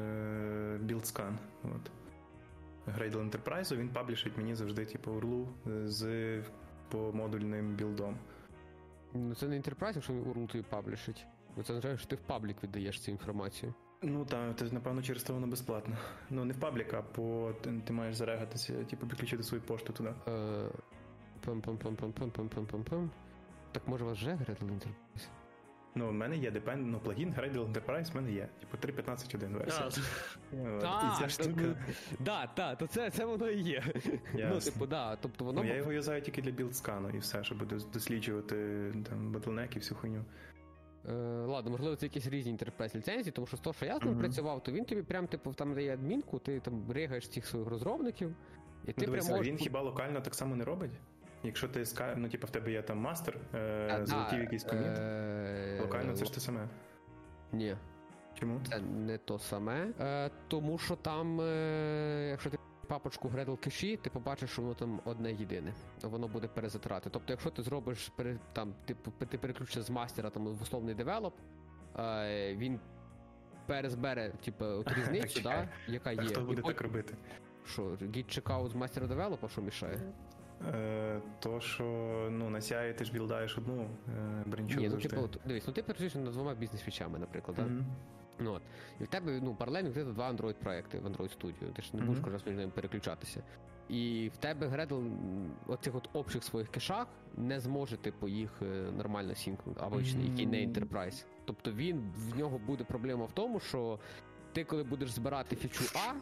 е, BuildScan. От. Gradle Enterprise, він паблішить мені завжди, типу, урлу з по модульним білдом. Ну це не Enterprise, якщо він урл тобі паблішить. Бо це означає, що ти в паблік віддаєш цю інформацію. Ну так, це, напевно, через то воно безплатно. Ну, не в паблік, а по ти, ти маєш зарегатися, типу, підключити свою пошту туди. Е, Пам-пам-пам-пам-пам-пам-пам-пам. Так може у вас вже Gradle Enterprise? Ну, в мене є депен, ну, плагін Gradle Enterprise в мене є. Типу три точка п'ятнадцять точка один версія. От, А, і ця то- штука. Да, так, то це, це воно і є. Ну, Ясно. типу, да, тобто воно... Ну, я його юзаю тільки для білдскану і все, щоб дос- досліджувати там ботлнек і всю хуйню. Е, ладно, можливо, це якісь різні Enterprise ліцензії, тому що з того, що я з ним Мгм. працював, то він тобі прям, типу, там дає адмінку, ти там регаєш цих своїх розробників, і ти Ну, дивись, прям а можеш... він хіба локально так само не робить? Якщо ти ска... ну, типу, в тебе є там мастер, е... А, золотів да, якийсь коміт, е, локально це ло- ж те саме. Ні. Чому? Це не то саме. Е, тому що там, е, якщо ти папочку Gradle кеші, ти побачиш, що воно там одне єдине. Воно буде перезатрати. Тобто, якщо ти зробиш пере, там, типу, ти переключишся з мастера там, в условний девелоп, е, він перезбере, типу, от різницю, да, Чекай. яка А є. хто І буде потім- так робити? Що, git checkout з мастера девелопа, що мішає? Е, то, що ну, на сі ай ти ж білдаєш одну е, бренчу Ні, ну завжди. типу, от, дивись, ну ти працюєш над двома бізнес-фічами, наприклад, да? Мгм. Ну, от. І в тебе, ну, паралельно відкрито два Android-проекти в Android Studio. Ти ж не Мгм. будеш кожен раз між ними переключатися. І в тебе Gradle м, оцих от общих своїх кешах не зможе, типу, їх е, нормально сінкнути, або ще який не Мгм. Enterprise. Тобто він, в нього буде проблема в тому, що ти, коли будеш збирати фічу А,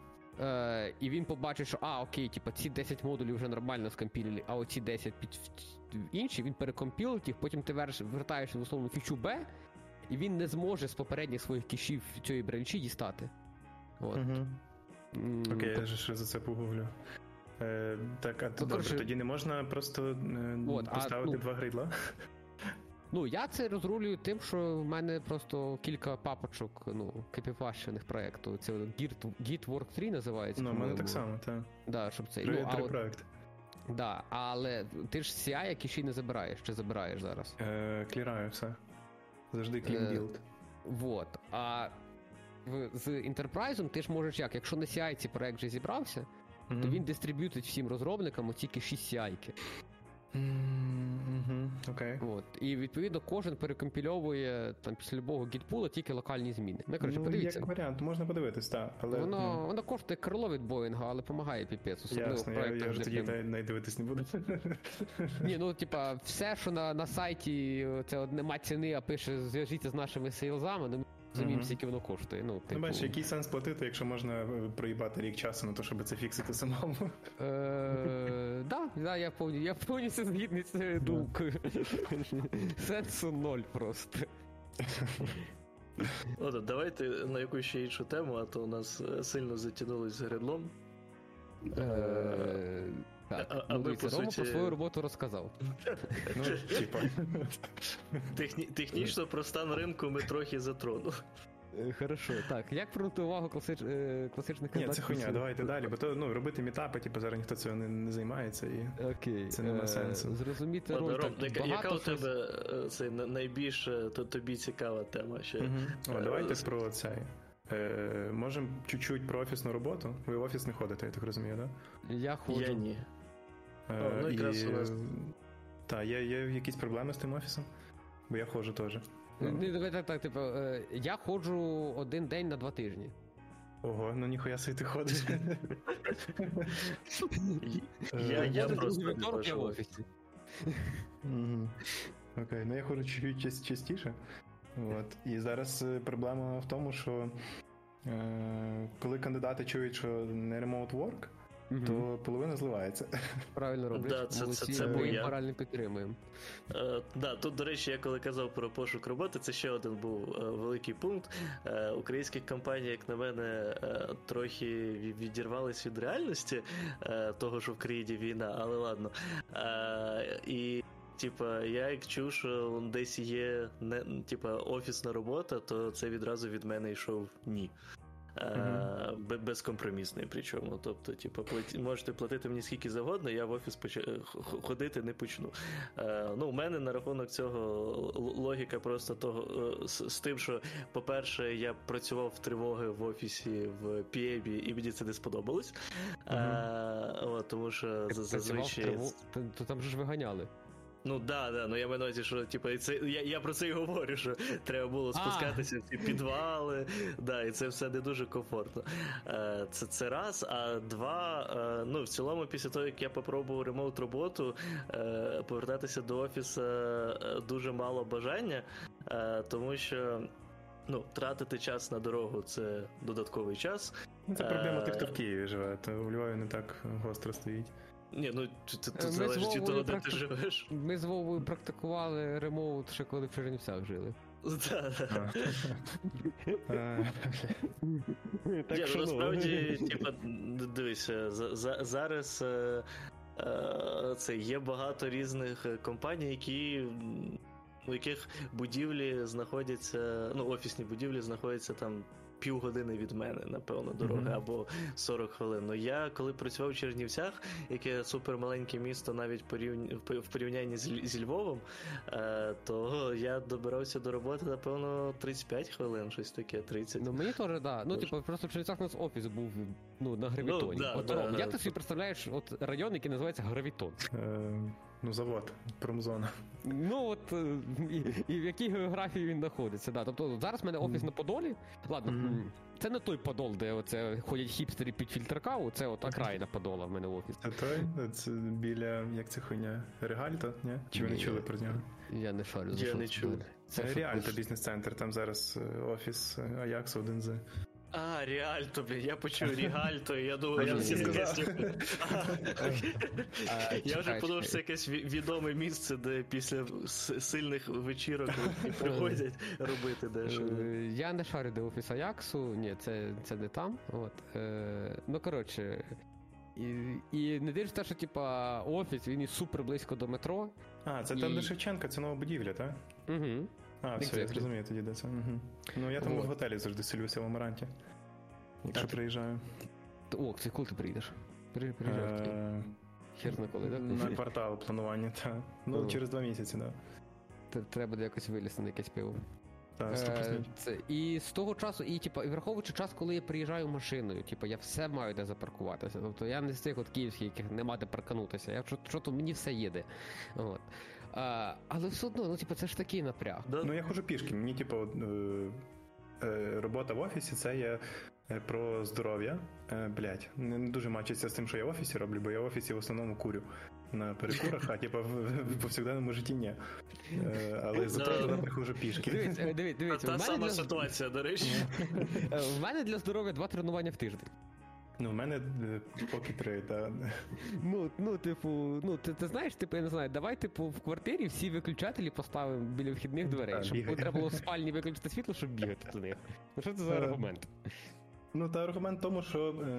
е, і він побачить, що а, окей, типу, ці десять модулів вже нормально скомпілили, а оці десять під в інші, він перекомпілить їх, потім ти верш- вертаєшся в условну фічу Б, і він не зможе з попередніх своїх кешів цієї бренчі дістати. От. Мгм. М, Окей, тоб- я ж ще за це погуглю. Е, так, а добре, коротше- тоді не можна просто е, От, а, поставити ну- два гридла? Ну, я це розрулюю тим, що в мене просто кілька папочок, ну, кепіпащених проєкту. Це Git, Git Work три називається. Ну, в мене по-моєму. так само, так. Да, щоб це. Три, Ну, а три от, проекти. да, але ти ж сі ай кеші не забираєш, чи забираєш зараз. Е, кліраю все. Завжди clean Е, build. Вот. А в, з Enterprise ти ж можеш як, якщо на сі ай ці проект вже зібрався, то Мгм. він дистриб'ютить всім розробникам оці кеші сі ай-ки. М, мгм, Окей. От. І відповідно кожен перекомпільовує там після любого гітпула тільки локальні зміни. Ну, коротше, Ну, подивіться. як варіант, можна подивитись, так. Але Воно, ну, воно коштує крило від Боїнга, але допомагає піпець, особливо ясно, в я, проєктах. я вже де тоді прям- навіть навіть дивитись не буду. Ні, ну типа, все, що на, на сайті це от нема ціни, а пише зв'яжіться з нашими сейлзами, ну ми розуміємо, Мгм. скільки воно коштує. Ну, Ну, типу, бачиш, який сенс платити, якщо можна е, проїбати рік часу на те, щоб це фіксити самому. Е, да, да, я повністю, я повністю згідний з цією думкою. Сенсу ноль просто. От, давайте на якусь ще іншу тему, а то у нас е, сильно затягнулось з гредлом. Е, Так, А- а ну, ми, дивіться, по Рома суті- про свою роботу розказав. Ну, типа. Техні... Технічно про стан ринку ми трохи затронули. Е, Хорошо, так, як привернути увагу класич... е, класичних Ні, це кандидатів хуйня, у- давайте далі, бо то ну, робити мітапи, типу, зараз ніхто цього не, не займається і. Окей, Це нема е, сенсу. Зрозуміти Ладно, роль, Ром, так, яка, яка багато у щось- тебе е, це на- найбільше то, тобі цікава тема ще? Мгм. О, Е, давайте с- про цей. Е, можемо чуть-чуть про офісну роботу. Ви в офіс не ходите, я так розумію, так? Я ходжу. Я ні. Да? О, ну, якраз у нас- Так, є, є якісь проблеми з тим офісом? Бо я ходжу теж. Ну, ну, давай так, так, типу, е, я ходжу один день на два тижні. Ого, ну ніхуя собі ти ходиш. Я, Е, я Кожен просто другий не вівторок я в пишу. офісі. Мгм. Окей, ну я ходжу чуть-чуть частіше. От. І зараз е, проблема в тому, що Е, коли кандидати чують, що не remote work, Мгм. то половина зливається. Правильно роблять. Да, це- це- Молодці, це ми був їх я. морально підтримуємо. Е, да, тут, до речі, я коли казав про пошук роботи, це ще один був е, великий пункт. Е, українські компанії, як на мене, е, трохи ві- відірвались від реальності е, того, що в країні війна, але ладно. Е, і Типа, я як чув, що десь є не, типа, офісна робота, то це відразу від мене йшов ні. Е, бе- безкомпромісний причому. Тобто, типу, платі, можете платити мені скільки завгодно, я в офіс поч... х- ходити не почну. Е, ну, у мене на рахунок цього л- логіка просто того е, з, з тим, що, по-перше, я працював в тривоги в офісі в пі ей бі, і мені це не сподобалось. Е, от, тому що Ти за- працював в зазвичай. триву- то, то там же ж виганяли. Ну да, да, ну я маю на увазі, що типу, і це, я, я про це і говорю, що треба було спускатися в ці підвали, да, і це все не дуже комфортно. Е, Це, це раз, а два, е, ну в цілому, після того, як я попробував ремоут роботу, е, повертатися до офісу е, дуже мало бажання, е, тому що ну, тратити час на дорогу це додатковий час. Ну, це проблема Е, тих, хто в Києві живе, то у Львові не так гостро стоїть. Ні, ну тут, тут Ми з залежить від того, Вовою де ти практи- живеш. Ми з Вовою практикували ремоут ще коли в Чернівцях жили. Да, да. Е, Ні, ну, що, ну. насправді, типа, дивися, за, за, зараз е, е, це є багато різних е, компаній, які м, у яких будівлі знаходяться, ну, офісні будівлі знаходяться там півгодини від мене, напевно, дороги, Мгм. або сорок хвилин. Ну, я, коли працював в Чернівцях, яке супермаленьке місто навіть порівня... в порівнянні з, Ль- зі Львовом, е, то я добирався до роботи, напевно, тридцять п'ять хвилин, щось таке, тридцять. Ну мені теж, да. Ну, Тож. типу, просто в Чернівцях у нас офіс був ну, на Гравітоні. Ну, да, от, да, Ром, да. як ти собі представляєш от район, який називається Гравітон? е, Ну, завод, промзона. Ну от е, і, і в якій географії він знаходиться. Да. Тобто зараз в мене офіс на Подолі. Ладно, Мгм. м, це не той Подол, де оце ходять хіпстери під фільтр каву, це от окраїна Подола в мене в офіс. Це той, це біля, як це хуйня, Регальто, ні? Чи ви не Ні. чули про нього? Я не шарю, за Я що не це чув. далі. Це що Ріальто пиш- бізнес-центр, там зараз е, офіс е, Аяксу один з. А, Ріальто, блін, я почув Рігальто, і я думав, я Ні, всі ні, ні. якесь... А, Я вже чекай, подумав, що це чекай. якесь ві- відоме місце, де після с- сильних вечірок і приходять робити дещо. Е, Я не шарю, де офіс Аяксу, ні, це, це не там. От. Е, ну, коротше, і, і не дивишся те, що типа офіс, він і супер близько до метро. А, це там, І- де Шевченка, це нова будівля, так? Угу. А, все, я Exactly. зрозумію тоді, де це. Угу. Ну, я там Вот. в готелі завжди селюся в Амаранті. Якщо Так. приїжджаю. О, це коли ти приїдеш? При- Приїжджай в Київ. Е, Хер зна коли, так? На квартал планування, так. Ну, Ну. через два місяці, так. Т- Треба буде якось вилізти на якесь пиво. Так, сто Е, відсотків. це, і з того часу, і типа, і враховуючи час, коли я приїжджаю машиною, типа, я все маю де запаркуватися. Тобто я не з тих от київських, яких нема де парканутися. Я що, що то мені все їде. От. А, але все одно, ну типа, це ж такий напряг. Да, Ну, я ходжу пішки. Мені, типу, е, е, робота в офісі це є е, про здоров'я. Е, блять, не, не дуже мачиться з тим, що я в офісі роблю, бо я в офісі в основному курю на перекурах, а типу, в, в повсякденному житті ні. Е, але зато Да. туди приходжу пішки. Дивіться, е, дивіться, Та, дивіться, та в мене сама для... ситуація, до речі. е, в мене для здоров'я два тренування в тиждень. Ну, в мене е, поки три, та. Ну, ну, типу, ну, ти, ти знаєш, типу, я не знаю, давай, типу, в квартирі всі виключателі поставимо біля вхідних дверей, Так, щоб бігай. треба було в спальні виключити світло, щоб бігати до них. Ну, що це за Е, аргумент? Ну, та аргумент в тому, що е,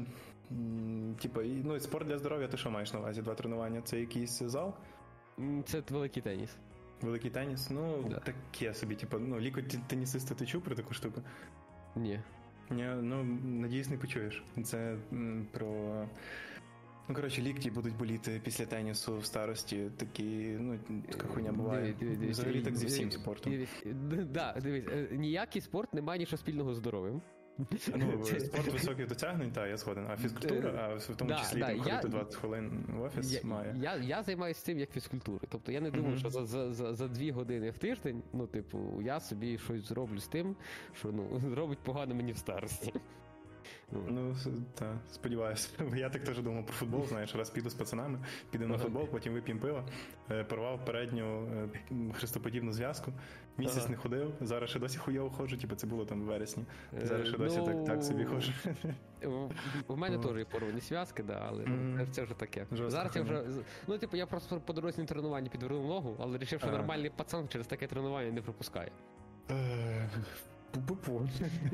м, типу, і- ну, і спорт для здоров'я, ти що маєш на увазі? Два тренування? Це якийсь зал? М, Це великий теніс. Великий теніс? Ну, Да. таке собі, типу, ну, лікоть ті- тенісиста ти чув про таку штуку? Ні. Ні, ну, надіюсь, не почуєш. Це м, про. Ну, коротше, лікті будуть боліти після тенісу в старості. Такі, ну, така хуйня буває. Дивись, дивись, дивись, Взагалі так зі всім дивись, спортом. Дивись, д- да, дивись, е, ніякий спорт не має нічого спільного з здоров'ям. Ну, Це- спорт високих досягнень, так, я згоден. А фізкультура, а в тому Да, числі да, там я- ходити двадцять хвилин в офіс Я, має. я, я займаюся цим як фізкультурою. Тобто я не думаю, Мгм. що за, за, за, за дві години в тиждень, ну, типу, я собі щось зроблю з тим, що ну, зробить погано мені в старості. Ну, так, сподіваюся. Я так теж думав про футбол, знаєш, раз піду з пацанами, підемо на футбол, потім вип'ємо пиво, порвав передню хрестоподібну зв'язку, місяць ага. не ходив, зараз ще досі хуйово ходжу, типу це було там в вересні, зараз ще досі ну, так, так собі ходжу. У мене теж є порвані зв'язки, да, але mm. це вже таке. Жорстко, зараз я вже, ну типу я просто по дорозі на тренуванні підвернув ногу, але вирішив, що ага. нормальний пацан через таке тренування не пропускає. Пу-пу-пу.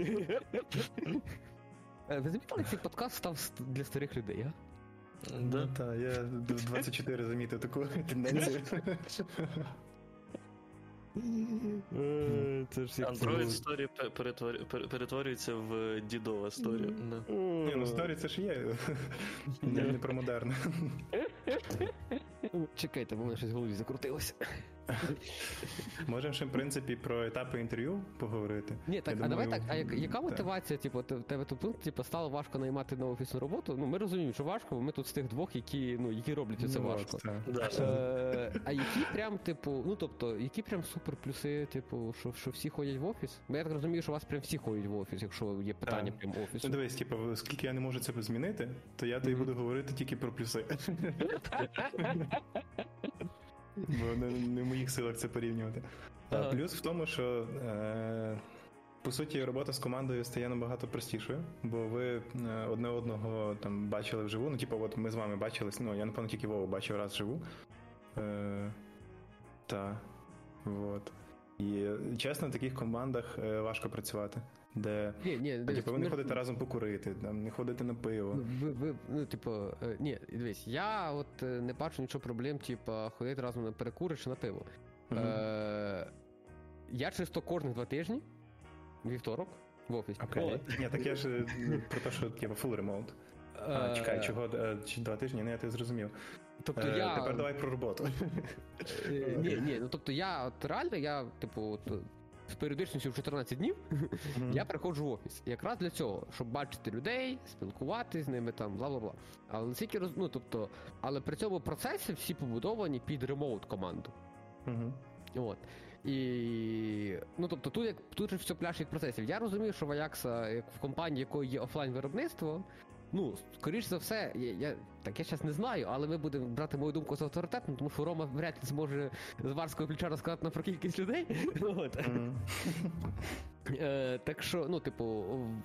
Ви замітили, цей подкаст став для старих людей, а? Да, так, я в двадцять чотири замітив таку тенденцію. Android Story перетворюється в дідова сторі. Ні, ну сторі це ж є. Не про модерне. Чекайте, бо в мене щось в голові закрутилося. Можемо ще, в принципі, про етапи інтерв'ю поговорити. Ні, так, я а думаю, давай так, а як, яка мотивація, типу, в тебе тут пункт, типу, стало важко наймати на офісну роботу? Ну, ми розуміємо, що важко, бо ми тут з тих двох, які, ну, які роблять це ну, важко. От, е, а які прям, типу, ну, тобто, які прям суперплюси, типу, що, що всі ходять в офіс? Бо я так розумію, що у вас прям всі ходять в офіс, якщо є питання так. прям офісу. Ну, дивись, типу, оскільки я не можу це змінити, то я тобі mm-hmm. буду говорити тільки про плюси. Бо не, не в моїх силах це порівнювати. Ага. Плюс в тому, що е, по суті робота з командою стає набагато простішою, бо ви одне одного там бачили вживу. Ну, типу, от ми з вами бачились, ну я напевно тільки Вову бачив раз вживу. Е, та, от. І чесно, в таких командах е, важко працювати. Де ні, ні, дивись, типу, ви не ми... ходите разом покурити, там, не ходите на пиво. Ви, ви, ну, типу, е, ні, дивись, я от е, не бачу нічого проблем, типу, ходити разом на перекури чи на пиво. Uh-huh. Е, я чисто кожних два тижні, вівторок, в офісі. Окей. Okay. Ні, так я ж про те, що типу, full remote. А, чекай, чого, чи два тижні? Не, я тебе зрозумів. Тобто е, я... Тепер давай про роботу. Е, ні, ні, ну тобто я от реально, я, типу, от, з періодичністю в чотирнадцять днів mm-hmm. я приходжу в офіс. Якраз для цього, щоб бачити людей, спілкуватися з ними, там, бла-бла-бла. Але настільки роз... ну, тобто, але при цьому процесі всі побудовані під ремоут команду. Mm-hmm. От. І, ну, тобто, тут, як, тут же все пляж від процесів. Я розумію, що в Ajax, як в компанії, якої є офлайн виробництво, ну, скоріш за все, я, я, так я зараз не знаю, але ми будемо брати мою думку з авторитетом, тому що Рома вряд ли зможе з варського плеча розказати нам про кількість людей. От. Mm. е, так що, ну, типу,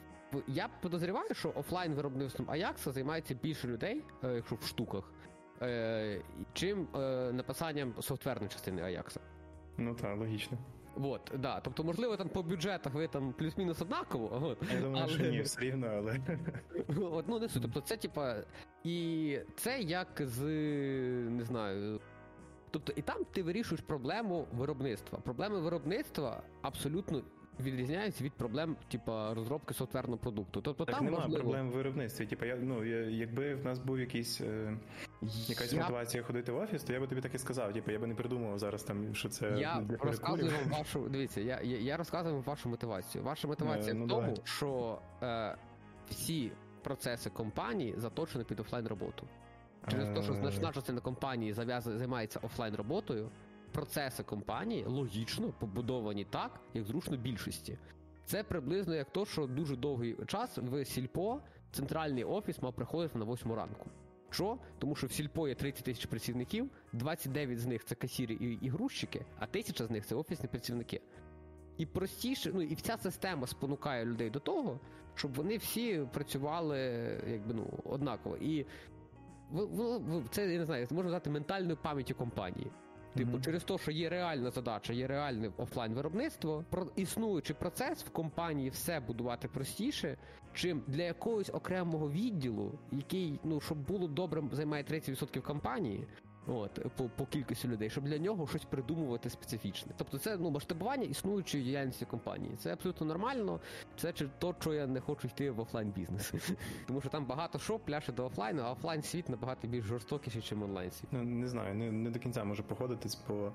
я підозріваю, що офлайн виробництвом Ajax займається більше людей, е, якщо в штуках, е, чим е, написанням софтверної частини Ajax. Ну так, логічно. Вот, да, тобто, можливо, там по бюджетах ви там плюс-мінус однаково, от. Я думаю, але... що ні, все рівно, але... От, ну, не суть, тобто це, типа, і це як з, не знаю, тобто, і там ти вирішуєш проблему виробництва. Проблеми виробництва абсолютно відрізняються від проблем, типа, розробки софтверного продукту. Тобто, так там немає можливо... проблем в виробництві. Типа, я, ну, я, якби в нас був якийсь, е, якась я... мотивація ходити в офіс, то я би тобі так і сказав. Типа, я би не придумував зараз там, що це... Я розказую вам вашу, дивіться, я, я, я розказую вам вашу мотивацію. Ваша мотивація е, ну, в тому, давай. що е, всі процеси компанії заточені під офлайн роботу. Через те, що значна частина компанії займається офлайн роботою, процеси компанії логічно побудовані так, як зручно більшості. Це приблизно як то, що дуже довгий час в Сільпо центральний офіс мав приходити на восьму ранку. Що? Тому що в Сільпо є тридцять тисяч працівників, двадцять дев'ять з них це касіри і, і грузчики, а тисяча з них це офісні працівники. І простіше, ну і вся система спонукає людей до того, щоб вони всі працювали, якби, ну, однаково. І ви, ви, це, я не знаю, можна назвати ментальною пам'яттю компанії. Типу, mm-hmm. через те, що є реальна задача, є реальне офлайн-виробництво, про, існуючий процес в компанії все будувати простіше, чим для якогось окремого відділу, який, ну, щоб було добре, займає тридцять відсотків компанії, от, по, по кількості людей, щоб для нього щось придумувати специфічне. Тобто це, ну, масштабування існуючої діяльності компанії. Це абсолютно нормально, це то, що я не хочу йти в офлайн-бізнес. Тому що там багато що пляше до офлайну, а офлайн-світ набагато більш жорстокіший, ніж онлайн-світ. Ну, не знаю, не, не до кінця можу походитись, бо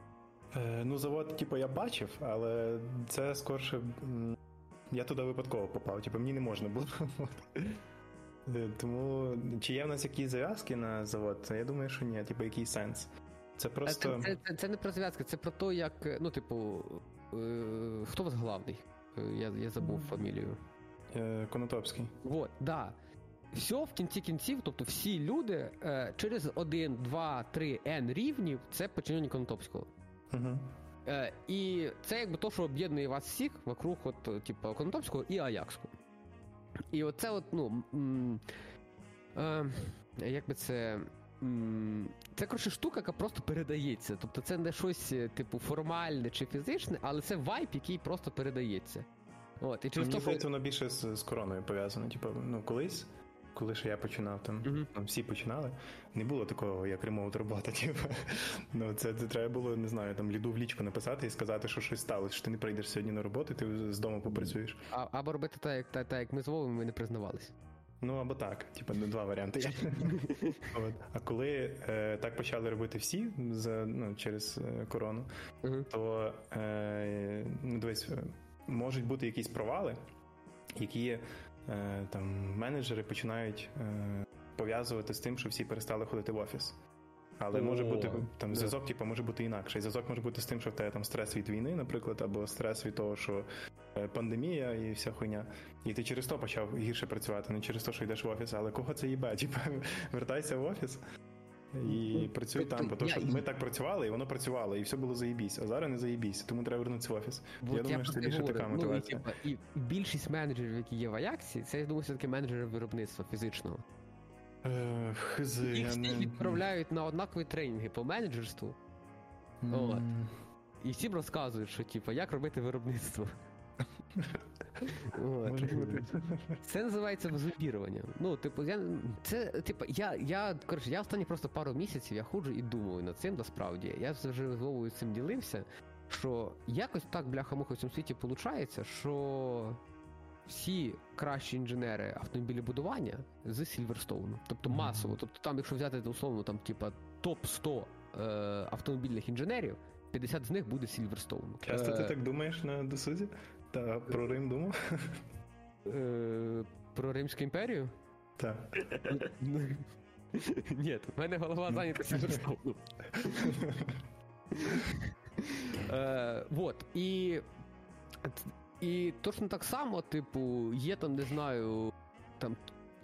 е, ну, завод, типу, я бачив, але це скорше м, я туди випадково попав, типу, мені не можна було. Тому, чи є в нас якісь зав'язки на завод? Я думаю, що ні, типу, який сенс. Це просто... Це, це, це не про зав'язки, це про те, як, ну, типу, е, хто у вас главний? Я, я забув фамілію. Е, Конотопський. Вот, да. Все в кінці кінців, тобто всі люди е, через один, два, три N рівнів це підчинені Конотопського. Угу. Е, і це якби то, що об'єднує вас всіх вокруг от, типу, Конотопського і Аяксу. І оце от, ну, м, е, як би це... М, це, коротше, штука, яка просто передається. Тобто це не щось, типу, формальне чи фізичне, але це вайб, який просто передається. От, і через Мені то, здається, що... воно більше з, з короною пов'язано. Типу, ну, колись, коли ще я починав, там, Мгм. там всі починали, не було такого, як ремоут робота. Типу. Ну, це, це треба було, не знаю, там, ліду в лічку написати і сказати, що щось сталося, що ти не прийдеш сьогодні на роботу, ти з дому попрацюєш. А, або робити так, як, так, так, як ми з Вовою, ми не признавалися. Ну, або так, типу, ну, два варіанти. От. А коли е, так почали робити всі за, ну, через е, корону, Угу. то е, ну, дивись, е, можуть бути якісь провали, які е, там менеджери починають е, пов'язувати з тим, що всі перестали ходити в офіс. Але О, може бути там да. зв'язок, типу, може бути інакше. І зв'язок може бути з тим, що в тебе там стрес від війни, наприклад, або стрес від того, що е, пандемія і вся хуйня. І ти через то почав гірше працювати, не через те, що йдеш в офіс. Але кого це їбе? Типу, вертайся в офіс і Ну, працюй тобто там. Бо то, я- що ми так працювали, і воно працювало, і все було заєбісь. А зараз не заєбісь, тому треба вернутися в офіс. Вот я думаю, що це більше говорю. така Ну, і, мотивація. типа, і більшість менеджерів, які є в Аяксі, це, я думаю, все-таки менеджери виробництва фізичного. Е, Хз, Їх я всіх не... відправляють на однакові тренінги по менеджерству, М, От. і всім розказують, що, типа, як робити виробництво. От. Може бути. Це називається зомбіруванням. Ну, типу, я це, типу, я, я, коротше, я останні просто пару місяців я ходжу і думаю над цим, насправді. Я вже з Вовою цим ділився, що якось так, бляха-муха, в цьому світі виходить, що всі кращі інженери автомобілебудування з Сільверстоуну. Тобто Мгм. масово. Тобто там, якщо взяти условно, там, типа, топ сто е, автомобільних інженерів, п'ятдесят з них буде з Сільверстоуну. Часто ти Е, так думаєш на досуді? Та про Рим думав? е, Про Римську імперію? Так. Ні, в мене голова зайнята Сільверстоуном. Е, Вот, і і точно так само, типу, є там, не знаю, там,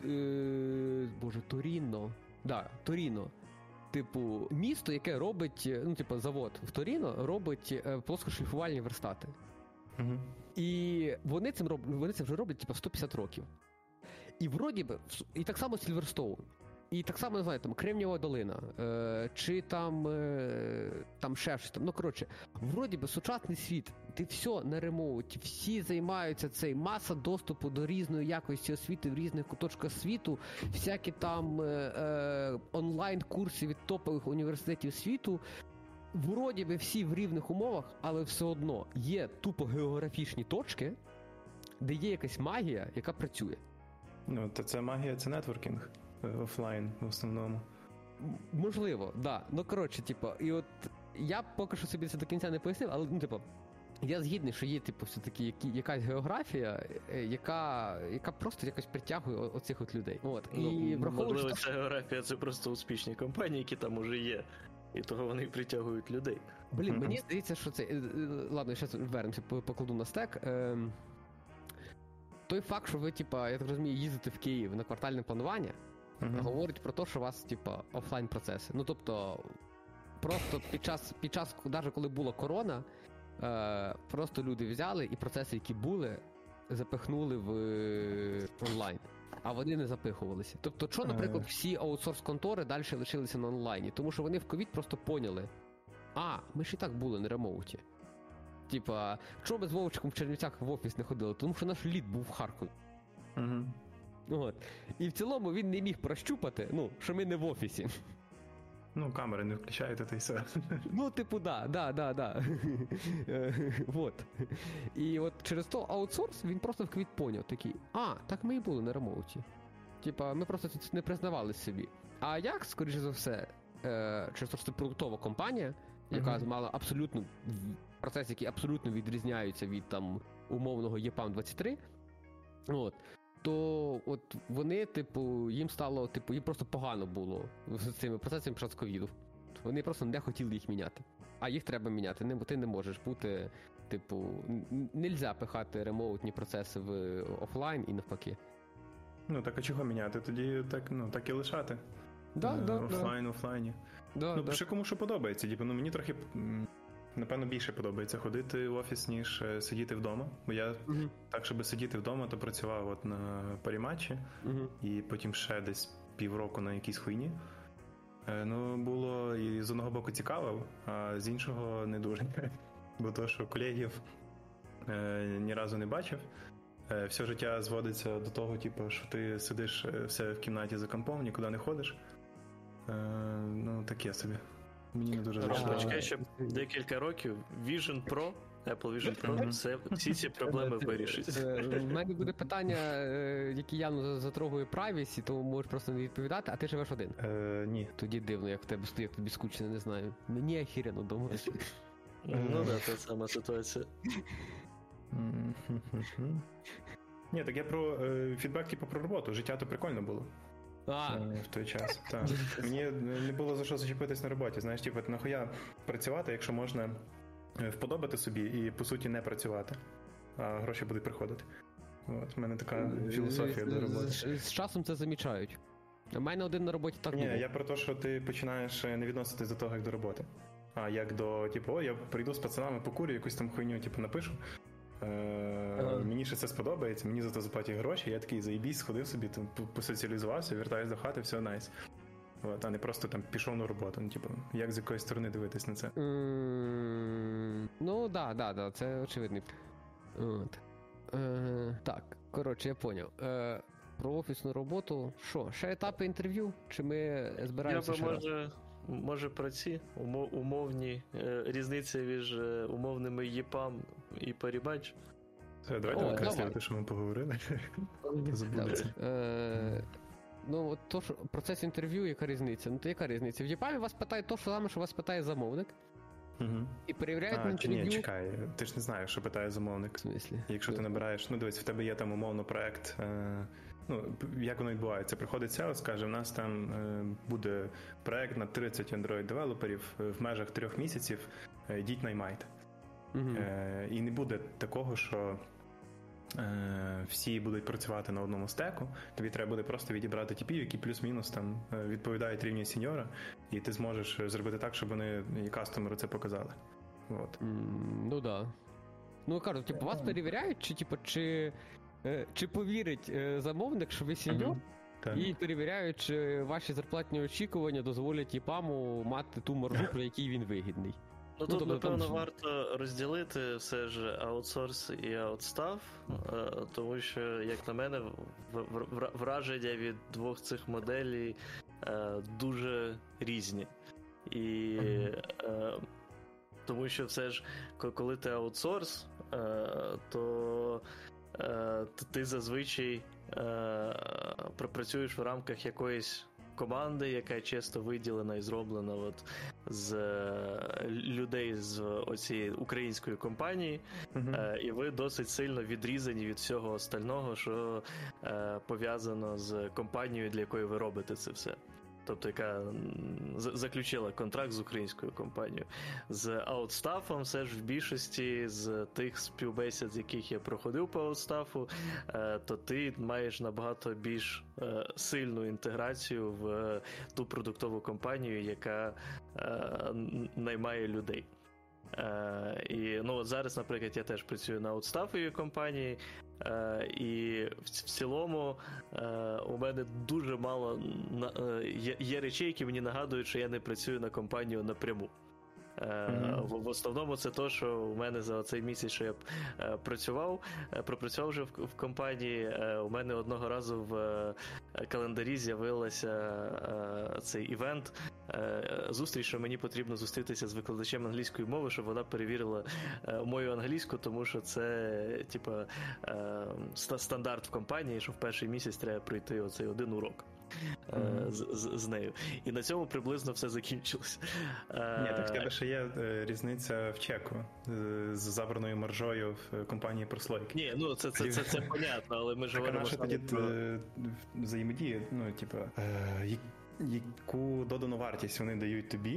е, боже, Торіно, да, Торіно. Типу, місто, яке робить, ну, типу, завод в Торіно робить е, плоскошліфувальні верстати. Мгм. І вони цим роб... вони це вже роблять типу, сто п'ятдесят років. І вроді би, і так само Сільверстоун. І так само, не знаю, там Кремнієва долина, е, чи там, е, там ще щось там. Ну, коротше, вроді би сучасний світ, ти все на ремоуті, всі займаються цей, маса доступу до різної якості освіти в різних куточках світу, всякі там е, е, онлайн-курси від топових університетів світу. Вроді би всі в рівних умовах, але все одно є тупо географічні точки, де є якась магія, яка працює. Ну, то це магія, це нетворкінг е, офлайн в основному. М- Можливо, да. Ну, коротше, типу, і от я поки що собі це до кінця не пояснив, але, ну, типу, я згідний, що є, типу, все-таки які, якась географія, е, яка, яка просто якось притягує о- оцих от людей. От. І Ну, враховуючи можливо, те, ця географія це просто успішні компанії, які там уже є. І того вони притягують людей. Блін, Мгм. мені здається, що це. е, е, Ладно, зараз вернемося, по- покладу на стек. Ем, Той факт, що ви, типа, я так розумію, їздите в Київ на квартальне планування, Мгм. говорить про те, що у вас, типа, офлайн процеси. Ну, тобто, просто під час, під час, навіть коли була корона, е, просто люди взяли і процеси, які були, запихнули в е, онлайн. А вони не запихувалися. Тобто, що, наприклад, всі аутсорс-контори далі лишилися на онлайні? Тому що вони в ковід просто поняли: а, ми ж і так були на ремоуті. Типа, чого ми з Вовчиком в Чернівцях в офіс не ходили? Тому що наш лід був в Харкові. Мгм. От. І в цілому він не міг прощупати, ну, що ми не в офісі. Ну, камери не включаєте, та й все. Ну, типу, да, да, да, да. Е, Вот. І от через то аутсорс він просто в квіт поняв такий: а, так ми і були на ремоуті. Типа, ми просто це не признавали собі. А як, скоріше за все, е, через те, що це продуктова компанія, яка Мгм. мала абсолютно в- процеси, які абсолютно відрізняються від там умовного Є Пам двадцять три, от, то от вони, типу, їм стало, типу, їм просто погано було з цими процесами під час ковіду. Вони просто не хотіли їх міняти. А їх треба міняти, не, бо ти не можеш бути типу, н- нельзя пихати ремоутні процеси в офлайн і навпаки. Ну так а чого міняти? Тоді так, ну, так і лишати. Да, Е, да, офлайн, офлайні. да, Ну, да. ще кому що подобається. Типу, ну, мені трохи, м, напевно, більше подобається ходити в офіс, ніж е, сидіти вдома. Бо я Мгм, так, щоб сидіти вдома, то працював от на паріматчі, мгм. і потім ще десь півроку на якійсь хуйні. Е, Ну, було і з одного боку цікаво, а з іншого не дуже. Бо то, що колегів е, ні разу не бачив. Е, Все життя зводиться до того, типу, що ти сидиш е, все в кімнаті за компом, нікуди не ходиш. Е, Ну, таке собі. Мені не дуже зайшло. Почекай, ще декілька років Vision Pro, Apple Vision Pro, Мгм. все, всі ці проблеми вирішить. Е, У мене буде питання, е, які явно затрогує privacy, тому можеш просто не відповідати, а ти живеш один. Е, ні. Тоді дивно, як в тебе стоїть, тобі скучно, не знаю. Мені охеренно дома. Ну да, та сама ситуація. Мгм. Ні, так я про е, фідбек, типу, про роботу. Життя то прикольно було А, е, в той час. Так. Мені не було за що зачепитись на роботі. Знаєш, типу, нахуя працювати, якщо можна е, вподобати собі і, по суті, не працювати, а гроші будуть приходити. От, в мене така філософія до роботи. З, з часом це замічають. У мене один на роботі так Ні, було. я про те, що ти починаєш не відноситись до того, як до роботи. А як до, типу, о, я прийду з пацанами покурю, якусь там хуйню, типу, напишу. Е, Ага. Мені ще це сподобається, мені за це заплатять гроші, я такий заїбісь, сходив собі, там, по- посоціалізувався, вертаюсь до хати, все найс. От, а не просто там пішов на роботу. Ну, типу, як з якоїсь сторони дивитись на це? М, Ну, да, да, да, це очевидно. От. Е, так, коротше, я поняв. Е, про офісну роботу. Що, ще етапи інтерв'ю? Чи ми Я збираємося би ще раз? може, може про ці умо- умовні е, різниці між е, умовними ЄПАМ і паріматч. Все, давайте О, викреслювати, давай. що ми поговорили. Забудеться. Е, ну, от то, що процес інтерв'ю, яка різниця? Ну, то яка різниця? В ЄПАМі вас питають то, що саме, що вас питає замовник, Угу. і перевіряють на А, чи ні, інтерв'ю. чекай, ти ж не знаєш, що питає замовник. В смислі? Якщо ти набираєш, ну дивись, в тебе є там умовно проект. Е, ну, п- як воно відбувається? Приходить сео, скаже, в нас там е, буде проект на тридцять Android-девелоперів в межах трьох місяців, е, йдіть наймайте. Угу. Е, і не буде такого, що е, всі будуть працювати на одному стеку. Тобі треба буде просто відібрати типів, які плюс-мінус там е, відповідають рівню сеньора, і ти зможеш зробити так, щоб вони і кастомеру це показали. От. М, Ну да. Ну кажуть, типу, вас перевіряють, чи типу, чи, е, чи повірить е, замовник, що ви сеньор, Мгм. Так. і перевіряють, чи ваші зарплатні очікування дозволять ЄПАМу мати ту маржу, про якій він вигідний. Ну Ну, тут, тобто там напевно, ж- варто розділити все ж аутсорс і аутстаф, е, тому що, як на мене, в- в- вра- враження від двох цих моделей е, дуже різні. І е, тому що все ж, ко- коли ти аутсорс, е, то е, т- ти зазвичай е, пропрацюєш в рамках якоїсь команди, яка чисто виділена і зроблена от з е, людей з оцієї української компанії, Мгм. е, і ви досить сильно відрізані від всього остального, що е, пов'язано з компанією, для якої ви робите це все. Тобто, яка м, з- заключила контракт з українською компанією. З аутстафом все ж в більшості з тих співбесід, з яких я проходив по аутстафу, е, то ти маєш набагато більш е, сильну інтеграцію в ту продуктову компанію, яка е, н- наймає людей. Е, і ну, от зараз, наприклад, я теж працюю на аутстафовій компанії, е, і в, в цілому е, у мене дуже мало на, е, є, є речей, які мені нагадують, що я не працюю на компанію напряму. Е, Мгм. в, в основному це те, що у мене за цей місяць, що я е, працював, е, пропрацював вже в, в компанії. Е, у мене одного разу в е, календарі з'явилася е, цей івент, е, зустріч, що мені потрібно зустрітися з викладачем англійської мови, щоб вона перевірила е, мою англійську, тому що це типа е, ста- стандарт в компанії, що в перший місяць треба пройти оцей один урок. е, Мгм. З, з, з нею. І на цьому приблизно все закінчилось. Е, Ні, так в тебе ще є е, різниця в чеку е, з забраною маржою в компанії прослойки. Ні, ну це, це, це, це понятно, але ми ж Так а говоримо наша саме тоді про... е, взаємодія, ну, типу, е, я- яку додану вартість вони дають тобі,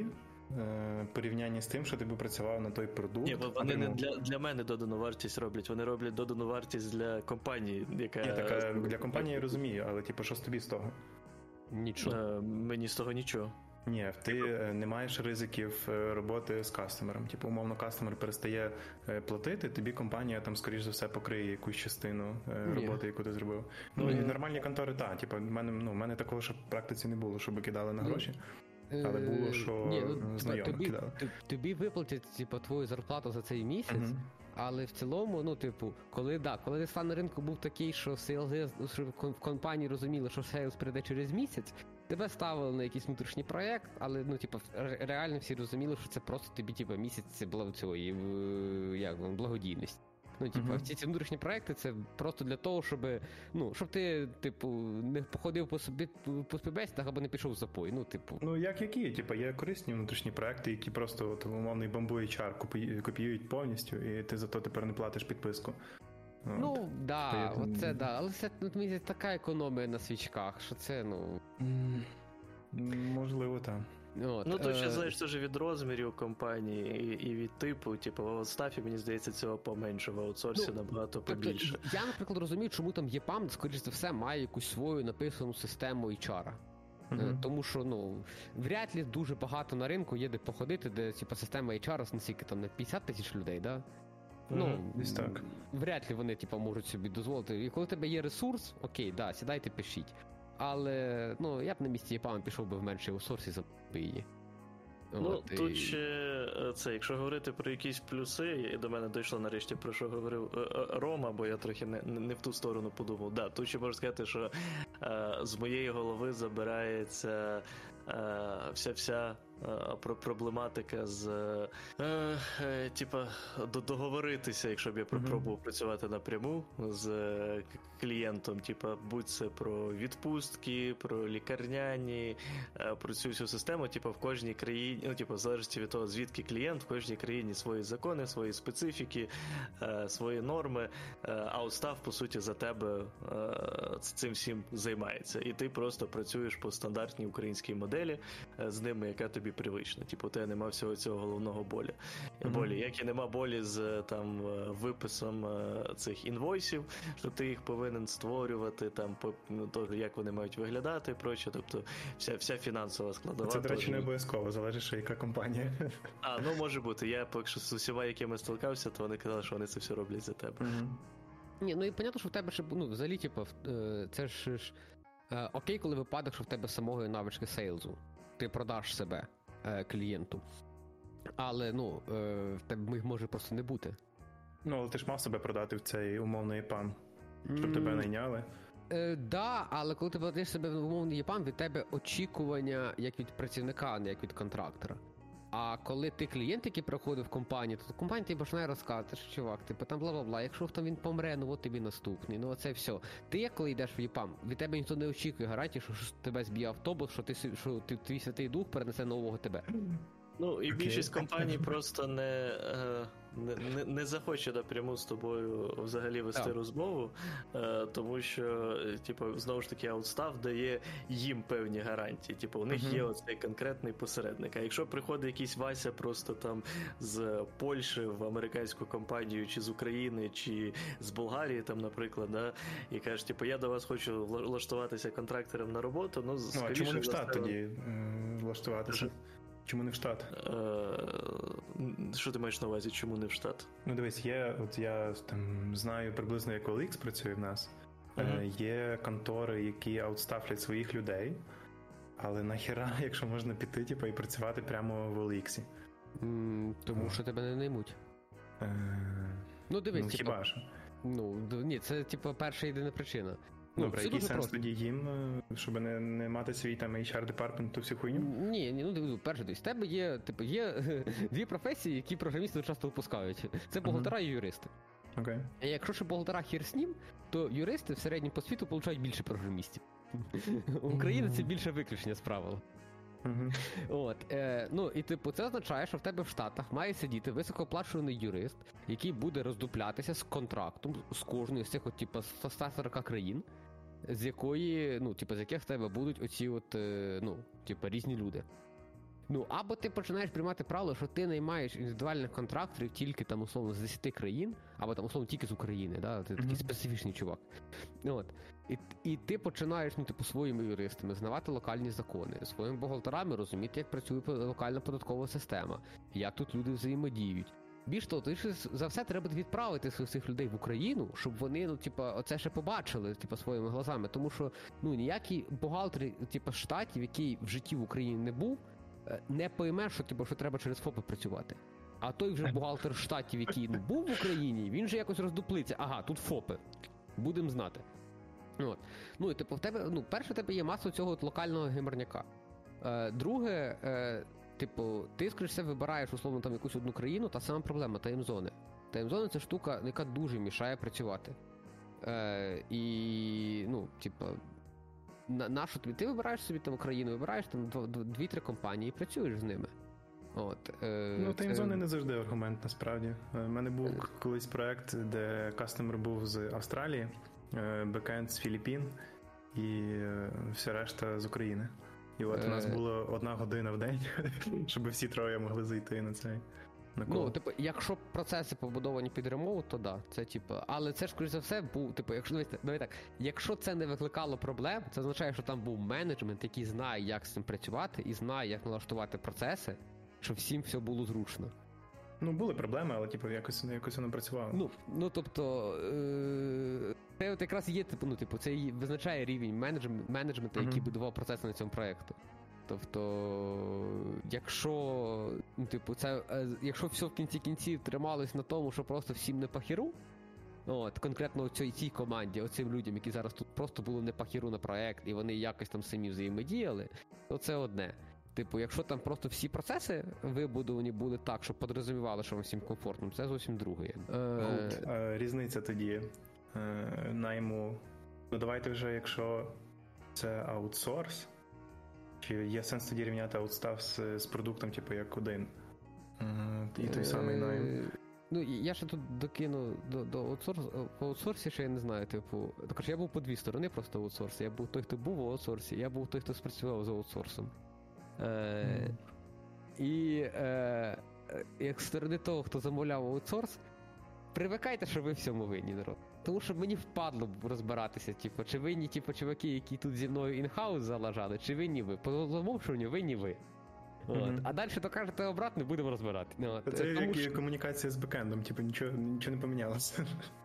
е, порівнянні з тим, що ти би працював на той продукт. Ні, бо вони не напряму. для, для мене додану вартість роблять, вони роблять додану вартість для компанії, яка... Ні, так, е, для компанії я розумію, але типу, що з тобі з того? Нічого. Е, Мені з того нічого. Ні, ти е, не маєш ризиків е, роботи з кастомером. Типу, умовно, кастомер перестає е, платити, тобі компанія там, скоріш за все, покриє якусь частину е, Ні. роботи, яку ти зробив. Ну, Ні. і нормальні контори, так. Типу, в мене, ну, в мене такого ще в практиці не було, щоб кидали на Ну, гроші. Але було, що Ні, ну, знайомі тобі, кидали. т- тобі виплатять типу, твою зарплату за цей місяць, Мгм. але в цілому, ну, типу, коли да, коли стан на ринку був такий, що сейлзи, що в ком- в компанії розуміли, що сейлз прийде через місяць, тебе ставили на якийсь внутрішній проєкт, але ну, типу, ре- реально всі розуміли, що це просто тобі, типу, місяць було цієї в- як воно, благодійності. Ну, типу, Мгм. ці, ці внутрішні проекти це просто для того, щоб, ну, щоб ти, типу, не походив по собі по співбесідах або не пішов в запой. Ну, типу. Ну, як які? Типу, є корисні внутрішні проекти, які просто от, умовний бамбу ейч ар копі- копіюють повністю, і ти за то тепер не платиш підписку. От. Ну, да, Та я- оце да. Але це ну, мені здається, така економія на свічках, що це, ну. М, Можливо, так. От, Ну, то ще е, залежить теж від розмірів компанії і, і від типу. Типу, в аутстафі, мені здається, цього поменше, в аутсорсі Ну, набагато Тобто, побільше. я, наприклад, розумію, чому там ЄПАМ, скоріш за все, має якусь свою написану систему ейч ар. Е, Мгм. Тому що, ну, вряд ли дуже багато на ринку є де походити, де типу, система ейч ар наскільки там на п'ятдесят тисяч людей, да? Ну, Мгм, десь так. вряд ли вони типу, можуть собі дозволити. І коли у тебе є ресурс, окей, да, сідайте, пишіть. Але ну, я б на місці ЄПАМ пішов би в менший аутсорс і забив би її. Ну, От, тут і- ще е, це, якщо говорити про якісь плюси, і до мене дійшло нарешті про що говорив е, е, Рома, бо я трохи не, не не в ту сторону подумав. Да, тут ще можу сказати, що е, з моєї голови забирається е, вся вся е, про проблематика з е, е, типа до- договоритися, якщо б я Мгм. пробував працювати напряму з е, к- клієнтом, типа будь це про відпустки, про лікарняні, е, про цю всю систему, типу, в кожній країні, ну, типу, в залежності від того, звідки клієнт, в кожній країні свої закони, свої специфіки, е, свої норми, е, а устав, по суті, за тебе е, цим всім займається. І ти просто працюєш по стандартній українській моделі е, з ними, яка тобі привична. Типу, у тебе нема всього цього головного болі. Мгм. болі. Як і нема болі з там е, виписом е, цих інвойсів, що ти їх повинен створювати, там, по, ну, то, як вони мають виглядати і проче. Тобто вся, вся фінансова складова. Це, до речі, теж- не обов'язково, залежить, що яка компанія. А, ну може бути. Я поки що з усіма, якими стикався, то вони казали, що вони це все роблять за тебе. Мгм. Ні, ну і понятно, що в тебе ще, ну, взагалі, типу, в- е, це ж ж, е, окей, коли випадок, що в тебе самого є навички сейлзу. Ти продаш себе е, клієнту. Але, ну, е, в тебе їх може просто не бути. Ну, але ти ж мав себе продати в цей умовний ЄПАМ, щоб тебе М, найняли. Е, да, але коли ти продаєш себе в умовний ЄПАМ, від тебе очікування як від працівника, а не як від контрактора. А коли ти клієнт, який приходив в компанію, то компанія тобі починає розказувати, що чувак, типу там бла-бла-бла, якщо там він помре, ну от тобі наступний, ну оце все. Ти як коли йдеш в ЄПАМ, від тебе ніхто не очікує гарантії, що, що тебе зб'є автобус, що ти си- що ти, твій святий дух перенесе нового тебе. Ну, і Окей. більшість компаній просто не, е, не, не, не захоче напряму з тобою взагалі вести Так. розмову, е, тому що, е, типу, знову ж таки, аутстав дає їм певні гарантії. Типу, у них Мгм. є оцей конкретний посередник. А якщо приходить якийсь Вася просто там з Польщі в американську компанію, чи з України, чи з Болгарії, там, наприклад, да, і каже, типу, я до вас хочу вла- влаштуватися контрактором на роботу, ну, Ну, а скоріше чому не в за штат все, тоді м, влаштуватися? Чому не в штат? Е, Що ти маєш на увазі, чому не в штат? Ну, дивись, є, от я там знаю приблизно, як о ел ікс працює в нас. Е, Ага. Є контори, які аутстафлять своїх людей, але нахіра, якщо можна піти, типу, і працювати прямо в о ел ікс. М, Тому що тебе не наймуть. Е, Ну дивись, ну, типу, хіба що? ну д- ні, це типу перша єдина причина. Ну, Добре, все який дуже сенс просто. тоді їм, е, щоб не, не мати свій там ейч ар департмент, ту всю хуйню? Ні, ні, ну дивись, перше дивись, в тебе є, типу, є дві професії, які програмісти часто випускають. Це бухгалтера і юристи. Окей. А якщо ще бухгалтера хір з ним, то юристи в середньому по світу получають більше програмістів. Україна це більше виключення з правил. Угу. От, е, ну і типу, це означає, що в тебе в Штатах має сидіти високооплачуваний юрист, який буде роздуплятися з контрактом з кожної з цих, от, типу, сто сорок країн, з якої, ну, типу, з яких в тебе будуть оці от, е, ну, типу, різні люди. Ну, або ти починаєш приймати правило, що ти наймаєш індивідуальних контракторів тільки там, условно, з десяти країн, або там, условно, тільки з України, да? Ти такий специфічний чувак. От. І, і ти починаєш, ну, типу, своїми юристами знавати локальні закони, своїми бухгалтерами розуміти, як працює локальна податкова система, як тут люди взаємодіють. Більш того, ти ж за все треба відправити цих людей в Україну, щоб вони, ну, типа, оце ще побачили, типа, своїми глазами. Тому що, ну, ніякий бухгалтер, типа, штатів, який в житті в Україні не був, не пойме, що, типу, що треба через ФОПи працювати. А той вже бухгалтер штатів, який, ну, був в Україні, він же якось роздуплиться. Ага, тут ФОПи. Будемо знати. От. Ну, і, типу, в тебе, ну, перше, в тебе є маса цього от локального геморняка. Е, друге, е, типу, ти, скоріш все, вибираєш, условно, там якусь одну країну, та сама проблема, таймзони. Таймзони – це штука, яка дуже мішає працювати. Е, і, ну, типу, на, на що тобі? Ти вибираєш собі там країну, вибираєш там дві-три компанії і працюєш з ними. От, е, ну, таймзони це... не завжди аргумент, насправді. У мене був колись проект, де кастомер був з Австралії, бекенд з Філіппін і вся решта з України. І от у нас було одна година в день, щоб всі троє могли зайти на цей. Ну, типу, якщо процеси побудовані під ремоут, то да, це типу, але це ж, скоріш за все, був, типу, якщо, дивіться, давай так, якщо це не викликало проблем, це означає, що там був менеджмент, який знає, як з цим працювати і знає, як налаштувати процеси, щоб всім все було зручно. Ну, були проблеми, але, типу, якось, якось воно працювало. Ну, ну тобто, е- це от якраз є, типу, ну, типу, це визначає рівень менеджм- менеджменту, mm-hmm. який будував процеси на цьому проєкту. Тобто, якщо, ну, типу, це, якщо все в кінці кінців трималось на тому, що просто всім не пахіру, от, конкретно цій, цій команді, оцим людям, які зараз тут просто були не пахіру на проєкт, і вони якось там самі взаємодіяли, то це одне. Типу, якщо там просто всі процеси вибудовані були так, щоб подрозумівали, що вам всім комфортно, це зовсім друге. От, е... Різниця тоді е... найму. Ну, давайте вже, якщо це аутсорс, чи є сенс тоді рівняти аутстав з, з продуктом, типу, як один? І той самий найм. Ну, я ще тут докину до, до аутсорсу, по аутсорсі ще я не знаю, типу, також я був по дві сторони просто в аутсорсі. Я був той, хто був в аутсорсі, я був той, хто спрацював з аутсорсом. Е, mm. І е, як з сторони того, хто замовляв аутсорс, привикайте, що ви всьому винні, народ. Тому що мені впадло розбиратися, типу, чи винні, типу, чуваки, які тут зі мною інхаус залажали, чи винні ви. По замовчуванню винні ви. Mm-hmm. От. А далі то кажете обратно, будемо розбирати. От. Це Тому, як що... комунікація з бекендом, типу, нічого, нічого не помінялося.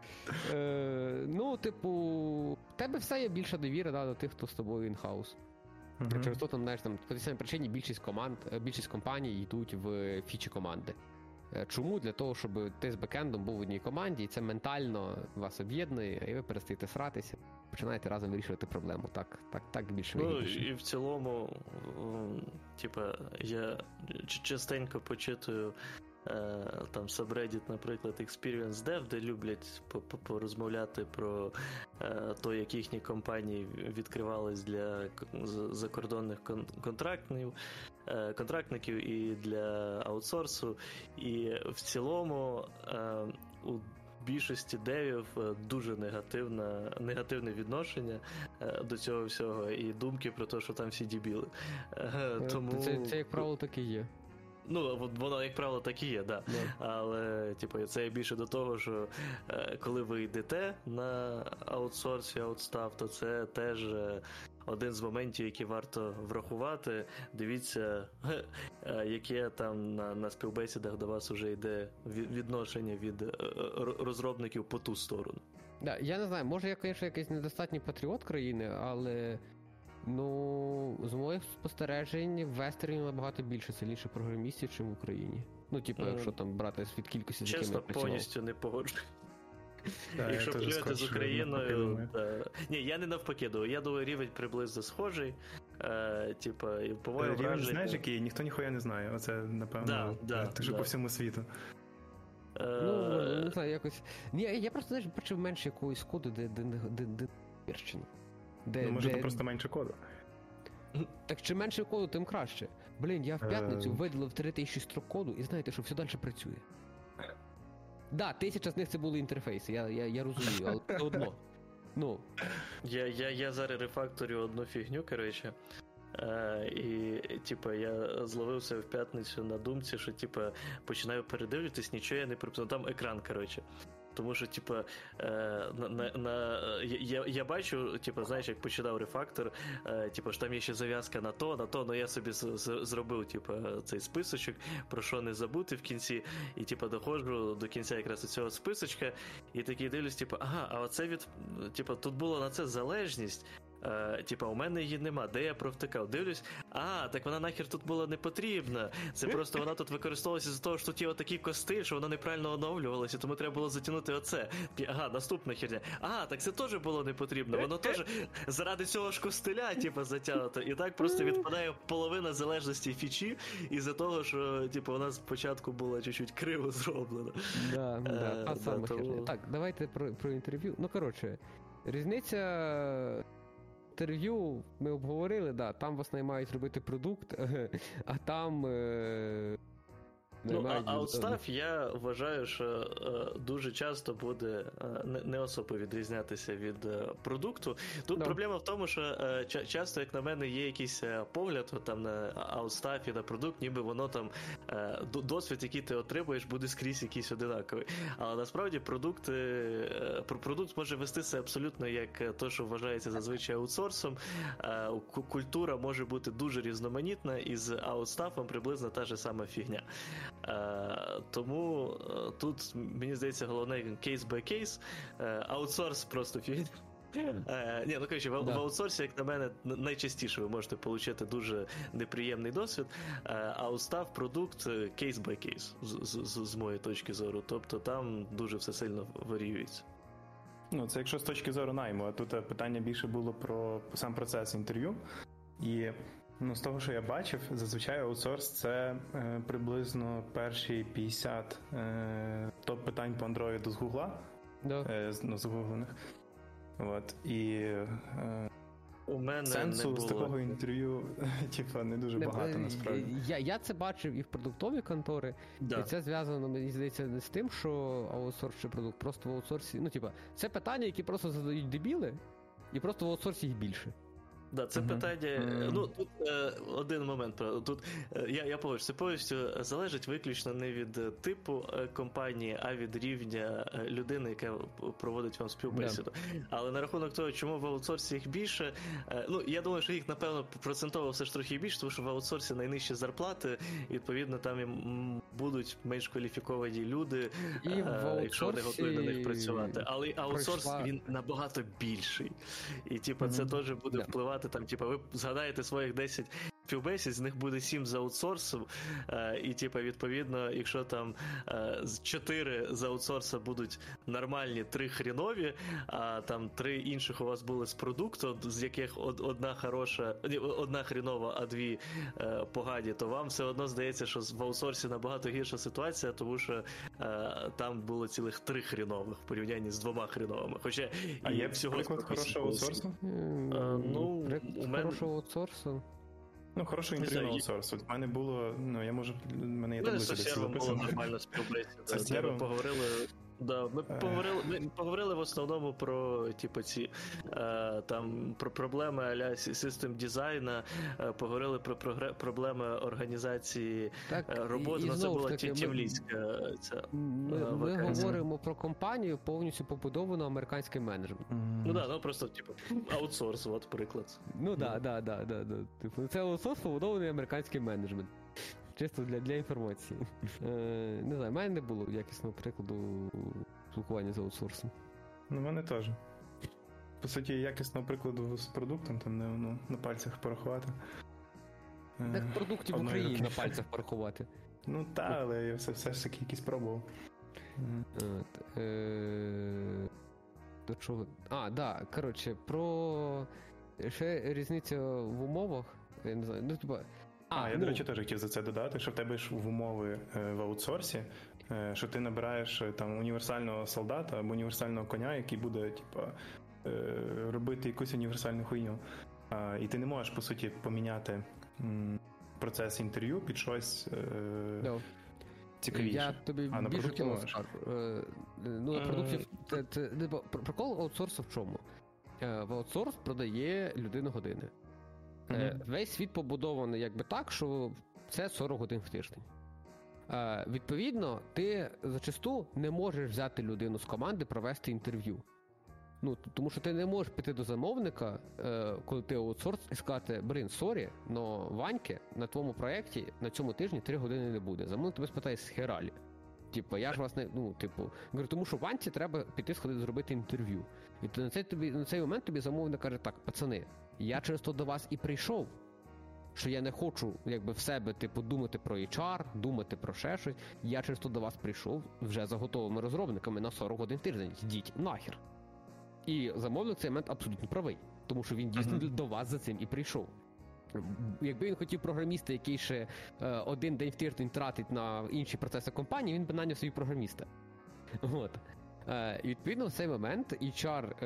Е, ну, типу, в тебе все є більша довіра, да, до тих, хто з тобою інхаус. Mm-hmm. Через то, там, знаєш, там, по тій самій причині більшість команд, більшість компаній йдуть в фічі команди. Чому? Для того, щоб ти з бекендом був в одній команді, і це ментально вас об'єднує, і ви перестаєте сратися, починаєте разом вирішувати проблему. Так, так, так більше вигідніше. Ну, і в цілому, типа, я частенько почитую там subreddit, наприклад, Experience Dev, де люблять порозмовляти про то, як їхні компанії відкривались для закордонних контрактів, контрактників і для аутсорсу. І в цілому у більшості девів дуже негативне, негативне відношення до цього всього і думки про те, що там всі дебіли. Тому... Це, це, як правило, так і є. Ну, воно, як правило, так і є, да. Yeah. Але, типу, це більше до того, що е, коли ви йдете на аутсорсі, аутстав, то це теж один з моментів, які варто врахувати. Дивіться, е, яке там на, на співбесідах до вас вже йде відношення від е, розробників по ту сторону. Да, я не знаю, може я, звісно, якийсь недостатній патріот країни, але... Ну, з моїх спостережень, в Вестерні набагато більше сильніше програмістів, ніж в Україні. Ну, типу, mm. якщо там брати від кількості, з якими я працював. Чесно, повністю не погоджуюсь. Да, якщо порівняти з Україною... Да. Ні, я не навпаки думаю. Я думаю, рівень приблизно схожий. Е, типу, по-моєму рівень, враження... знаєш, який? Ніхто ніхуя не знає. Оце, напевно, да, да, дуже да. по всьому світу. Ну, не знаю, якось... Ні, я просто, знаєш, бачив менше якоїсь коду, де, де, де, де, де перщина. Де, ну, може, де... просто менше коду. Так чим менше коду, тим краще. Блін, я в п'ятницю видалив три тисячі строк коду, і знаєте, що все далі працює. Да, тисяча з них це були інтерфейси, я, я, я розумію, але все одно. Ну. Я, я, я зараз рефакторю одну фігню, коротше. Е, і, типу, я зловився в п'ятницю на думці, що, типу, починаю передивлюватись, нічого я не припустив. Там екран, коротше. Тому що, типу, е, на, на, на, я, я бачу, типу, знаєш, як починав рефактор, е, типу, що там є ще зав'язка на то, на то, але я собі з, з, зробив, типу, цей списочок, про що не забути в кінці, і, типу, доходжу до кінця якраз цього списочка, і такий дивлюсь, типу, ага, а оце від, типу, тут було на це залежність, Uh, типа, у мене її нема, де я провтикав? Дивлюсь, а, так вона нахер тут була не потрібна. Це просто вона тут використовувалася з того, що тут є отакий костиль, що вона неправильно оновлювалася, тому треба було затягнути оце. Ага, наступна херня. А, так це теж було не потрібно. Воно теж заради цього ж костиля, типа, затягнуто. І так просто відпадає половина залежності фічі із-за того, що, типу, вона спочатку була чуть-чуть криво зроблена. Да, да, та Uh, сама да, херня. тому... Так, давайте про, про інтерв'ю. Ну, коротше, різниця... Інтерв'ю ми обговорили, да, там вас наймають робити продукт, а там... Е... Ну, а аутстаф, я вважаю, що е, дуже часто буде е, не, не особо відрізнятися від е, продукту. Тут no. проблема в тому, що е, ча- часто, як на мене, є якийсь е, погляд от, там, на аутстафі, на продукт, ніби воно там е, досвід, який ти отримуєш, буде скрізь якийсь одинаковий. Але насправді продукт, е, продукт може вестися абсолютно як те, що вважається зазвичай аутсорсом. Е, культура може бути дуже різноманітна, і з аутстафом приблизно та ж сама фігня. Uh, тому uh, тут, мені здається, головне кейс-бай-кейс, uh, аутсорс просто фігня. Uh, ні, ну, коротше, в, да. в аутсорсі, як на мене, найчастіше ви можете отримати дуже неприємний досвід, uh, а устав продукт кейс-бай-кейс, з, з, з моєї точки зору. Тобто там дуже все сильно варіюється. Ну, це якщо з точки зору найму, а тут питання більше було про сам процес інтерв'ю. І ну, з того, що я бачив, зазвичай аутсорс – це е, приблизно перші п'ятдесят е, топ-питань по Android з Гугла, да. е, ну, загуглених. От, і е, у мене сенсу не з було. такого інтерв'ю типу, не дуже не, багато, насправді. Я, я це бачив і в продуктовій контори, да. і це зв'язано, мені здається, не з тим, що аутсорс чи продукт, просто в аутсорсі, ну, типа, це питання, які просто задають дебіли, і просто в аутсорсі їх більше. Да, це uh-huh. питання. Uh-huh. Ну, тут е, один момент. Тут е, я, я поважу, це повністю залежить виключно не від типу е, компанії, а від рівня е, людини, яка проводить вам співбесіду. Yeah. Але на рахунок того, чому в аутсорсі їх більше, е, ну, я думаю, що їх, напевно, процентово все ж трохи більше, тому що в аутсорсі найнижчі зарплати, і, відповідно, там їм будуть менш кваліфіковані люди, і е, якщо вони готові на них працювати. Але аутсорс, пройшла... він набагато більший. І, типу, mm-hmm. це теж буде yeah. впливати. Там, типа, ви згадаєте своїх десять співбесід, з них буде сім за аутсорсом, е, і, типа, відповідно, якщо там е, чотири з аутсорса будуть нормальні, три хрінові, а там три інших у вас були з продукту, з яких од, одна хороша, одна хрінова, а дві е, погані, то вам все одно здається, що в аутсорсі набагато гірша ситуація, тому що е, там було цілих три хрінових в порівнянні з двома хріновими. Хоча а і є всього приклад хорошого аутсорсу? Е, ну, у мене... Хорошого аутсорсу? Ну, хорошого інтерв'ю аутсорсу. У мене було, ну, я можу, в мене є таблиця десь записана. Було нормально співбесіда. Це ми поговорили, да, ми поговорили, ми поговорили в основному про, типу, ці, е, там, про проблеми а-ля систем дизайна, е, поговорили про прогре, проблеми організації так, роботи, і, і це була тімлідська ця Ми, е, ми говоримо про компанію, повністю побудовану американським менеджментом. Mm. Ну, да, ну, просто, типу, аутсорс, от, приклад. Ну, да, да, да, да, да. Типу, це аутсорс, побудований американським менеджментом. Чисто для, для інформації. Е, не знаю, в мене не було якісного прикладу спілкування з аутсорсом. Ну, в мене теж. По суті, якісного прикладу з продуктом, там не ну, на пальцях порахувати. Так продуктів в Україні руки. На пальцях порахувати. Ну так, але я все, все ж таки якісь пробував. От, е... До чого? А, да, коротше, про ще різниця в умовах. Я не знаю, ну, типа. А, а я, ну... до речі, теж хотів за це додати, що в тебе ж в умови е, в аутсорсі, е, що ти набираєш там універсального солдата або універсального коня, який буде, типа, е, робити якусь універсальну хуйню. А, і ти не можеш, по суті, поміняти м, процес інтерв'ю під щось е, no. цікавіше. Я тобі а на більше продукті того скажу. Е, ну, на продукті... Це, це, прикол аутсорсу в чому? Е, в аутсорс продає людину години. Е, весь світ побудований якби так, що це сорок годин в тиждень. Е, відповідно, ти зачасту не можеш взяти людину з команди, провести інтерв'ю. Ну, тому що ти не можеш піти до замовника, е, коли ти аутсорс, і сказати: блин, сорі, но Ваньки на твоєму проєкті на цьому тижні три години не буде. Замовник тебе спитає: з хералі. Типу, я ж вас не, ну, типу, говорю, тому що Ванці треба піти сходити зробити інтерв'ю. І то на цей, тобі, на цей момент тобі замовник каже: так, пацани, я через то до вас і прийшов, що я не хочу, якби, в себе, типу, думати про ейч ар, думати про ще щось. Я через то до вас прийшов вже за готовими розробниками на сорок годин в тиждень. Йдіть нахер. І замовник в цей момент абсолютно правий, тому що він дійсно uh-huh. до вас за цим і прийшов. Якби він хотів програміста, який ще е, один день в тиждень тратить на інші процеси компанії, він би наняв собі програміста. От. Е, і відповідно в цей момент ейч ар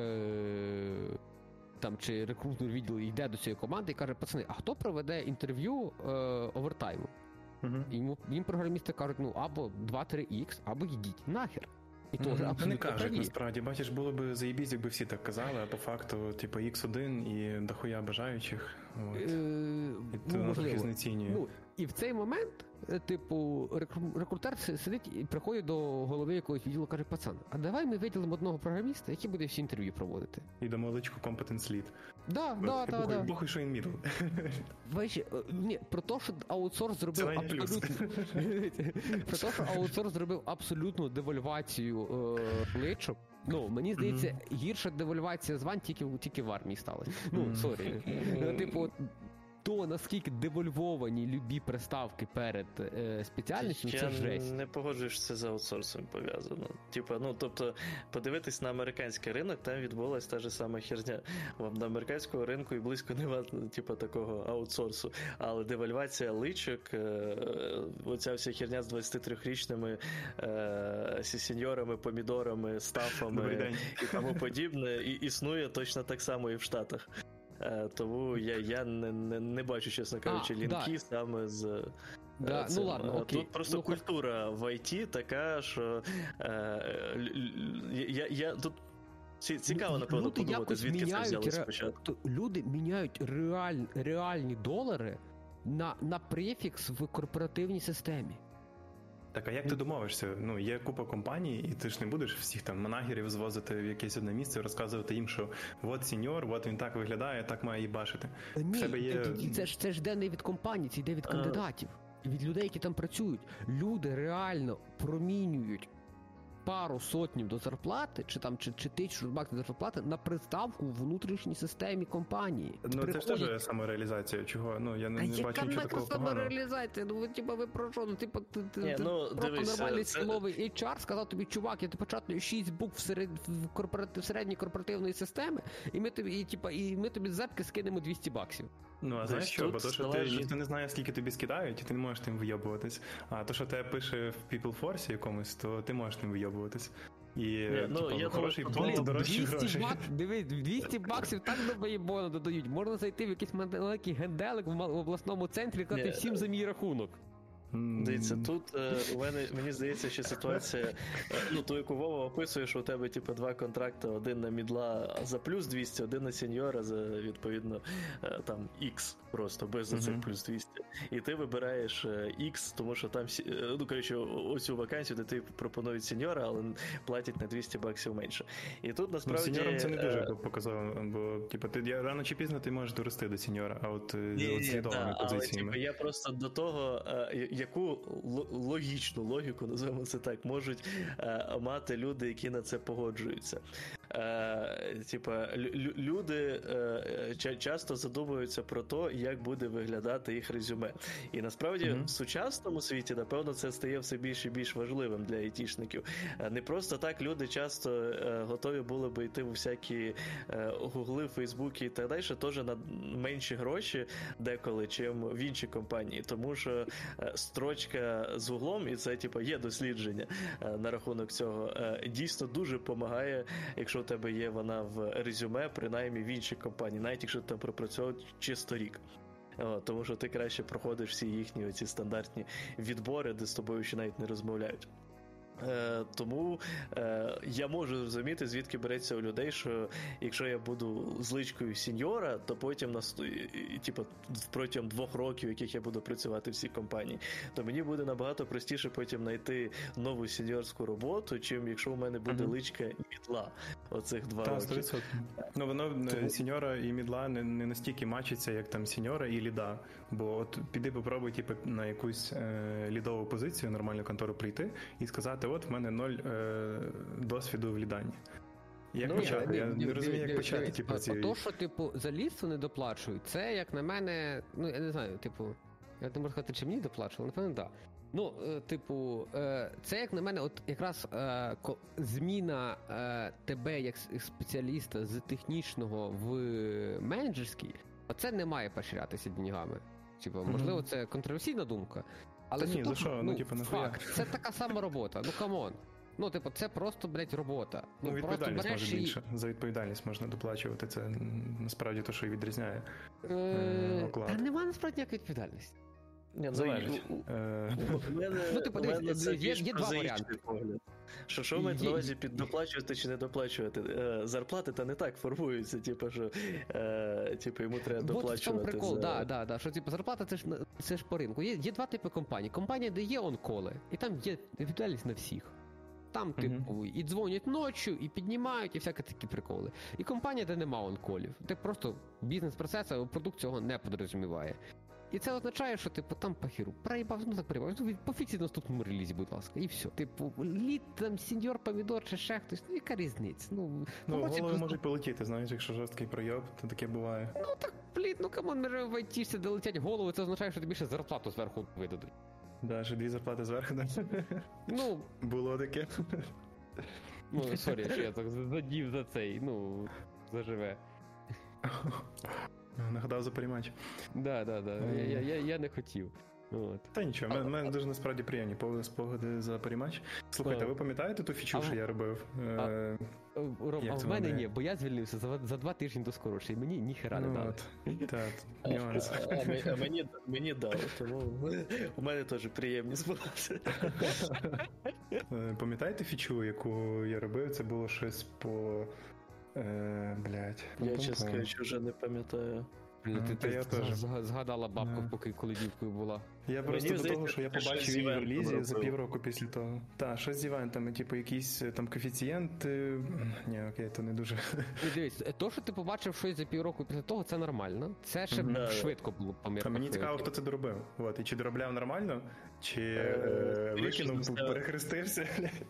е, там, чи рекрутний відділ йде до цієї команди і каже: пацани, а хто проведе інтерв'ю е, овертайму? Uh-huh. І йому, їм програмісти кажуть: ну або два-три ікс, або йдіть нахер. І mm-hmm. теж абсолютно не кажуть, насправді. Бачиш, було б заєбісь, якби всі так казали, а по факту, типу, ікс один і дохуя бажаючих. От. Е, і то ну, трохи знецінює. Ну, і в цей момент, типу, рекрутер сидить і приходить до голови якогось відділу і каже: пацан, а давай ми виділимо одного програміста, який буде всі інтерв'ю проводити. І дамо личку Competence Lead. Да, да, да, да. Бухуй, що він middle. Вайші, ні, про те, що аутсорс зробив абсолютно... про те, що аутсорс зробив абсолютну девальвацію е, личок, ну, мені здається, mm-hmm. гірша девальвація звань тільки, тільки в армії сталося. Ну, сорі. Mm-hmm. Типу, то, наскільки девольвовані любі приставки перед е, спеціальністю, я це жесть. Я не погоджуюсь, що це з аутсорсом пов'язано. Типа, ну, тобто, подивитись на американський ринок, там відбулась та ж сама херня. На американському ринку і близько нема, типа, такого аутсорсу. Але девальвація личок, е, оця вся херня з двадцятитрирічними е, сеньорами, помідорами, стафами і тому подібне, і існує точно так само і в Штатах. Тому я, я не, не, не бачу, чесно кажучи, а, лінки да. саме з да, цим. Ну, ладно, окей. Тут просто ну, культура в ай ті така, що е, я, я тут цікаво, напевно, люди подумати, звідки це взяли спочатку. Люди міняють реаль, реальні долари на, на префікс в корпоративній системі. Так, а як ти домовишся? Ну, є купа компаній, і ти ж не будеш всіх там манагерів звозити в якесь одне місце, розказувати їм, що от сеньор, от він так виглядає, так має їбашити. Ні, є... це ж це ж йде не від компаній, це йде від кандидатів, від людей, які там працюють. Люди реально промінюють пару сотнів до зарплати, чи там чи, чи тисячу баксів до зарплати на приставку в внутрішній системі компанії. Ну приходять... це ж теж самореалізація, чого? Ну я не, не бачу нічого такого поганого. Самореалізація? Ну ви типа ви про що? Ну типа ти, ти, Ні, ти ну, дивись, нормальний це... силовий ейч ар сказав тобі: чувак, я тобі початую шість букв в серед в корпоратив середньої корпоративної системи, і ми тобі і типа і ми тобі з зепки скинемо двісті баксів. Ну, а знаєш що, бо то, що ти ніхто не знає, скільки тобі скидають, і ти не можеш тим вийобуватись. А то, що тебе пише в PeopleForce якомусь, то ти можеш тим вийобуватись. І, yeah, ну, типу, я хороший понт, дорожчі гроші. Бак, дивись, двісті баксів так до боєбону додають. Можна зайти в якийсь маленький генделик в обласному центрі і казати: yeah. всім за мій рахунок. Дивіться, тут е, у мене, мені здається, що ситуація, е, ну, ту, яку Вова описує, що у тебе, типу, два контракти, один на мідла за плюс двісті, один на сеньора за, відповідно, е, там, X просто, без за цих mm-hmm. плюс двісті. І ти вибираєш е, X, тому що там, е, ну, коротше, оцю вакансію, де ти пропонують сеньора, але платять на двісті баксів менше. І тут, насправді... Ну, сеньорам це не дуже е... показало, бо, типу, ти рано чи пізно ти можеш дорости до сеньора, а от з свідомими позиціями. Але, типу, я просто до того, е, яку логічну логіку, називаємо це так, можуть е, мати люди, які на це погоджуються. Е, типа, лю- люди е, ча- часто задумуються про те, як буде виглядати їх резюме. І насправді mm-hmm. в сучасному світі, напевно, це стає все більш і більш важливим для айтішників. Е, не просто так люди часто е, готові були би йти у всякі е, гугли, фейсбуки і так далі, теж на менші гроші деколи, чим в інші компанії. Тому що е, строчка з гуглом, і це, типу, є дослідження е, на рахунок цього, е, дійсно дуже допомагає, якщо у тебе є вона в резюме, принаймні в іншій компанії, навіть якщо ти там пропрацьовував чисто рік. О, тому що ти краще проходиш всі їхні оці стандартні відбори, де з тобою ще навіть не розмовляють. Е, тому е, я можу зрозуміти, звідки береться у людей, що якщо я буду зличкою сіньора, то потім на, типу, протягом двох років, яких я буду працювати в цій компанії, то мені буде набагато простіше потім знайти нову сіньорську роботу, чим якщо у мене буде mm-hmm. личка і мідла оцих два Та, роки. сто відсотків. Ну, воно тому... сіньора і мідла не, не настільки мачиться, як там сіньора і ліда. Бо от піди попробуй типу, на якусь е, лідову позицію, нормальну контору прийти і сказати, от в мене ноль е, досвіду в ліданні. Як ну, почати? Я, я не розумію, як почати ті працюють. То, що, типу, за лісу не доплачують, це, як на мене, ну, я не знаю, типу, я не можу сказати, чи мені доплачували, напевно, так. Да. Ну, е, типу, е, це, як на мене, от якраз е, ко, зміна е, тебе як спеціаліста з технічного в менеджерський, оце не має поощрятися деньгами. Типу, можливо, mm-hmm. це контроверсійна думка, але ні, суто, за що? Ну, ну, типу, факт, це така сама робота, ну, камон. Ну, типу, це просто, блядь, робота. Ну, відповідальність може і... більше. За відповідальність можна доплачувати. Це насправді те, що і відрізняє е... е... оклад. Та немає насправді ніякої відповідальності. Ні, залежить. У мене це більш прозаїчний погляд. Що, що мають на увазі під доплачувати чи не доплачувати? Зарплати та не так формуються, типу, що типу, йому треба доплачувати. От в цьому прикол, за... да, да, да, що типу, зарплата це ж, це ж по ринку. Є, є два типи компаній. Компанія, де є онколи, і там є відповідальність на всіх. Там, типу, uh-huh. і дзвонять ночі, і піднімають, і всякі такі приколи. І компанія, де нема онколів. Де просто бізнес-процес, а продукт цього не підрозуміває. І це означає, що, типу, там похеру. Проїбав, ну так проїбав. Ну, пофіксіть наступному релізі, будь ласка. І все. Типу, лід, там, сеньор, помідор чи ще хтось. Ну, яка різниця? Ну, ну голови просто... можуть полетіти, знаєш, якщо жорсткий пройоб, то таке буває. Ну, так, блін, ну, камон, ми в айтішці, де летять голови, це означає, що тобі ще зарплату зверху видадуть. Да, ще дві зарплати зверху, да? Ну, було таке. Ну, сорі, що я так задів за цей, ну, заживе. Нагадав за перемач. Да, да, да. Mm. Я, я, я не хотів. От. Та нічого, в мене дуже насправді приємні спогади за перемач. Слухайте, а ви пам'ятаєте ту фічу, а, що я робив? А, е, Ром, а в мене не? Ні, бо я звільнився за, за два тижні до скорочення, і мені ніхера ну, не дали. Так, нюанс. А, а, а мені, мені дали, тому у мене теж приємні спогади. Пам'ятаєте фічу, яку я робив? Це було щось по... Е, блядь. Я, чесно кажучи, вже не пам'ятаю. Блін, ти, ти, ти згадала бабку, поки коли дівкою була. Я просто Мені до здається, того, що я побачив її в релізі за півроку після того. Так, щось з івентами, типу якийсь там коефіцієнт. Ні, окей, то не дуже. Не дивись, то, що ти побачив щось за півроку після того, це нормально. Це ще mm-hmm. швидко було помірно. Мені цікаво, хто це доробив. От, і чи доробляв нормально, чи е, викинув, перехрестився.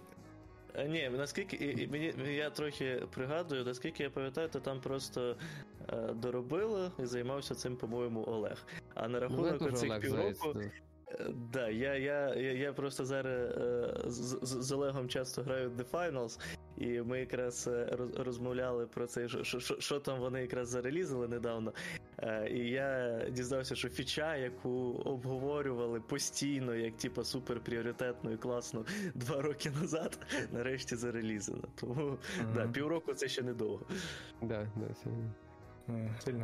Ні, наскільки мені я трохи пригадую, наскільки я пам'ятаю, то там просто е, доробили і займався цим, по-моєму, Олег. А на рахунок ну, цих півроку. Е, да, я, я, я, я просто зараз е, з, з Олегом часто граю в The Finals, і ми якраз роз, розмовляли про це, що, що, що там вони якраз зарелізили недавно. Е, і я дізнався, що фіча, яку обговорювали постійно, як типу суперпріоритетну і класну два роки назад, нарешті зарелізена. Тому mm-hmm. да, півроку це ще недовго. Да, да, це... mm, сильно.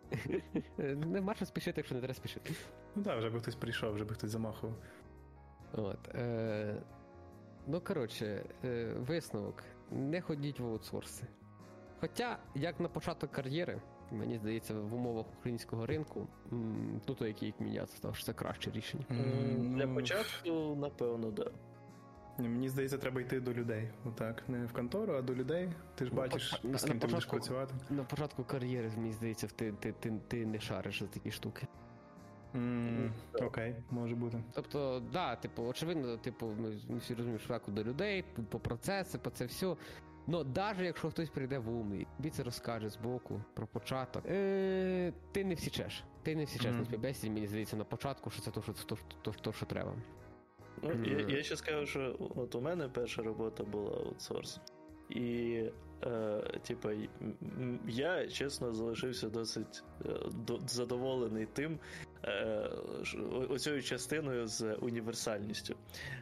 Нема що спішити, якщо не треба спішити. Ну так, вже би хтось прийшов, вже би хтось замахував. От. Е... Ну, коротше, е... висновок. Не ходіть в аутсорси. Хоча, як на початок кар'єри, мені здається, в умовах українського ринку, м- ну, то який як міняться, став, що це краще рішення. Mm, Для початку, напевно, так. Да. Мені здається, треба йти до людей. Отак, не в контору, а до людей. Ти ж бачиш, на, з ким ти будеш працювати. На початку кар'єри, мені здається, ти, ти, ти, ти не шариш за такі штуки. Mm, Окей, okay, може бути. Тобто, да, типу, очевидно, типу, ми, ми всі розуміємо, шляху до людей, по, по процеси, по це все. Но навіть якщо хтось прийде в умний, тобі це розкаже збоку про початок, е- ти не всічеш. Ти не всічеш mm. на співбесіді, мені здається, на початку, що це то, що, то, то, то, що треба. Ну, mm. я, я ще скажу, що от у мене перша робота була аутсорс. І, е, типа, я, чесно, залишився досить е, до, задоволений тим, е, оцією частиною з універсальністю.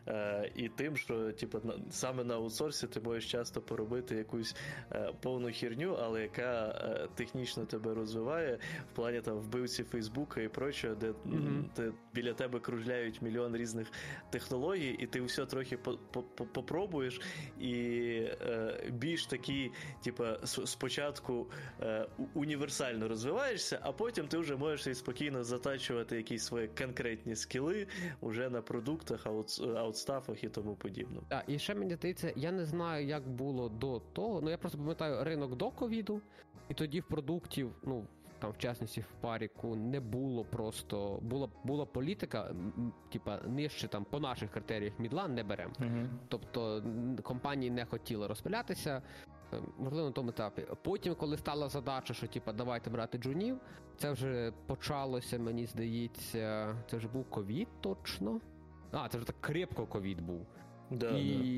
І тим, що типу, саме на аутсорсі ти можеш часто поробити якусь повну херню, але яка технічно тебе розвиває в плані там вбивці Фейсбука і прочого, де mm-hmm. ти, біля тебе кружляють мільйон різних технологій, і ти все трохи попробуєш, і е, більш такі, типа, спочатку е, універсально розвиваєшся, а потім ти вже можеш і спокійно затачувати якісь свої конкретні скіли вже на продуктах, аут, аутстафах і тому подібне. Так, і ще мені здається, я не знаю, як було до того, ну я просто пам'ятаю ринок до ковіду, і тоді в продуктів, ну, там, в частності, в Паріку не було просто, була, була політика, типа, нижче там по наших критеріях мідла не беремо. Uh-huh. Тобто компанії не хотіли розпилятися, можливо, на тому етапі. Потім, коли стала задача, що типа давайте брати джунів, це вже почалося, мені здається, це вже був ковід точно. А, це вже так крепко ковід був. Да,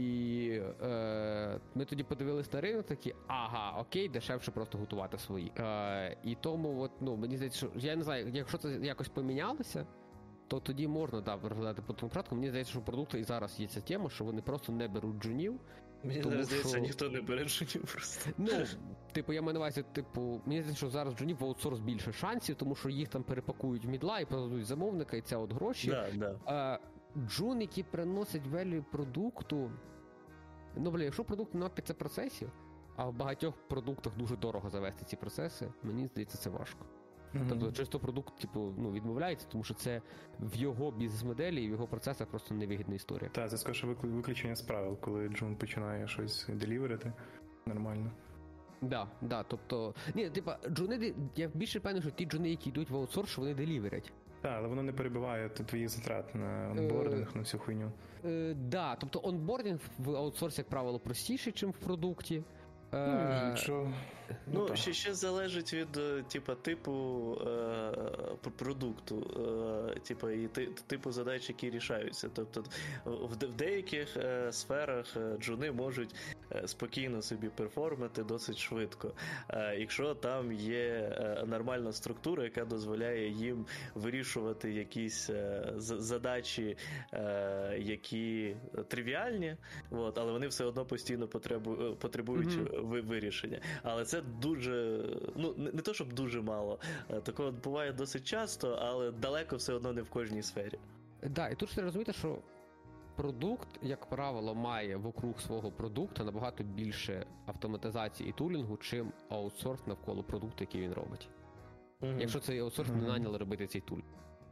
і да. Е, ми тоді подивились на ринок, такі, ага, окей, дешевше просто готувати свої. Е, і тому, от, ну, мені здається, що, я не знаю, якщо це якось помінялося, то тоді можна, да, розглядати по тому порядку. Мені здається, що продукти і зараз є ця тема, що вони просто не беруть джунів. Мені тому, здається, що... ніхто не бере джунів просто. Ну, типу, я маю на увазі, типу, мені здається, що зараз джунів в аутсорс більше шансів, тому що їх там перепакують в мідла і продадуть замовника, і це от гроші. Да, да. Е, джун, які приносять value продукту, ну, бля, якщо продукт нема п'ять процесів, а в багатьох продуктах дуже дорого завести ці процеси, мені здається, це важко. Mm-hmm. Тобто, часто продукт, типу, ну, відмовляється, тому що це в його бізнес-моделі і в його процесах просто невигідна історія. Так, це скоріше виключення з правил, коли джун починає щось деліверити нормально. Да, да, тобто, ні, типа, джуни, я більше певний, що ті джуни, які йдуть в аутсорс, що вони деліверять. Так, але воно не перебиває твої затрат на онбординг, е, на всю хуйню. Е, да, тобто онбординг в аутсорсі, як правило, простіший, ніж в продукті. Ну, що... ну, ну ще, ще залежить від типа, типу е, продукту, е, типа, і типу задач, які рішаються. Тобто в, в деяких е, сферах джуни можуть е, спокійно собі перформити досить швидко. Е, якщо там є е, нормальна структура, яка дозволяє їм вирішувати якісь е, задачі, е, які тривіальні, от, але вони все одно постійно потребу, потребують mm-hmm. вирішення. Але це дуже, ну, не, не то, щоб дуже мало. Такого буває досить часто, але далеко все одно не в кожній сфері. Так, да, і тут треба розуміти, що продукт, як правило, має вокруг свого продукту набагато більше автоматизації і тулінгу, чим аутсорс навколо продукту, який він робить. Mm-hmm. Якщо цей аутсорс mm-hmm. не наняли робити цей тулінг.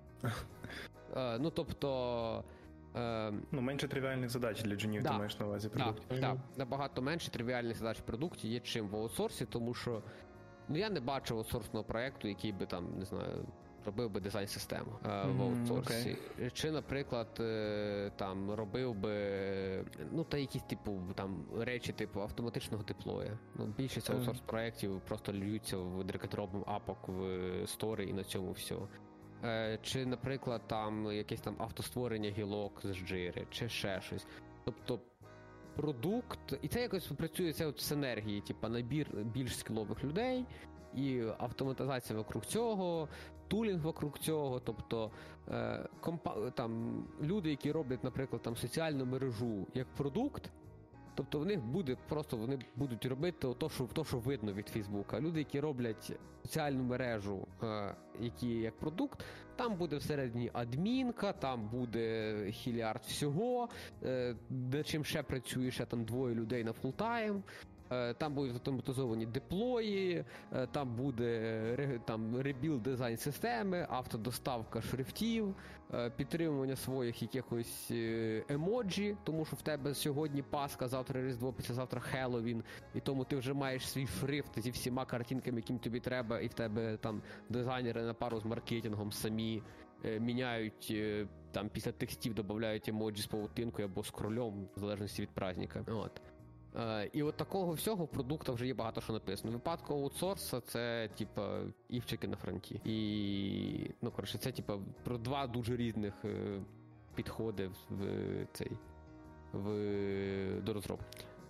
uh, ну, тобто... Uh, ну, менше тривіальних задач для джунів, да, ти маєш на увазі продуктів. Так, да, да, набагато менше тривіальних задач в продукті є, чим в аутсорсі, тому що ну, я не бачив аутсорсного проєкту, який би там, не знаю, робив би дизайн-систему mm-hmm, в аутсорсі. Okay. Чи, наприклад, там робив би, ну, та якісь, типу, там, речі, типу, автоматичного деплоя. Ну, більшість mm-hmm. аутсорс-проєктів просто льються в драг-н-дроп апок в сторі і на цьому все. Чи, наприклад, там якесь там автостворення гілок з джири, чи ще щось. Тобто продукт, і це якось працює це от в синергії, типу набір більш скілових людей, і автоматизація вокруг цього, тулінг вокруг цього, тобто е, компа- там, люди, які роблять, наприклад, там соціальну мережу як продукт, тобто в них буде просто, вони будуть робити то, що, то, що видно від Фейсбука. Люди, які роблять соціальну мережу, е, які як продукт, там буде всередині адмінка, там буде хіліард всього, е, де чим ще працює, ще там двоє людей на фултайм. Там будуть автоматизовані деплої, там буде там ребілд дизайн системи, автодоставка шрифтів, підтримування своїх якихось емоджі, тому що в тебе сьогодні Пасха, завтра Різдво, післязавтра Хеллоуін, і тому ти вже маєш свій шрифт зі всіма картинками, яким тобі треба, і в тебе там дизайнери на пару з маркетингом самі міняють, там після текстів додають емоджі з павутинкою або з кролем, в залежності від праздника. От. Uh, і от такого всього в продуктах вже є багато що написано. В випадку аутсорса це, типа, івчики на фронті. І, ну, коротше, це, типа, про два дуже різних е, підходи в, в цей, в, до розробки.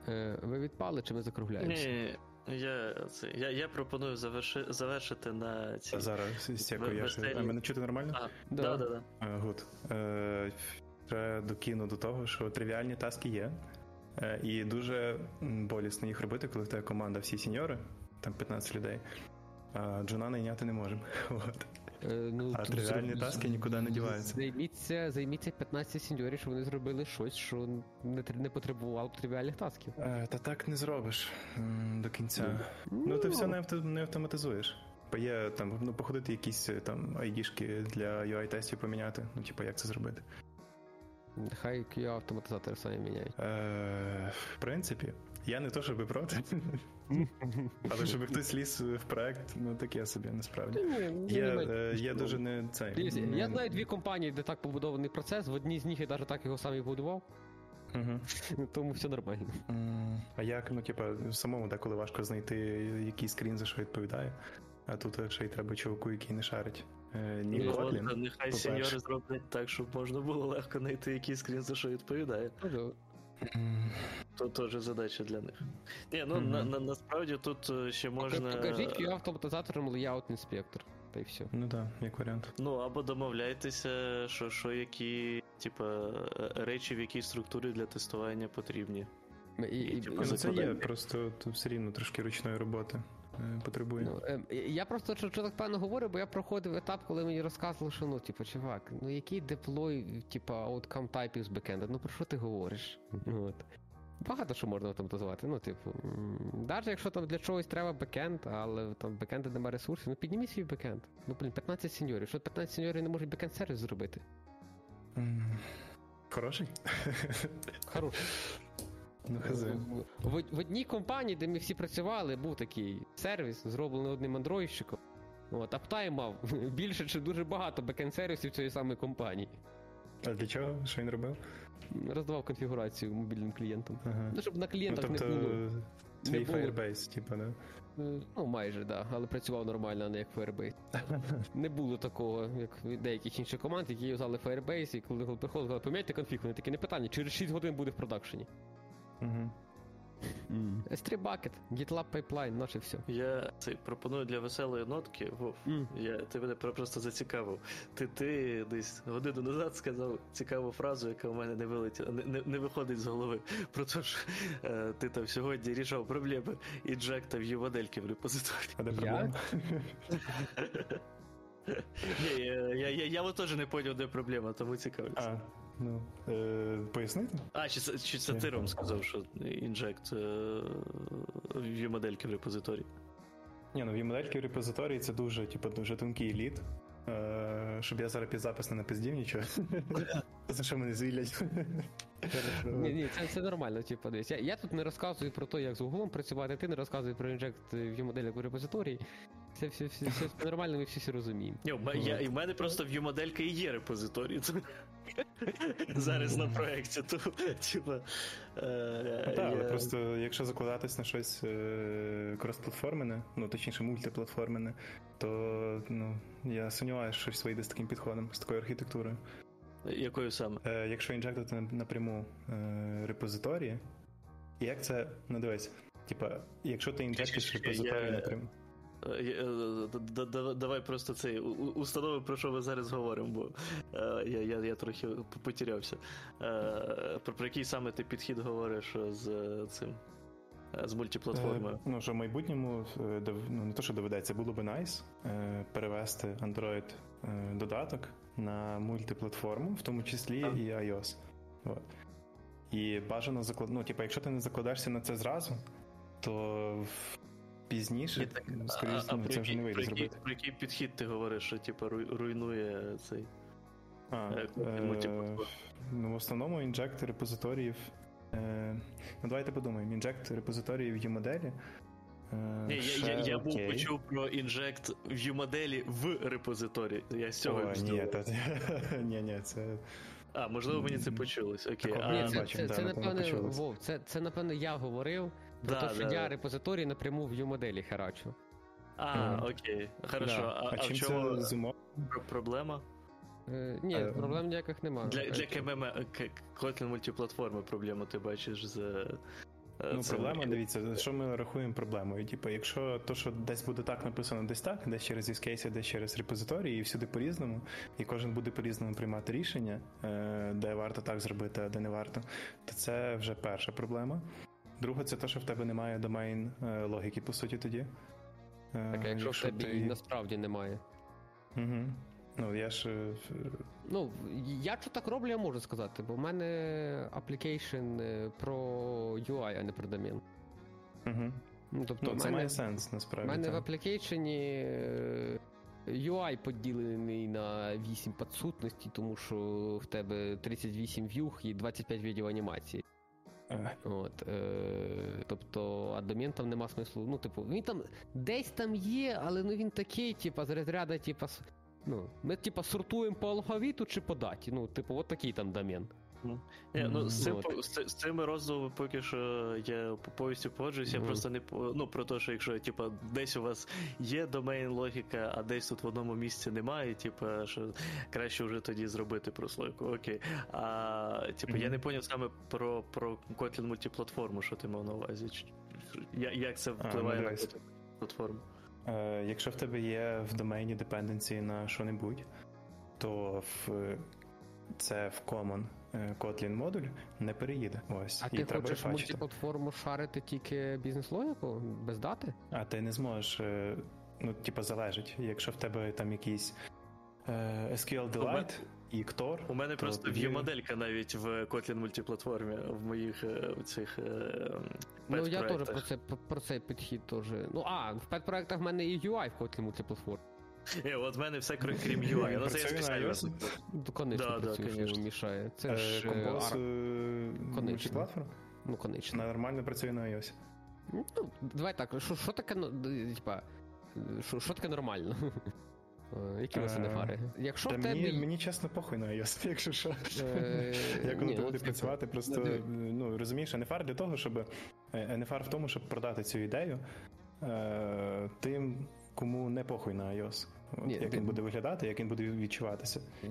Е, ви відпали чи ми закругляємося? Ні, я, це, я, я пропоную заверши, завершити на цій... Зараз, стяку, я ж... веселі- А мене чути нормально? А, Да. да, да, да. Е, Гуд. Е, Треба докину до того, що тривіальні таски є. Е, І дуже м, болісно їх робити, коли в тебе команда всі сеньори, там п'ятнадцять людей, а джуна найняти не можемо. От. Е, ну, А тут тривіальні зроб- таски нікуди не діваються. Займіться, займіться п'ятнадцять сеньорів, щоб вони зробили щось, що не, тр- не потребувало б тривіальних тасків. Е, Та так не зробиш м, до кінця. Ну, ти все не, авто, не автоматизуєш. Бо є там, ну, походити якісь е, там айдішки для ю ай-тестів поміняти. Ну, типу, як це зробити? Хай кью автоматизатори самі міняють. Е, в принципі, я не то, щоб проти, але щоб хтось ліз в проект, ну таке собі насправді. Я, е, я дуже не цей. Дивіться, не- Я знаю дві компанії, де так побудований процес. В одній з них я навіть так його сам і будував, Мгм. тому все нормально. М, А як, ну, типа, самому деколи важко знайти який скрін за що відповідає, а тут ще й треба чуваку, який не шарить. Е, Ні, Ну, От, Kotlin, нехай по-перше. сеньори зроблять так, щоб можна було легко знайти який скрін, за що відповідає. М, То теж задача для них. Ні, ну Мгм. на, на, насправді тут е, ще можна. Покажіть кью автоматизатором layout інспектор, та й все. Ну так, як варіант. Ну, або домовляйтеся, що, що які, типа, е, речі в якій структурі для тестування потрібні. І, і, типу, Ну, це є, закладання. просто тут все рівно трошки ручної роботи е, потребує. Ну, ем, я просто що, що так певно говорю, бо я проходив етап, коли мені розказували, що ну, типу, чувак, ну який деплой, типу, outcome type з бекенда, ну про що ти говориш? От. Багато що можна автоматизувати. Ну, типу, навіть якщо там для чогось треба бекенд, але там бекенда немає ресурсів, ну підніміть свій бекенд. Ну, блін, п'ятнадцять сеньорів. Що п'ятнадцять сеньорів не можуть бекенд сервіс зробити? М, Хороший? Хорош. Ну, хази. В, в одній компанії, де ми всі працювали, був такий сервіс, зроблений одним андроїдщиком. От, Uptime мав більше чи дуже багато бекенд-сервісів цієї самої компанії. А для чого? Що він робив? Роздавав конфігурацію мобільним клієнтам. Ага. Ну, щоб на Ну, клієнтах тобто, не було. твій не було. Firebase, типу, да? Е, Ну, майже, да, але працював нормально, а не як Firebase. Не було такого, як в деяких інших команд, які юзали Firebase, і коли приходили, сказали, поміняйте конфіг, вони такі, не питання, через шість годин буде в продакшені. Угу. ес три Bucket, GitLab Pipeline, наше все. Я це пропоную для веселої нотки, Вов. Мгм. Я, ти мене про- просто зацікавив. Ти, ти десь годину назад сказав цікаву фразу, яка у мене не вилетіла, не, не, не виходить з голови. Про те, що е, ти там сьогодні рішав проблеми інжекта в модельки в репозиторії. А де Я? проблема? Ні, я, я, я, я от теж не поняв, де проблема, тому цікавлюся. А, ну, е, пояснити? А, чи, це- чи це Ні. ти, Ром, сказав, що інжект е, в модельки в репозиторії? Ні, ну в репозиторії це дуже, типу, дуже тонкий лід. Е, щоб я зараз під запис не напиздів нічого. За що мене звілять? Ні, ні, це, це нормально, типу, дивись. Я, я тут не розказую про те, як з Google працювати, ти не розказуй про інжект в моделі в репозиторії. Це все, все, все, все нормально, ми всі все розуміємо. Ні, в ме- я, і в мене просто в моделька і є репозиторій. Зараз на проєкті, то, типа. е, Так, я- але просто якщо закладатись на щось е, кросплатформене, ну точніше мультиплатформене, то ну, я сумніваюся, що щось вийде з таким підходом, з такою архітектурою. Якою саме? Е, якщо інжектити напряму е, репозиторії, як це, ну дивись, типа, якщо ти інжектиш Я- репозиторії напряму. Е, е, д- д- д- Давай просто цей у- у- установи, про що ми зараз говоримо, бо е, я, я, я трохи п- потерявся. Е, Про, про який саме ти підхід говориш з е, цим? е, З мультиплатформою? Е, ну, що в майбутньому, е, дов- ну, не то, що доведеться, було би nice е, перевести Android е, додаток на мультиплатформу, в тому числі Так. і iOS. От. І бажано заклад... ну, типу, якщо ти не закладаєшся на це зразу, то в- пізніше, Ні, так, скоріше, а, а ну, про це вже який- не вийде про який- зробити. Про який підхід ти говориш, що типу, руй- руйнує цей? А, Е, е, мультиплатформ. ну, в основному інжект репозиторіїв. Е, ну, давайте подумаємо. Інжект репозиторіїв в моделі. Е, Ні, я, ще я, я був окей. почув про інжект в моделі в репозиторії. Я з цього О, ні, здивований. та, ні, ні, це. А, можливо, мені це почулось. Окей. Такого А, я Ні, не це, бачив, це, да, це, напевно, напевне, почулось. Вов, це, це, напевне, я говорив про Да, те, що да, я да. репозиторії напряму в моделі херачу. а, Мгм. окей. Хорошо. Да. А, А, а в чим чому це зумов? пр- проблема? Е, ні, Е, проблем ніяких немає. Для, для КММ, Kotlin мультиплатформи проблему ти бачиш з Ну, Це- проблема, дивіться, що ми рахуємо проблемою. Типу, якщо то, що десь буде так написано, десь так, десь через use case, десь через репозиторії, і всюди по-різному, і кожен буде по-різному приймати рішення, е, де варто так зробити, а де не варто, то це вже перша проблема. Друга, це те, що в тебе немає домейн е, логіки, по суті, тоді. Е, Так, а якщо в тебе ти- її насправді немає. Угу. Ну, я ж... е, Ну, я що так роблю, я можу сказати, бо в мене application е, про ю ай, а не про домен. Угу. Ну, тобто, Ну, в це мене, має сенс, в насправді. мене в так. application е, ю ай поділений на вісім підсутностей, тому що в тебе тридцять вісім в'юх і двадцять п'ять відео анімацій. Е, От, е, тобто, а домен там нема смислу. Ну, типу, він там десь там є, але ну він такий, типу, з розряду, типу, с- ну, ми типу сортуємо по алфавіту чи по даті. Ну, типу, от такий там домен. Ні, ну, з, цим, От. по- з, ци- з цими роздумами поки що я по- повністю погоджуюсь, я Мгм. просто не по- ну, про те, що якщо типа, десь у вас є домейн логіка, а десь тут в одному місці немає, типа, що краще вже тоді зробити прослойку, окей. А типу, я Мгм. не поняв саме про, про Kotlin мультиплатформу, що ти мав на увазі. Чи- Я, як це А, впливає ну, на дивись. Kotlin платформу? Е, якщо в тебе є в домені депенденції на що-небудь, то в, це в common е, Kotlin модуль не переїде. Ось. А і ти треба хочеш рефачити. мультиплатформу шарити тільки бізнес-логіку, без дати? А ти не зможеш, е, ну, типу, залежить. Якщо в тебе там якийсь е, ес кью ель Delight і Ктор, У мене то просто тоді- view-моделька навіть в Kotlin мультиплатформі, в моїх е, цих е, Ну, я теж пет-проектах. про, це, про цей підхід теж. Ну, а, в пет-проектах в мене і ю ай в Kotlin мультиплатформ. Е, от в мене все крім крім ю ай. Ну, це я Працює на спеціально. iOS? Ну, конечно, Да, да, працює, що конечно. йому мішає. Це е, ж е, Compose ар- е, Конечно. мультиплатформ, ну, конечно. нормально працює на iOS. Ну, давай так, що, що таке, ну, д- типа, що, що таке нормально? Е, Які у вас Е, нефари? Якщо Та в тебе... мені, мені чесно похуй на iOS, якщо що. Е, Як воно ні, буде ну, типу, працювати, просто ну, ну розумієш, НФР для того, щоб НФР в тому, щоб продати цю ідею е, тим, кому не похуй на iOS. От, Ні, як ти- він буде виглядати, як він буде відчуватися. Е,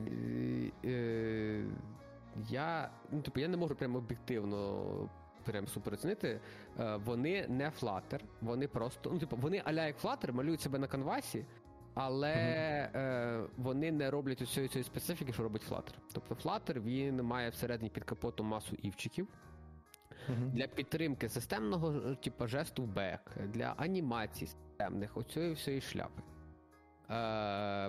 е, Я, ну, типу, я не можу прямо об'єктивно прям супероцінити. Е, Вони не Flutter, вони просто, ну, типу, вони аля як Flutter, малюють себе на канвасі, але е, вони не роблять усієї цієї специфіки, що робить Flutter. Тобто Flutter, він має всередині під капотом масу івчиків. Для підтримки системного типу, жесту в бек, для анімацій системних, оцієї всієї шляпи. Е,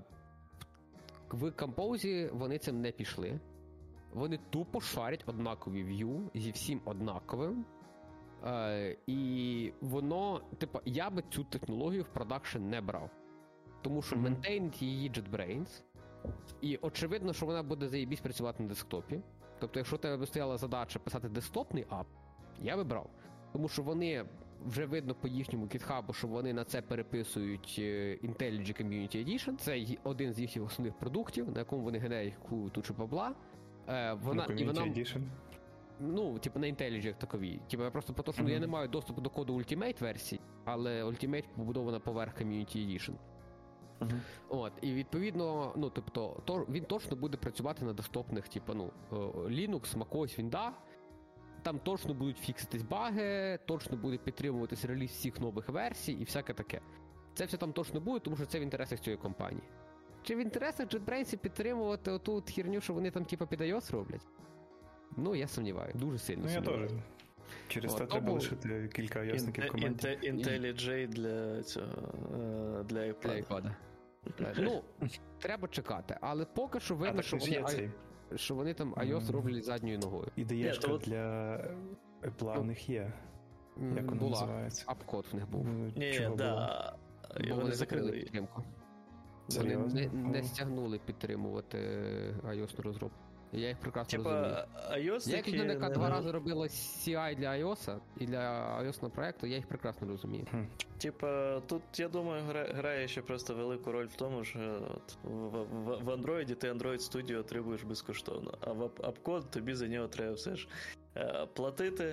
в Compose вони цим не пішли. Вони тупо шарять однакові view зі всім однаковим. Е, і воно, типу, я би цю технологію в продакшн не брав. Тому що Мгм. мейнтейнить її JetBrains. І очевидно, що вона буде заєбісь працювати на десктопі. Тобто, якщо у тебе би стояла задача писати десктопний ап, я би брав. Тому що вони вже видно по їхньому GitHub, що вони на це переписують е, IntelliJ Community Edition. Це й- один з їхніх основних продуктів, на якому вони генерять кучу бабла. Е, вона, Ну, і вона, Community Edition. ну, типу, на IntelliJ як таковій. Типу, просто по тому, що ну, я не маю доступу до коду Ultimate версії, але Ultimate побудована поверх Community Edition. Мгм. От, і відповідно, ну, тобто, то, він точно буде працювати на десктопних, типу, ну, е, Linux, macOS, Windows. Там точно будуть фікситись баги, точно буде підтримуватись реліз всіх нових версій і всяке таке. Це все там точно буде, тому що це в інтересах цієї компанії. Чи в інтересах JetBrains підтримувати оту от херню, що вони там типу під iOS роблять? Ну, я сумніваюся, дуже сильно Ну, я сумніваюся. теж. Через От, це треба тому- лишити кілька iOS-ників в Інте- команді. інте- IntelliJ для цього е, для Для iPad. iPad. Ну, треба чекати, але поки що А видно, так що ж вони, є ай- цей. що вони там iOS Мгм. роблять задньою ногою. Ідеєшка Ні, то от- для Apple в них є. М, Як воно Була. називається? Апкод в них був. Ну, Ні, чого було? да. І Бо вони закрили її. підтримку. Вони Серйозно? не, не Ну. стягнули підтримувати iOS розробку. Я їх прекрасно Типа, розумію. iOS Я як таки людина, яка не- два рази робила сі ай для iOS і для iOS проекту, я їх прекрасно розумію. Типа, тут, я думаю, гра, грає ще просто велику роль в тому, що от, в, в, в Android ти Android Studio отримуєш безкоштовно, а в Ap- Апкод тобі за нього треба все ж е, платити.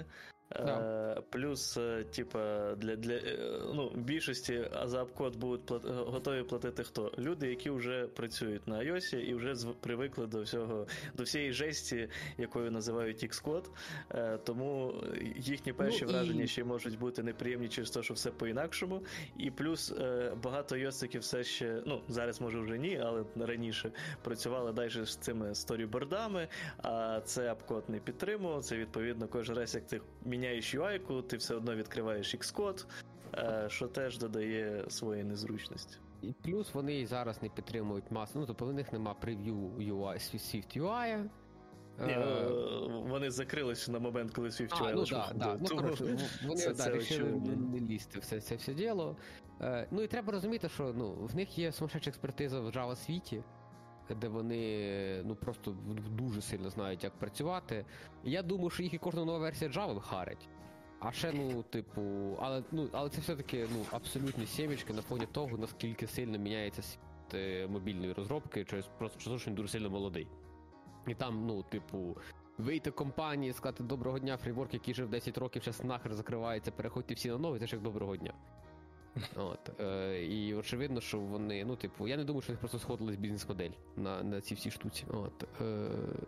Е, плюс, е, типа, для, для е, ну, більшості азап-код будуть плат, готові платити хто? Люди, які вже працюють на iOS і вже зв, привикли до всього, до всієї жесті, якою називають Xcode. Е, тому їхні перші ну, враження і... ще можуть бути неприємні через те, що все по-інакшому. І плюс е, багато iOS-иків все ще, ну, зараз може вже ні, але раніше працювали далі з цими сторібордами, а це апкод не підтримував. Це, відповідно, кожен раз, як ти міняєш ю ай-ку, ти все одно відкриваєш Xcode, що теж додає свої незручності. І плюс вони і зараз не підтримують масу, ну, тобто в них нема прев'ю ю ай, Swift ю ай. Ні, uh, вони закрилися на момент, коли Swift ю ай лише ну, да, да. Ну, коротше, вони да, вирішили не, не лізти в це, це все діло. Uh, ну і треба розуміти, що ну, в них є сумасшедша експертиза в Java світі, де вони ну, просто дуже сильно знають, як працювати. Я думаю, що їх і кожна нова версія Java харить. А ще, ну, типу, але, ну, але це все-таки ну, абсолютні сімечки на фоні того, наскільки сильно міняється світ мобільної розробки, через просто що він дуже сильно молодий. І там, ну, типу, вийти компанії, сказати доброго дня, фреймворк, який жив десять років, зараз нахер закривається, переходьте всі на новий, це ж як доброго дня. От, е, і очевидно, що вони, ну, типу, я не думаю, що вони просто сходились бізнес-модель на, на ці всі штуці. От, е,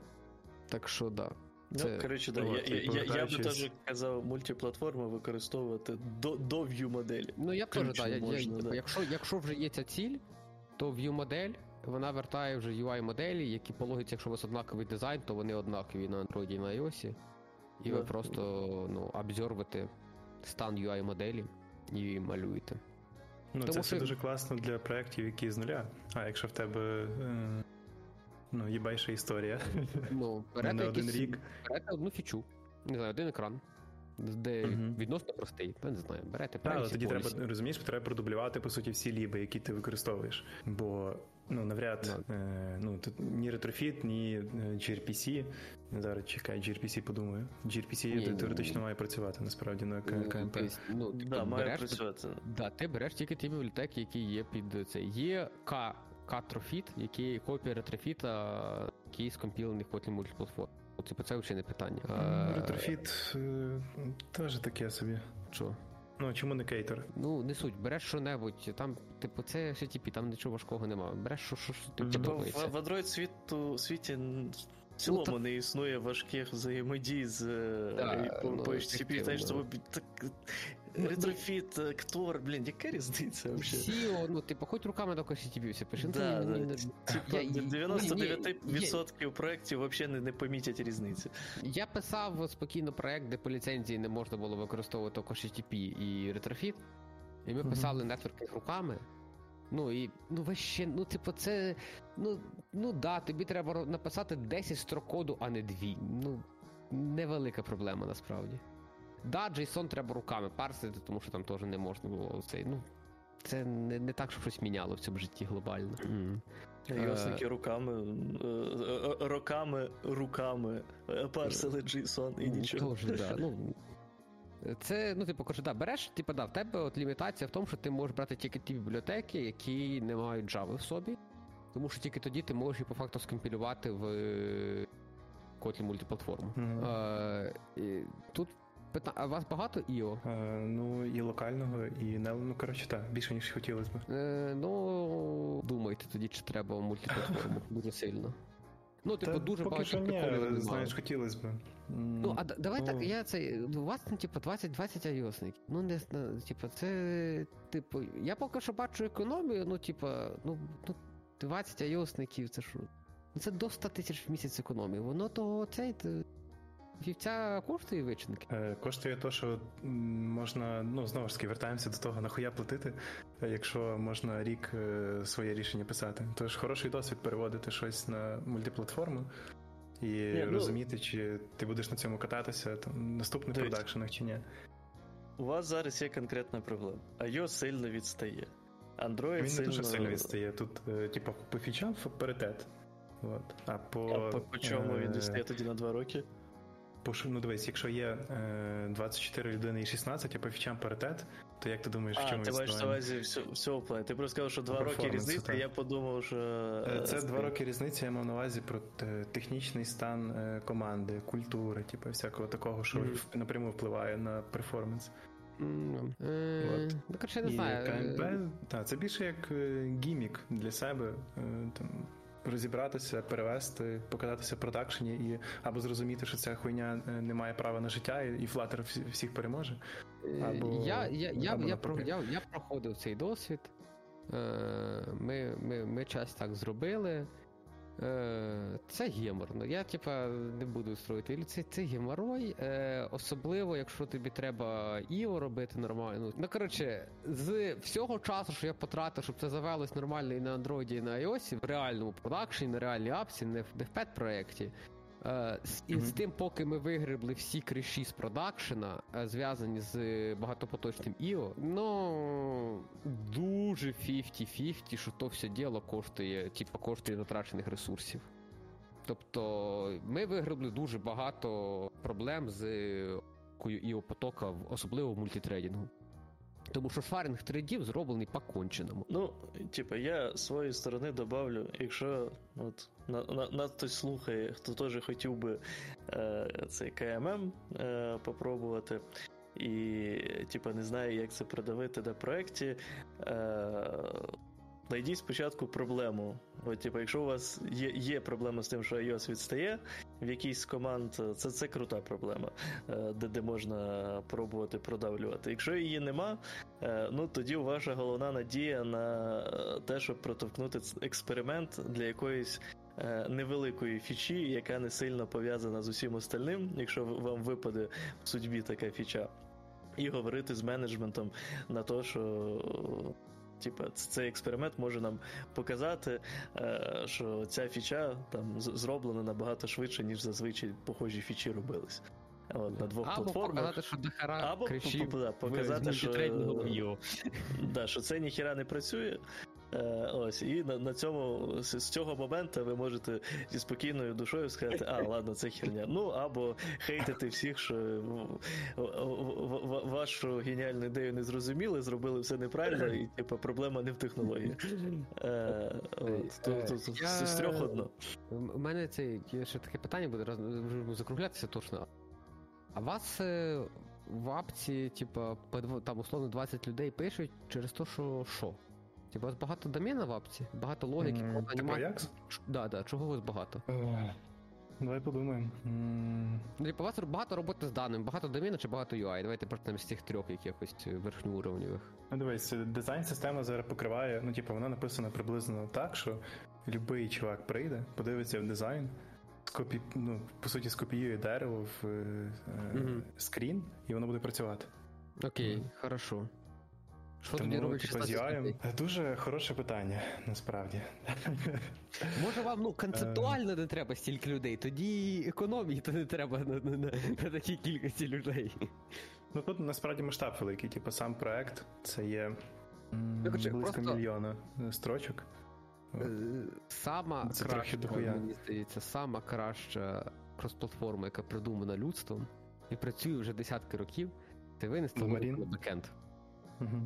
так що, да. Це... Ну, коротше, да, я, я, я, я би теж казав мультиплатформу використовувати до, до view-моделі. Ну, я теж, так, я, я, да. якщо, якщо вже є ця ціль, то view-модель, вона вертає вже ю ай-моделі, які по логіці, якщо у вас однаковий дизайн, то вони однакові на Android і на iOS. І да. ви просто, ну, обзорвите стан ю ай-моделі і малюєте. Ну, Тому, це що... дуже класно для проєктів, які з нуля. А якщо в тебе... Е... Ну, єбайша історія. Ну, берете один рік. Берете одну фічу, не знаю, один екран, де uh-huh. відносно простий, я не знаю, берете прайсі. Але тоді полісі. Треба, розумієш, треба продублювати, по суті, всі ліби, які ти використовуєш. Бо, ну, навряд, no. е, ну, тут ні ретрофіт, ні джі ар пі сі, зараз чекай, джі ар пі сі подумаю. джі ар пі сі ні, теоретично ні. має працювати, насправді, на ка ем пі. Ну, ну, да, має береш, працювати. Да, ти береш тільки ті бібліотеки, які є під це. Є К Катрофіт, який копія ретрофіта, який скомпілений в Kotlin мультиплатформ. Типу, це взагалі не питання. Ретрофіт е, теж таке собі. Що? Ну, чому не кейтер? Ну, не суть, береш що-небудь, там, типу, це ейч ті ті пі, там нічого важкого немає. Береш що, що, що тобі подобається. В Android світу, світі в цілому ну, не існує важких взаємодій з да, по, ну, по ейч ті ті пі. Те, що так... Ретрофіт, Ктор, блін, яка різниця взагалі? Всі, ну, типу, хоч руками до ейч ті ті пі все пиши. Да, да. Не... Типа, дев'яносто дев'ять відсотків проєктів взагалі не, не помітять різниці. Я писав спокійно проєкт, де по ліцензії не можна було використовувати ейч ті ті пі і ретрофіт. І ми uh-huh. писали нетворкінг руками. Ну, і, ну, ви ще, ну, типу, це, ну, ну, да, тобі треба написати десять строк коду, а не дві. Ну, невелика проблема, насправді. Да, JSON треба руками парсити, тому що там теж не можна було цей, ну, це не, не так, що щось міняло в цьому житті глобально. Mm. Ясники руками, роками, руками парсили JSON і нічого. Тоже, да, ну, це, ну, типу, кажу, да, береш, типу, да, в тебе от лімітація в тому, що ти можеш брати тільки ті бібліотеки, які не мають Java в собі, тому що тільки тоді ти можеш її по факту скомпілювати в Kotlin мультиплатформу. Mm-hmm. А, і тут пита... А у вас багато ай о? Е, ну, і локального, і не, ну, коротше, так, більше, ніж хотілося б. Е, ну, думайте тоді, чи треба мультиплатформу дуже сильно. Ну, типу, Та, дуже багато приколів немає. Знаєш, хотілося б. Ну, а давай ну... так, я цей, у вас там, типу, двадцять айосників. Ну, не знаю, типу, це, типу, я поки що бачу економію, ну, типу, ну, двадцять айосників, це що? Це до сто тисяч в місяць економії. Воно того, цей, вівця коштує вичинки? Е, коштує то, що можна, ну, знову ж таки, вертаємося до того, нахуя платити, якщо можна рік е, своє рішення писати. Тож хороший досвід переводити щось на мультиплатформу і не, розуміти, ну, чи ти будеш на цьому кататися там, в наступних продакшенах чи ні. У вас зараз є конкретна проблема. iOS сильно відстає. Android Він сильно... не дуже сильно відстає. Тут, е, типу, по фічам паритет. От. А по, а по, по чому е... він відстає тоді на два роки? по ш- ну дивись, якщо є е, двадцять чотири людини і шістнадцять, а по фічам паритет, то як ти думаєш, в А, чому ти маєш на відставання? увазі всю- всього плані. Ти просто сказав, що два роки Перформансу, різниці, так. я подумав, що... Е, Це е, два роки різниці, я мав на увазі про те- технічний стан е, команди, культури, типу, всякого такого, що Мгм. в- напряму впливає на перформанс. М, е, От. Ну, коротше, я не І знаю. КМП, е, так, це більше як е, гімік для себе, е, там, розібратися, перевести, покататися в продакшені і або зрозуміти, що ця хуйня е, не має права на життя, і, і Flutter всі- всіх переможе. Е, Або- я, я, я, або я, про, навпаки. я, я проходив цей досвід. Е, Ми, ми, ми час так зробили. Е, Це геморно. Я, типа, не буду строїти. Це, це геморой. Е, Особливо, якщо тобі треба іо робити нормально. Ну, коротше, з всього часу, що я потратив, щоб це завелось нормально і на Android, і на iOS, в реальному продакшені, на реальній апсі, не в, не в пет-проєкті. Е, з- І Мгм. з тим, поки ми вигребли всі криші з продакшена, е, зв'язані з багатопоточним іо, ну дуже п'ятдесят на п'ятдесят, що то все діло коштує, типу, коштує затрачених ресурсів. Тобто ми вигребли дуже багато проблем з іо потока, особливо в мультитрейдингу. Тому що шваринг трейдів зроблений по-конченому. Ну, типа, я з своєї сторони добавлю, якщо от на, на, нас хтось слухає, хто теж хотів би е, цей КММ е, попробувати, і типа не знає, як це продавити на проєкті, е, знайдіть спочатку проблему. От, типу, якщо у вас є, є проблема з тим, що iOS відстає в якійсь з команд, це, це крута проблема, е, де, де можна пробувати продавлювати. Якщо її нема, е, ну тоді ваша головна надія на те, щоб протовкнути експеримент для якоїсь е, невеликої фічі, яка не сильно пов'язана з усім остальним, якщо вам випаде в судьбі така фіча, і говорити з менеджментом на те, що типа, цей експеримент може нам показати, е, що ця фіча там з- зроблена набагато швидше, ніж зазвичай похожі фічі робились. От, на двох Або платформах. показати, що дохера Або кришів п- п- да, показати, що, мультитрейдингового іо. да, що це ніхіра не працює. Е, ось, і на, на цьому, з, з цього моменту ви можете зі спокійною душою сказати, а, ладно, це херня. Ну, або хейтити всіх, що в- в- в- вашу геніальну ідею не зрозуміли, зробили все неправильно, і типу, проблема не в технології. Е, от, то, то, то, Я- з трьох одно. У мене це є ще таке питання буде роз... вже закруглятися точно. А вас е, в апці, типа, по дво- там условно двадцять людей пишуть через те, що що? Типа, у вас багато домена в апці? Багато логіки, М, коду, типу анімації? Ajax? Ш- Да, да, чого у вас багато? Е, Давай подумаємо. М, Ну, типа, у вас багато роботи з даними, багато домена чи багато ю ай? Давайте почнемо з цих трьох якихось е, верхньоуровневих. Ну дивись, дизайн-система зараз покриває, ну типу, вона написана приблизно так, що любий чувак прийде, подивиться в дизайн, скопі... ну, по суті, скопіює дерево в е, Мгм. скрін, і воно буде працювати. Окей, Мгм. хорошо. Що Тому, тоді робить типу, з шістнадцять ю ай людей? дуже хороше питання, насправді. Може вам, ну, концептуально не треба стільки людей, тоді і економії то не треба на, на, на, на такій кількості людей. Ну тут насправді масштаб великий, типу, сам проект це є м, Ну, коротше, близько просто- мільйона е, строчок. Е, Сама Це трохи краща, дохуя. мені здається, сама краща крос-платформа, яка придумана людством і працює вже десятки років, це винести Xamarin. логіку на бекенд. Мгм.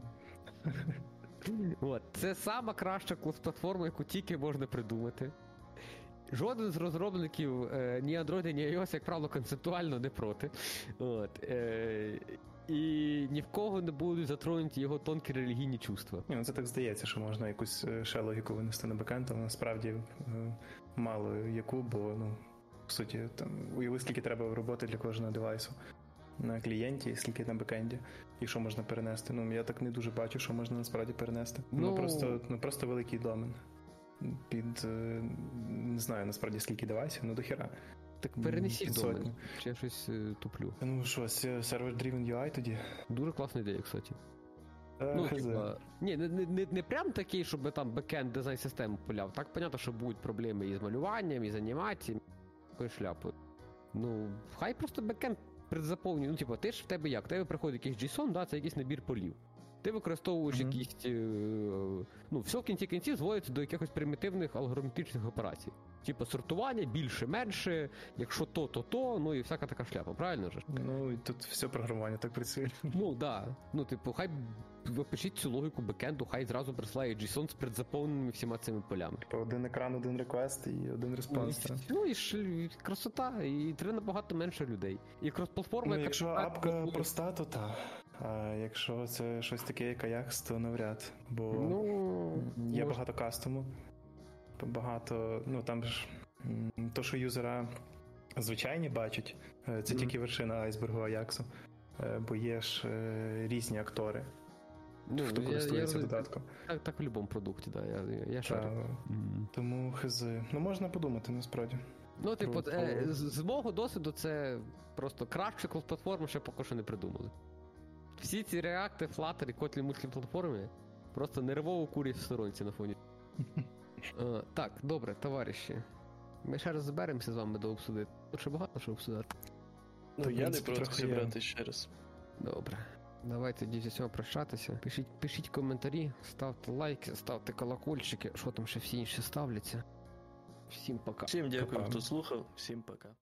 От. Це сама краща крос-платформа, яку тільки можна придумати. Жоден з розробників е, ні Android, ні iOS, як правило, концептуально не проти. От. Е, і ні в кого не будуть затронуті його тонкі релігійні чувства. Ні, ну це так здається, що можна якусь е, ще логіку винести на бекенд, але насправді е, мало яку, бо ну, по суті, там уяви, скільки треба роботи для кожного девайсу на клієнті, і скільки на бекенді, і що можна перенести. Ну, я так не дуже бачу, що можна насправді перенести. Ну, Ну- просто, ну просто великий домен. Під е, не знаю насправді скільки девайсів, ну до хіра. Так перенесіть Під домен. сотню. Чи я щось е, туплю. Ну що, сервер-driven ю ай тоді? Дуже класна ідея, кстати. Е, Ну, хз. типа, ні, не, не, не, не прям такий, щоб там бекенд дизайн систему пуляв. Так, понятно, що будуть проблеми із малюванням, із анімацією, такою шляпою. Ну, хай просто бекенд предзаповнює. Ну, типа, ти ж в тебе як? В тебе приходить якийсь JSON, да, це якийсь набір полів. Ти використовуєш Мгм. якісь. е, Ну, все в кінці кінців зводиться до якихось примітивних алгоритмічних операцій. Типу сортування, більше, менше, якщо то, то то, ну і всяка така шляпа, правильно ж? Ну, і тут все програмування так працює. Ну, да. Ну, типу, хай ви пишіть цю логіку бекенду, хай зразу присилає JSON з предзаповненими всіма цими полями. Типу, один екран, один реквест і один респонс. так. Ну і ж і красота, і треба набагато менше людей. І крос-платформа, Ну, яка якщо тепер апка працює- проста, то так. А якщо це щось таке, як Ajax, то навряд. Бо Ну, є мож- багато кастому. Багато, ну там ж м, то, що юзера звичайні бачать, е, це Мгм. тільки вершина айсбергу Аяксу. Е, Бо є ж е, різні актори, ну, хто я- користується я- додатком. Так, так в будь-якому продукті, да, я, я, я Та, шарю. Мгм. тому хз. Ну можна подумати насправді. Ну, типу, Про- е, про- з, з мого досвіду це просто краще крос-платформи ще поки що не придумали. Всі ці реакти, Flutter і Kotlin мультиплатформи просто нервово курять в сторонці на фоні. Е, так, добре, товариші. Ми ще раз зберемося з вами до обсудити. Тут ще багато що обсудити. Ну, Та, в я не принципі, проти трохи є. зібрати ще раз. Добре. Давайте тоді зі всього прощатися. Пишіть, пишіть коментарі, ставте лайки, ставте колокольчики, що там ще всі інші ставляться. Всім пока. Всім дякую, Па-па. хто слухав, всім пока.